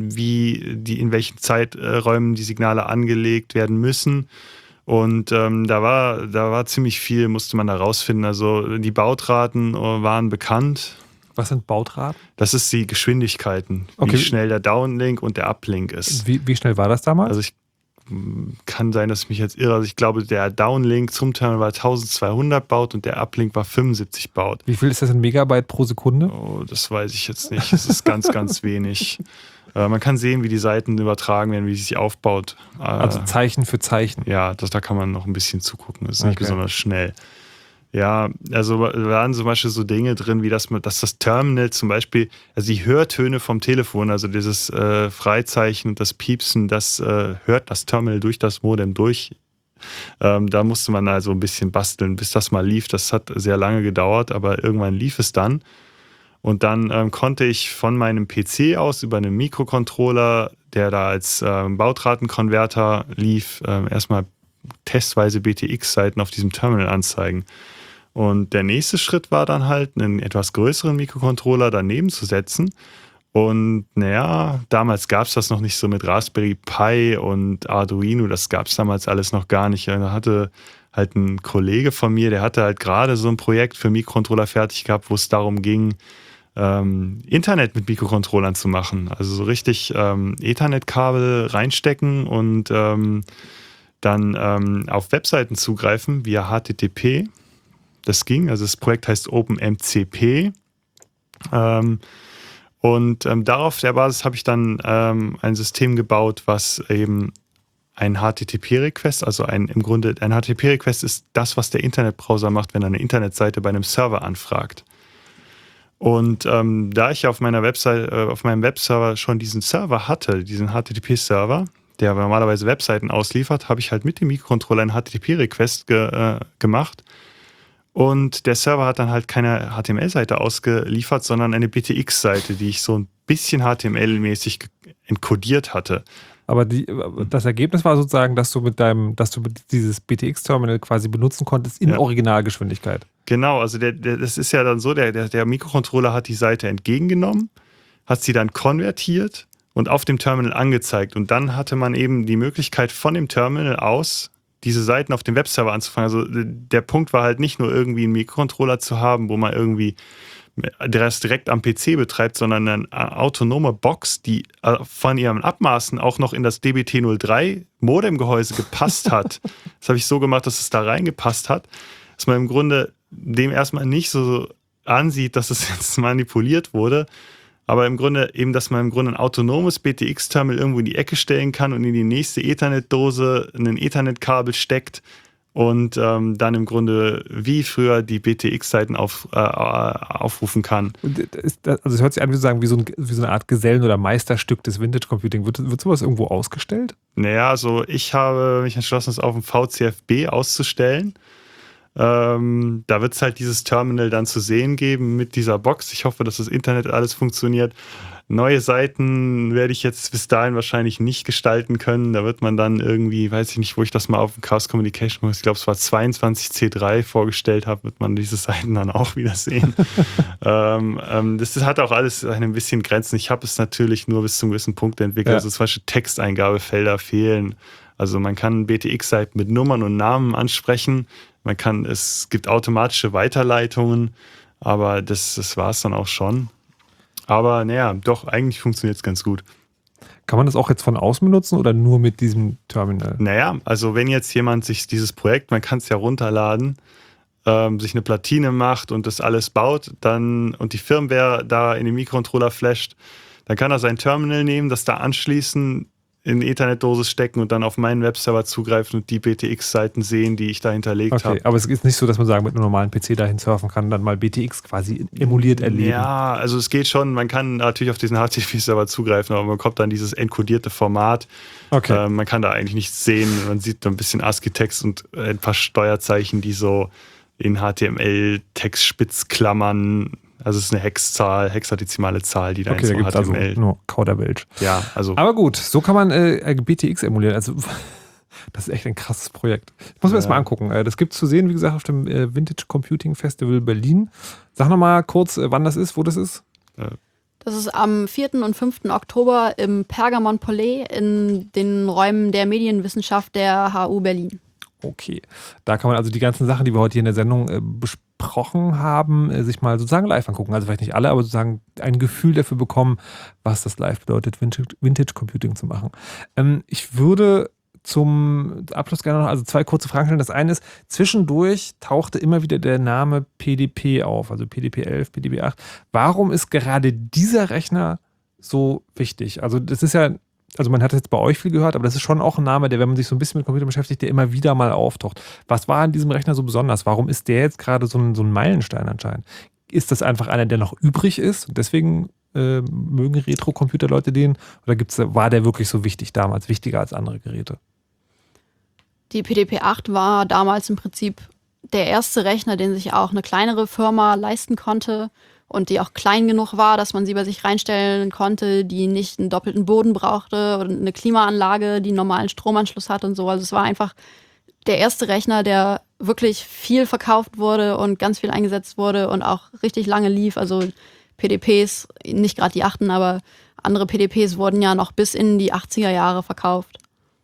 in welchen Zeiträumen die Signale angelegt werden müssen. Und da war ziemlich viel, musste man da rausfinden. Also die Bautraten waren bekannt. Was sind Bautraten? Das ist die Geschwindigkeiten, wie schnell der Downlink und der Uplink ist. Wie schnell war das damals? Also kann sein, dass ich mich jetzt irre. Also ich glaube, der Downlink zum Terminal war 1200 Baud und der Uplink war 75 Baud. Wie viel ist das in Megabyte pro Sekunde? Oh, das weiß ich jetzt nicht. Das ist ganz, ganz wenig. Man kann sehen, wie die Seiten übertragen werden, wie sie sich aufbaut. Also Zeichen für Zeichen. Ja, da kann man noch ein bisschen zugucken. Das ist nicht besonders schnell. Ja, also da waren zum Beispiel so Dinge drin, wie dass das Terminal zum Beispiel, also die Hörtöne vom Telefon, also dieses Freizeichen und das Piepsen, das hört das Terminal durch das Modem durch. Da musste man also ein bisschen basteln, bis das mal lief. Das hat sehr lange gedauert, aber irgendwann lief es dann. Und dann konnte ich von meinem PC aus über einen Mikrocontroller, der da als Bautratenkonverter lief, erstmal testweise BTX-Seiten auf diesem Terminal anzeigen. Und der nächste Schritt war dann halt, einen etwas größeren Mikrocontroller daneben zu setzen. Und naja, damals gab es das noch nicht so mit Raspberry Pi und Arduino, das gab es damals alles noch gar nicht. Da hatte halt ein Kollege von mir, der hatte halt gerade so ein Projekt für Mikrocontroller fertig gehabt, wo es darum ging, Internet mit Mikrocontrollern zu machen. Also so richtig Ethernet-Kabel reinstecken und dann auf Webseiten zugreifen via HTTP. Das ging, also das Projekt heißt OpenMCP. Und darauf der Basis habe ich dann ein System gebaut, was eben ein HTTP-Request, also ein HTTP-Request ist das, was der Internetbrowser macht, wenn er eine Internetseite bei einem Server anfragt. Und da ich auf meiner Website, auf meinem Webserver schon diesen Server hatte, diesen HTTP-Server, der normalerweise Webseiten ausliefert, habe ich halt mit dem Mikrocontroller einen HTTP-Request gemacht. Und der Server hat dann halt keine HTML-Seite ausgeliefert, sondern eine BTX-Seite, die ich so ein bisschen HTML-mäßig enkodiert hatte. Aber das Ergebnis war sozusagen, dass du dieses BTX-Terminal quasi benutzen konntest in Originalgeschwindigkeit. Genau, also das ist ja dann so, der Mikrocontroller hat die Seite entgegengenommen, hat sie dann konvertiert und auf dem Terminal angezeigt. Und dann hatte man eben die Möglichkeit, von dem Terminal aus diese Seiten auf dem Webserver anzufangen. Also der Punkt war halt nicht nur irgendwie einen Mikrocontroller zu haben, wo man irgendwie das direkt am PC betreibt, sondern eine autonome Box, die von ihren Abmaßen auch noch in das DBT03 Modemgehäuse gepasst hat. Das habe ich so gemacht, dass es da reingepasst hat, dass man im Grunde dem erstmal nicht so ansieht, dass es jetzt manipuliert wurde, aber im Grunde eben, dass man im Grunde ein autonomes BTX-Terminal irgendwo in die Ecke stellen kann und in die nächste Ethernet-Dose ein Ethernet-Kabel steckt und dann im Grunde wie früher die BTX-Seiten aufrufen kann. Also es hört sich an, wie so eine Art Gesellen- oder Meisterstück des Vintage-Computing. Wird sowas irgendwo ausgestellt? Naja, also ich habe mich entschlossen, es auf dem VCFB auszustellen. Da wird es halt dieses Terminal dann zu sehen geben mit dieser Box. Ich hoffe, dass das Internet alles funktioniert. Neue Seiten werde ich jetzt bis dahin wahrscheinlich nicht gestalten können. Da wird man dann irgendwie, weiß ich nicht, wo ich das mal auf dem Chaos Communication, ich glaube, es war 22C3 vorgestellt habe, wird man diese Seiten dann auch wieder sehen. Das hat auch alles ein bisschen Grenzen. Ich habe es natürlich nur bis zu einem gewissen Punkt entwickelt. Also zum Beispiel Texteingabefelder fehlen. Also man kann BTX-Seiten mit Nummern und Namen ansprechen. Es gibt automatische Weiterleitungen, aber das war es dann auch schon. Aber naja, doch, eigentlich funktioniert es ganz gut. Kann man das auch jetzt von außen benutzen oder nur mit diesem Terminal? Naja, also wenn jetzt jemand sich dieses Projekt, man kann es ja runterladen, sich eine Platine macht und das alles baut, dann und die Firmware da in den Mikrocontroller flasht, dann kann er sein Terminal nehmen, das da anschließen, in eine Ethernet-Dose stecken und dann auf meinen Webserver zugreifen und die BTX-Seiten sehen, die ich da hinterlegt habe. Aber es ist nicht so, dass man sagen, mit einem normalen PC dahin surfen kann und dann mal BTX quasi emuliert erleben. Ja, also es geht schon. Man kann natürlich auf diesen HTTP-Server zugreifen, aber man bekommt dann dieses enkodierte Format. Okay. Man kann da eigentlich nichts sehen. Man sieht ein bisschen ASCII-Text und ein paar Steuerzeichen, die so in HTML-Textspitzklammern. Also es ist eine hexadezimale Zahl, die da in so da HTML... Also nur Kauderwelsch. Ja, also... Aber gut, so kann man BTX emulieren. Also das ist echt ein krasses Projekt. Ich muss mir das mal angucken. Das gibt es zu sehen, wie gesagt, auf dem Vintage Computing Festival Berlin. Sag nochmal kurz, wann das ist, wo das ist. Das ist am 4. und 5. Oktober im Pergamon Palais in den Räumen der Medienwissenschaft der HU Berlin. Okay, da kann man also die ganzen Sachen, die wir heute hier in der Sendung besprochen haben, sich mal sozusagen live angucken. Also vielleicht nicht alle, aber sozusagen ein Gefühl dafür bekommen, was das live bedeutet, Vintage Computing zu machen. Ich würde zum Abschluss gerne noch also 2 kurze Fragen stellen. Das eine ist, zwischendurch tauchte immer wieder der Name PDP auf, also PDP-11, PDP-8. Warum ist gerade dieser Rechner so wichtig? Also das ist ja... Also man hat jetzt bei euch viel gehört, aber das ist schon auch ein Name, der, wenn man sich so ein bisschen mit Computern beschäftigt, der immer wieder mal auftaucht. Was war an diesem Rechner so besonders? Warum ist der jetzt gerade so ein Meilenstein anscheinend? Ist das einfach einer, der noch übrig ist und deswegen mögen Retro-Computer-Leute den? Oder war der wirklich so wichtig damals, wichtiger als andere Geräte? Die PDP-8 war damals im Prinzip der erste Rechner, den sich auch eine kleinere Firma leisten konnte. Und die auch klein genug war, dass man sie bei sich reinstellen konnte, die nicht einen doppelten Boden brauchte oder eine Klimaanlage, die einen normalen Stromanschluss hat und so. Also es war einfach der erste Rechner, der wirklich viel verkauft wurde und ganz viel eingesetzt wurde und auch richtig lange lief. Also PDPs, nicht gerade die 8, aber andere PDPs wurden ja noch bis in die 80er Jahre verkauft.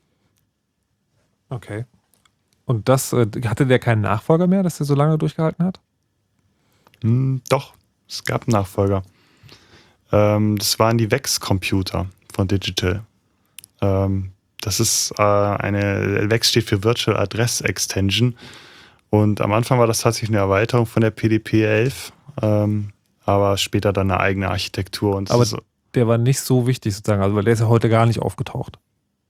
Okay. Und das hatte der keinen Nachfolger mehr, dass der so lange durchgehalten hat? Doch. Es gab einen Nachfolger. Das waren die VEX-Computer von Digital. Das ist VEX steht für Virtual Address Extension. Und am Anfang war das tatsächlich eine Erweiterung von der PDP-11, aber später dann eine eigene Architektur. Und aber der war nicht so wichtig sozusagen, also weil der ist ja heute gar nicht aufgetaucht.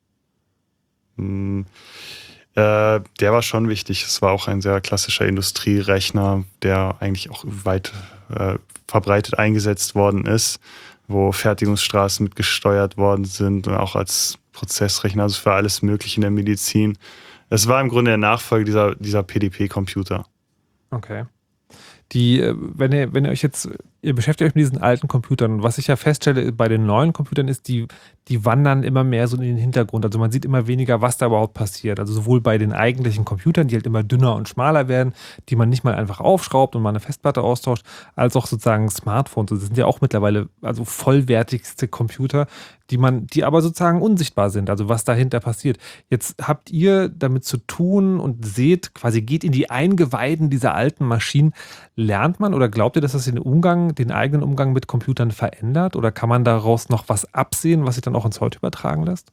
Der war schon wichtig. Es war auch ein sehr klassischer Industrierechner, der eigentlich auch weit verbreitet eingesetzt worden ist, wo Fertigungsstraßen mit gesteuert worden sind und auch als Prozessrechner, also für alles Mögliche in der Medizin. Es war im Grunde der Nachfolger dieser PDP-Computer. Okay. Wenn ihr euch jetzt, ihr beschäftigt euch mit diesen alten Computern, und was ich ja feststelle bei den neuen Computern ist, die wandern immer mehr so in den Hintergrund. Also man sieht immer weniger, was da überhaupt passiert. Also sowohl bei den eigentlichen Computern, die halt immer dünner und schmaler werden, die man nicht mal einfach aufschraubt und mal eine Festplatte austauscht, als auch sozusagen Smartphones. Das sind ja auch mittlerweile also vollwertigste Computer, die aber sozusagen unsichtbar sind, also was dahinter passiert. Jetzt habt ihr damit zu tun und seht, quasi geht in die Eingeweiden dieser alten Maschinen. Lernt man oder glaubt ihr, dass das den eigenen Umgang mit Computern verändert? Oder kann man daraus noch was absehen, was sich dann auch ins Heute übertragen lässt?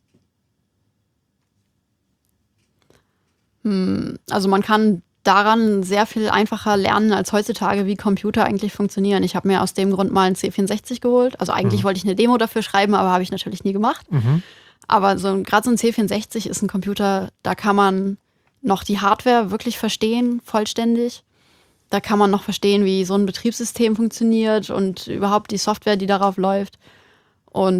Also man kann daran sehr viel einfacher lernen als heutzutage, wie Computer eigentlich funktionieren. Ich habe mir aus dem Grund mal einen C64 geholt. Also eigentlich wollte ich eine Demo dafür schreiben, aber habe ich natürlich nie gemacht. Aber gerade so ein C64 ist ein Computer, da kann man noch die Hardware wirklich verstehen, vollständig. Da kann man noch verstehen, wie so ein Betriebssystem funktioniert und überhaupt die Software, die darauf läuft. Und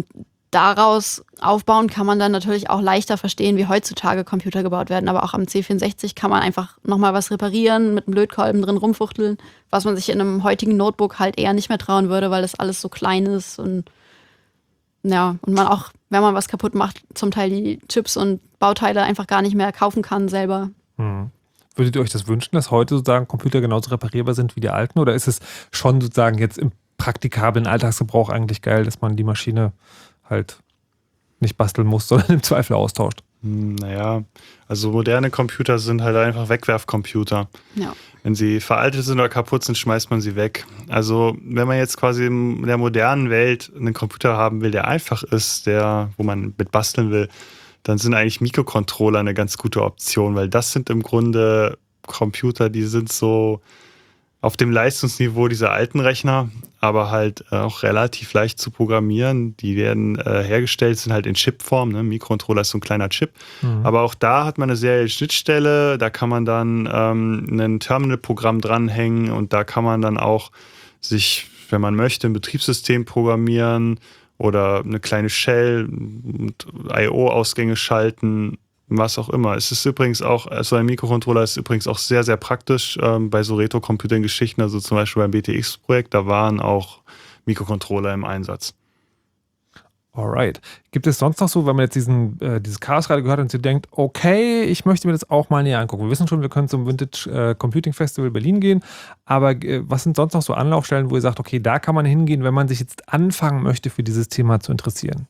daraus aufbauen kann man dann natürlich auch leichter verstehen, wie heutzutage Computer gebaut werden. Aber auch am C64 kann man einfach nochmal was reparieren, mit einem Lötkolben drin rumfuchteln, was man sich in einem heutigen Notebook halt eher nicht mehr trauen würde, weil das alles so klein ist und man auch, wenn man was kaputt macht, zum Teil die Chips und Bauteile einfach gar nicht mehr kaufen kann selber. Würdet ihr euch das wünschen, dass heute sozusagen Computer genauso reparierbar sind wie die alten? Oder ist es schon sozusagen jetzt im praktikablen Alltagsgebrauch eigentlich geil, dass man die Maschine halt nicht basteln muss, sondern im Zweifel austauscht? Naja, also moderne Computer sind halt einfach Wegwerfcomputer. Ja. Wenn sie veraltet sind oder kaputt sind, schmeißt man sie weg. Also wenn man jetzt quasi in der modernen Welt einen Computer haben will, der einfach ist, wo man mit basteln will, dann sind eigentlich Mikrocontroller eine ganz gute Option, weil das sind im Grunde Computer, die sind so auf dem Leistungsniveau dieser alten Rechner, aber halt auch relativ leicht zu programmieren. Die werden hergestellt, sind halt in Chipform. Ne? Mikrocontroller ist so ein kleiner Chip. Aber auch da hat man eine serielle Schnittstelle. Da kann man dann ein Terminal-Programm dranhängen und da kann man dann auch sich, wenn man möchte, ein Betriebssystem programmieren oder eine kleine Shell und I/O-Ausgänge schalten, was auch immer. Es ist übrigens auch, also ein Mikrocontroller ist übrigens auch sehr, sehr praktisch bei so Retro-Computing-Geschichten, also zum Beispiel beim BTX-Projekt, da waren auch Mikrocontroller im Einsatz. Alright. Gibt es sonst noch so, wenn man jetzt dieses Chaos Radio gehört hat und sie denkt, okay, ich möchte mir das auch mal näher angucken. Wir wissen schon, wir können zum Vintage Computing Festival Berlin gehen, aber was sind sonst noch so Anlaufstellen, wo ihr sagt, okay, da kann man hingehen, wenn man sich jetzt anfangen möchte, für dieses Thema zu interessieren?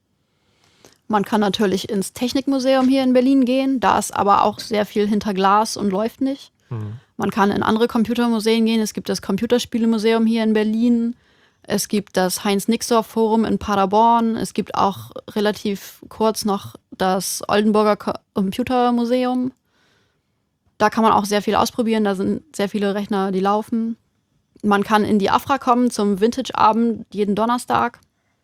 Man kann natürlich ins Technikmuseum hier in Berlin gehen, da ist aber auch sehr viel hinter Glas und läuft nicht. Man kann in andere Computermuseen gehen, es gibt das Computerspielemuseum hier in Berlin, es gibt das Heinz-Nixdorf-Forum in Paderborn, es gibt auch relativ kurz noch das Oldenburger Computermuseum. Da kann man auch sehr viel ausprobieren, da sind sehr viele Rechner, die laufen. Man kann in die AFRA kommen zum Vintage-Abend jeden Donnerstag.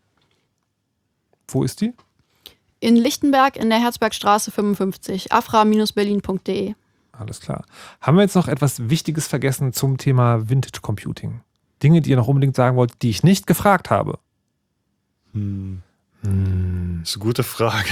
Wo ist die? In Lichtenberg in der Herzbergstraße 55, afra-berlin.de. Alles klar. Haben wir jetzt noch etwas Wichtiges vergessen zum Thema Vintage Computing? Dinge, die ihr noch unbedingt sagen wollt, die ich nicht gefragt habe? Das ist eine gute Frage.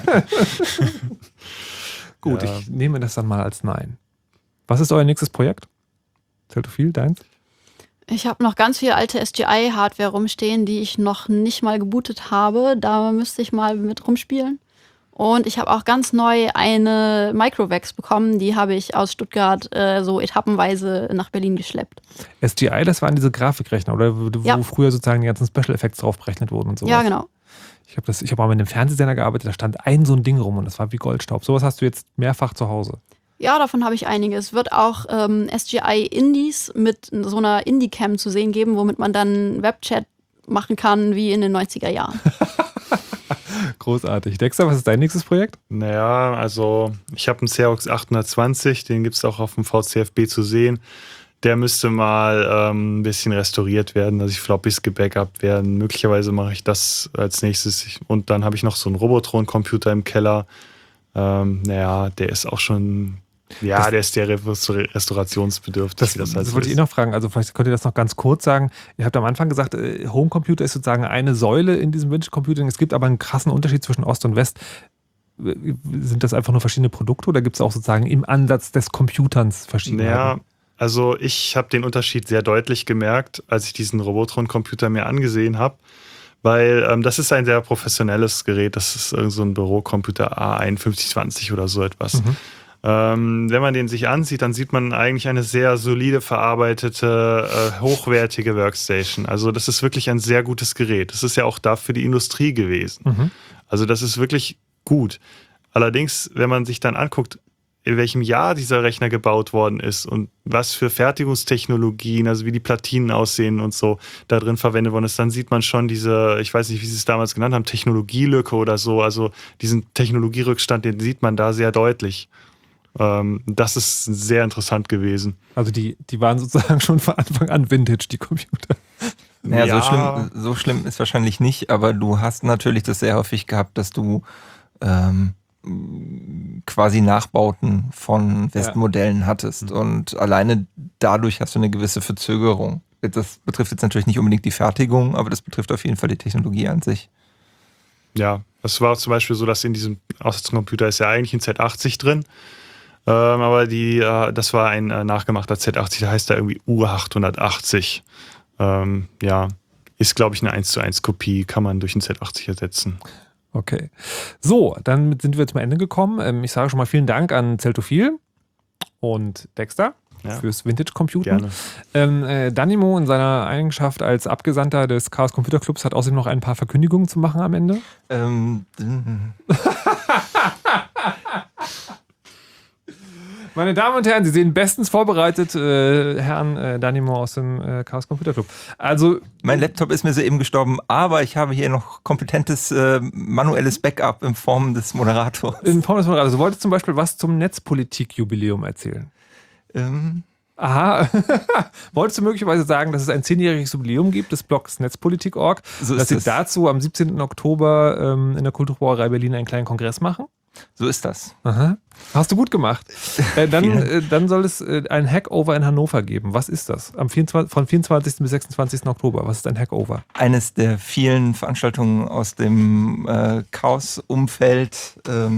Gut, ja. Ich nehme das dann mal als Nein. Was ist euer nächstes Projekt? Zählt du viel, deins? Ich habe noch ganz viel alte SGI-Hardware rumstehen, die ich noch nicht mal gebootet habe. Da müsste ich mal mit rumspielen. Und ich habe auch ganz neu eine Microvax bekommen. Die habe ich aus Stuttgart so etappenweise nach Berlin geschleppt. SGI, das waren diese Grafikrechner, oder? Wo früher sozusagen die ganzen Special Effects drauf berechnet wurden und sowas. Ja, genau. Ich habe mal mit einem Fernsehsender gearbeitet, da stand ein so ein Ding rum und das war wie Goldstaub. Sowas hast du jetzt mehrfach zu Hause. Ja, davon habe ich einiges. Es wird auch SGI Indies mit so einer Indie-Cam zu sehen geben, womit man dann Webchat machen kann wie in den 90er Jahren. Großartig. Dexter, was ist dein nächstes Projekt? Naja, also ich habe einen Xerox 820, den gibt es auch auf dem VCFB zu sehen. Der müsste mal ein bisschen restauriert werden, dass die Floppies gebackupt werden. Möglicherweise mache ich das als nächstes. Und dann habe ich noch so einen Robotron-Computer im Keller. Der ist auch schon... Ja, der ist sehr restaurationsbedürftig. Das wollte ich noch fragen. Also vielleicht könnt ihr das noch ganz kurz sagen. Ihr habt am Anfang gesagt, Homecomputer ist sozusagen eine Säule in diesem Vintage Computing. Es gibt aber einen krassen Unterschied zwischen Ost und West. Sind das einfach nur verschiedene Produkte oder gibt es auch sozusagen im Ansatz des Computerns Verschiedenheiten? Ja, also ich habe den Unterschied sehr deutlich gemerkt, als ich diesen Robotron-Computer mir angesehen habe. Weil das ist ein sehr professionelles Gerät. Das ist irgend so ein Bürocomputer A5120 oder so etwas. Wenn man den sich ansieht, dann sieht man eigentlich eine sehr solide verarbeitete, hochwertige Workstation. Also das ist wirklich ein sehr gutes Gerät. Das ist ja auch da für die Industrie gewesen. Also das ist wirklich gut. Allerdings, wenn man sich dann anguckt, in welchem Jahr dieser Rechner gebaut worden ist und was für Fertigungstechnologien, also wie die Platinen aussehen und so, da drin verwendet worden ist, dann sieht man schon diese, ich weiß nicht, wie sie es damals genannt haben, Technologielücke oder so. Also diesen Technologierückstand, den sieht man da sehr deutlich. Das ist sehr interessant gewesen. Also die waren sozusagen schon von Anfang an Vintage, die Computer. Naja, so schlimm ist wahrscheinlich nicht, aber du hast natürlich das sehr häufig gehabt, dass du quasi Nachbauten von Westmodellen hattest und alleine dadurch hast du eine gewisse Verzögerung. Das betrifft jetzt natürlich nicht unbedingt die Fertigung, aber das betrifft auf jeden Fall die Technologie an sich. Ja, es war zum Beispiel so, dass in diesem Auslandscomputer ist ja eigentlich ein Z80 drin. Aber das war ein nachgemachter Z80, der heißt da irgendwie U880. Ist, glaube ich, eine 1:1 Kopie, kann man durch einen Z80 ersetzen. Okay. So, dann sind wir zum Ende gekommen. Ich sage schon mal vielen Dank an Celtophil und Dexter fürs Vintage-Computen. Gerne. Danimo in seiner Eigenschaft als Abgesandter des Chaos Computer Clubs hat außerdem noch ein paar Verkündigungen zu machen am Ende. Meine Damen und Herren, Sie sehen bestens vorbereitet Herrn Danimo aus dem Chaos Computer Club. Also, mein Laptop ist mir soeben gestorben, aber ich habe hier noch kompetentes manuelles Backup in Form des Moderators. In Form des Moderators. Du wolltest zum Beispiel was zum Netzpolitik-Jubiläum erzählen. Aha. Wolltest du möglicherweise sagen, dass es ein 10-jähriges Jubiläum gibt des Blogs Netzpolitik.org, dass Sie dazu am 17. Oktober in der Kulturbrauerei Berlin einen kleinen Kongress machen? So ist das. Aha. Hast du gut gemacht. Dann soll es ein Hackover in Hannover geben. Was ist das? Von 24. bis 26. Oktober. Was ist ein Hackover? Eines der vielen Veranstaltungen aus dem Chaos-Umfeld.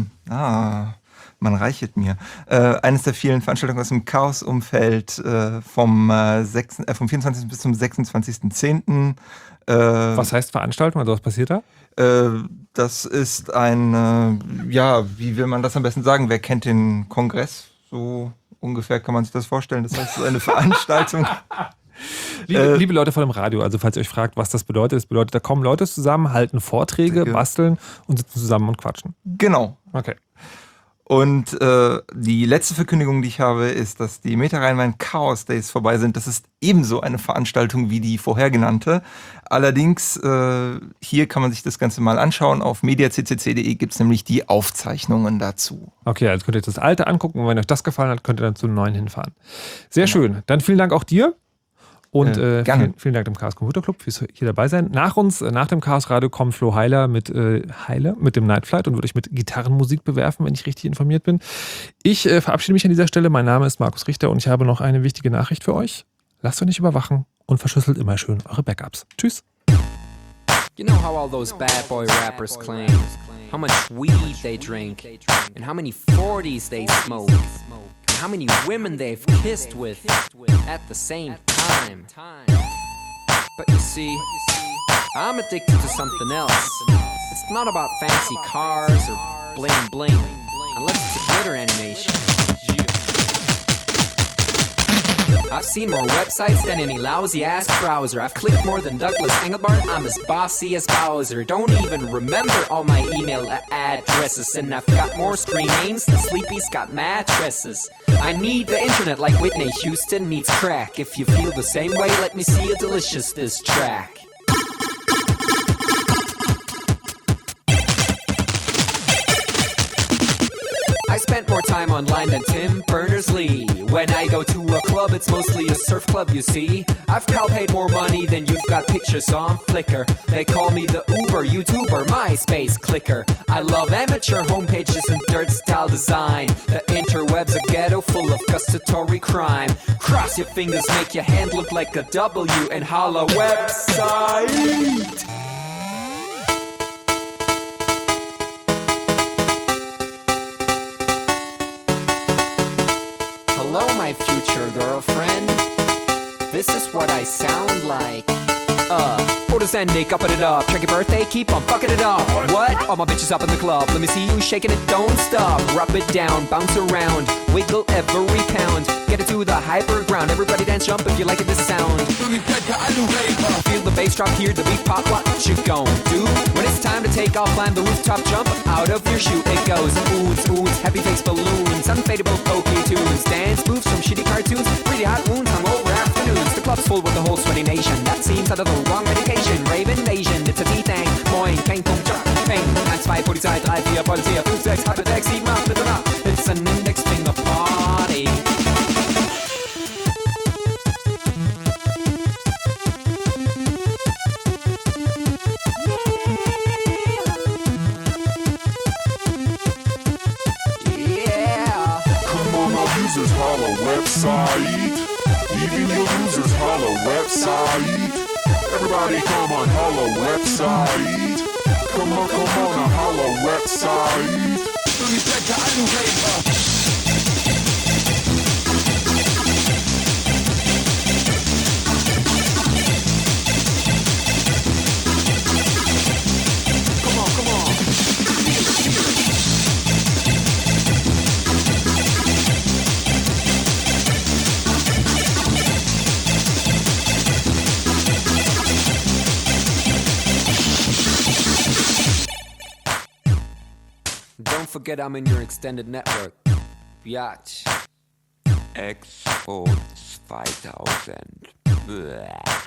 Man reichert mir. Eines der vielen Veranstaltungen aus dem Chaos-Umfeld vom 24. bis zum 26.10. Was heißt Veranstaltung? Also was passiert da? Das ist ein, wie will man das am besten sagen? Wer kennt den Kongress? So ungefähr kann man sich das vorstellen. Das heißt, so eine Veranstaltung. Liebe Leute von dem Radio, also falls ihr euch fragt, was das bedeutet, da kommen Leute zusammen, halten Vorträge, basteln und sitzen zusammen und quatschen. Genau. Okay. Und die letzte Verkündigung, die ich habe, ist, dass die Meta Rheinland Chaos Days vorbei sind. Das ist ebenso eine Veranstaltung wie die vorher genannte. Allerdings, hier kann man sich das Ganze mal anschauen. Auf mediaccc.de gibt es nämlich die Aufzeichnungen dazu. Okay, also könnt ihr das alte angucken und wenn euch das gefallen hat, könnt ihr dann zu neuen hinfahren. Sehr schön. Dann vielen Dank auch dir. Und vielen Dank dem Chaos Computer Club fürs hier dabei sein. Nach uns, nach dem Chaos Radio, kommt Flo Heiler mit dem Night Flight und wird euch mit Gitarrenmusik bewerfen, wenn ich richtig informiert bin. Ich verabschiede mich an dieser Stelle. Mein Name ist Markus Richter und ich habe noch eine wichtige Nachricht für euch. Lasst euch nicht überwachen und verschlüsselt immer schön eure Backups. Tschüss. You know how all those bad boy rappers claim how much weed they drink and how many 40s they smoke and how many women they've kissed with at the same time. But you see, I'm addicted to something else. It's not about fancy cars or bling bling, unless it's a glitter animation. I've seen more websites than any lousy ass browser. I've clicked more than Douglas Engelbart. I'm as bossy as Bowser. Don't even remember all my email addresses. And I've got more screen names than Sleepy's got mattresses. I need the internet like Whitney Houston needs crack. If you feel the same way, let me see a delicious diss track. I spent more time online than Tim Berners-Lee. When I go to a club, it's mostly a surf club, you see. I've paid more money than you've got pictures on Flickr. They call me the Uber YouTuber, MySpace clicker. I love amateur homepages and dirt style design. The interweb's a ghetto full of gustatory crime. Cross your fingers, make your hand look like a W and holla website. Hello, my future girlfriend. This is what I sound like. Photos ending, upping it up. Check your birthday, keep on fucking it up. What? All my bitches up in the club. Let me see you shaking it, don't stop. Rub it down, bounce around, wiggle every pound. Get it to the hyper ground. Everybody dance, jump if you like it, this sound. Feel the bass drop, hear the beat pop. What you gon' do? When it's time to take off, climb the rooftop, jump out of your shoe. It goes oohs, oohs, happy face balloons, unfadable pokey tunes, dance moves from shitty cartoons, pretty hot wounds hung over afternoons. The club's full with the whole sweaty nation. That seems out of the wrong medication. Rave invasion, it's a D-Thing. Moin, kein Punkt, Peng. 1, 2, Polizei, 3, 4, Polizei, 5, 6, halbe 6, 7, 8, bitte nach. It's an index finger party. Yeah. Come on, now users, holla website. Even your users, holla website. Everybody come on, holla website. Come on, holla, website. Don't forget I'm in your extended network. Biatch. Expo 2000. Bäh.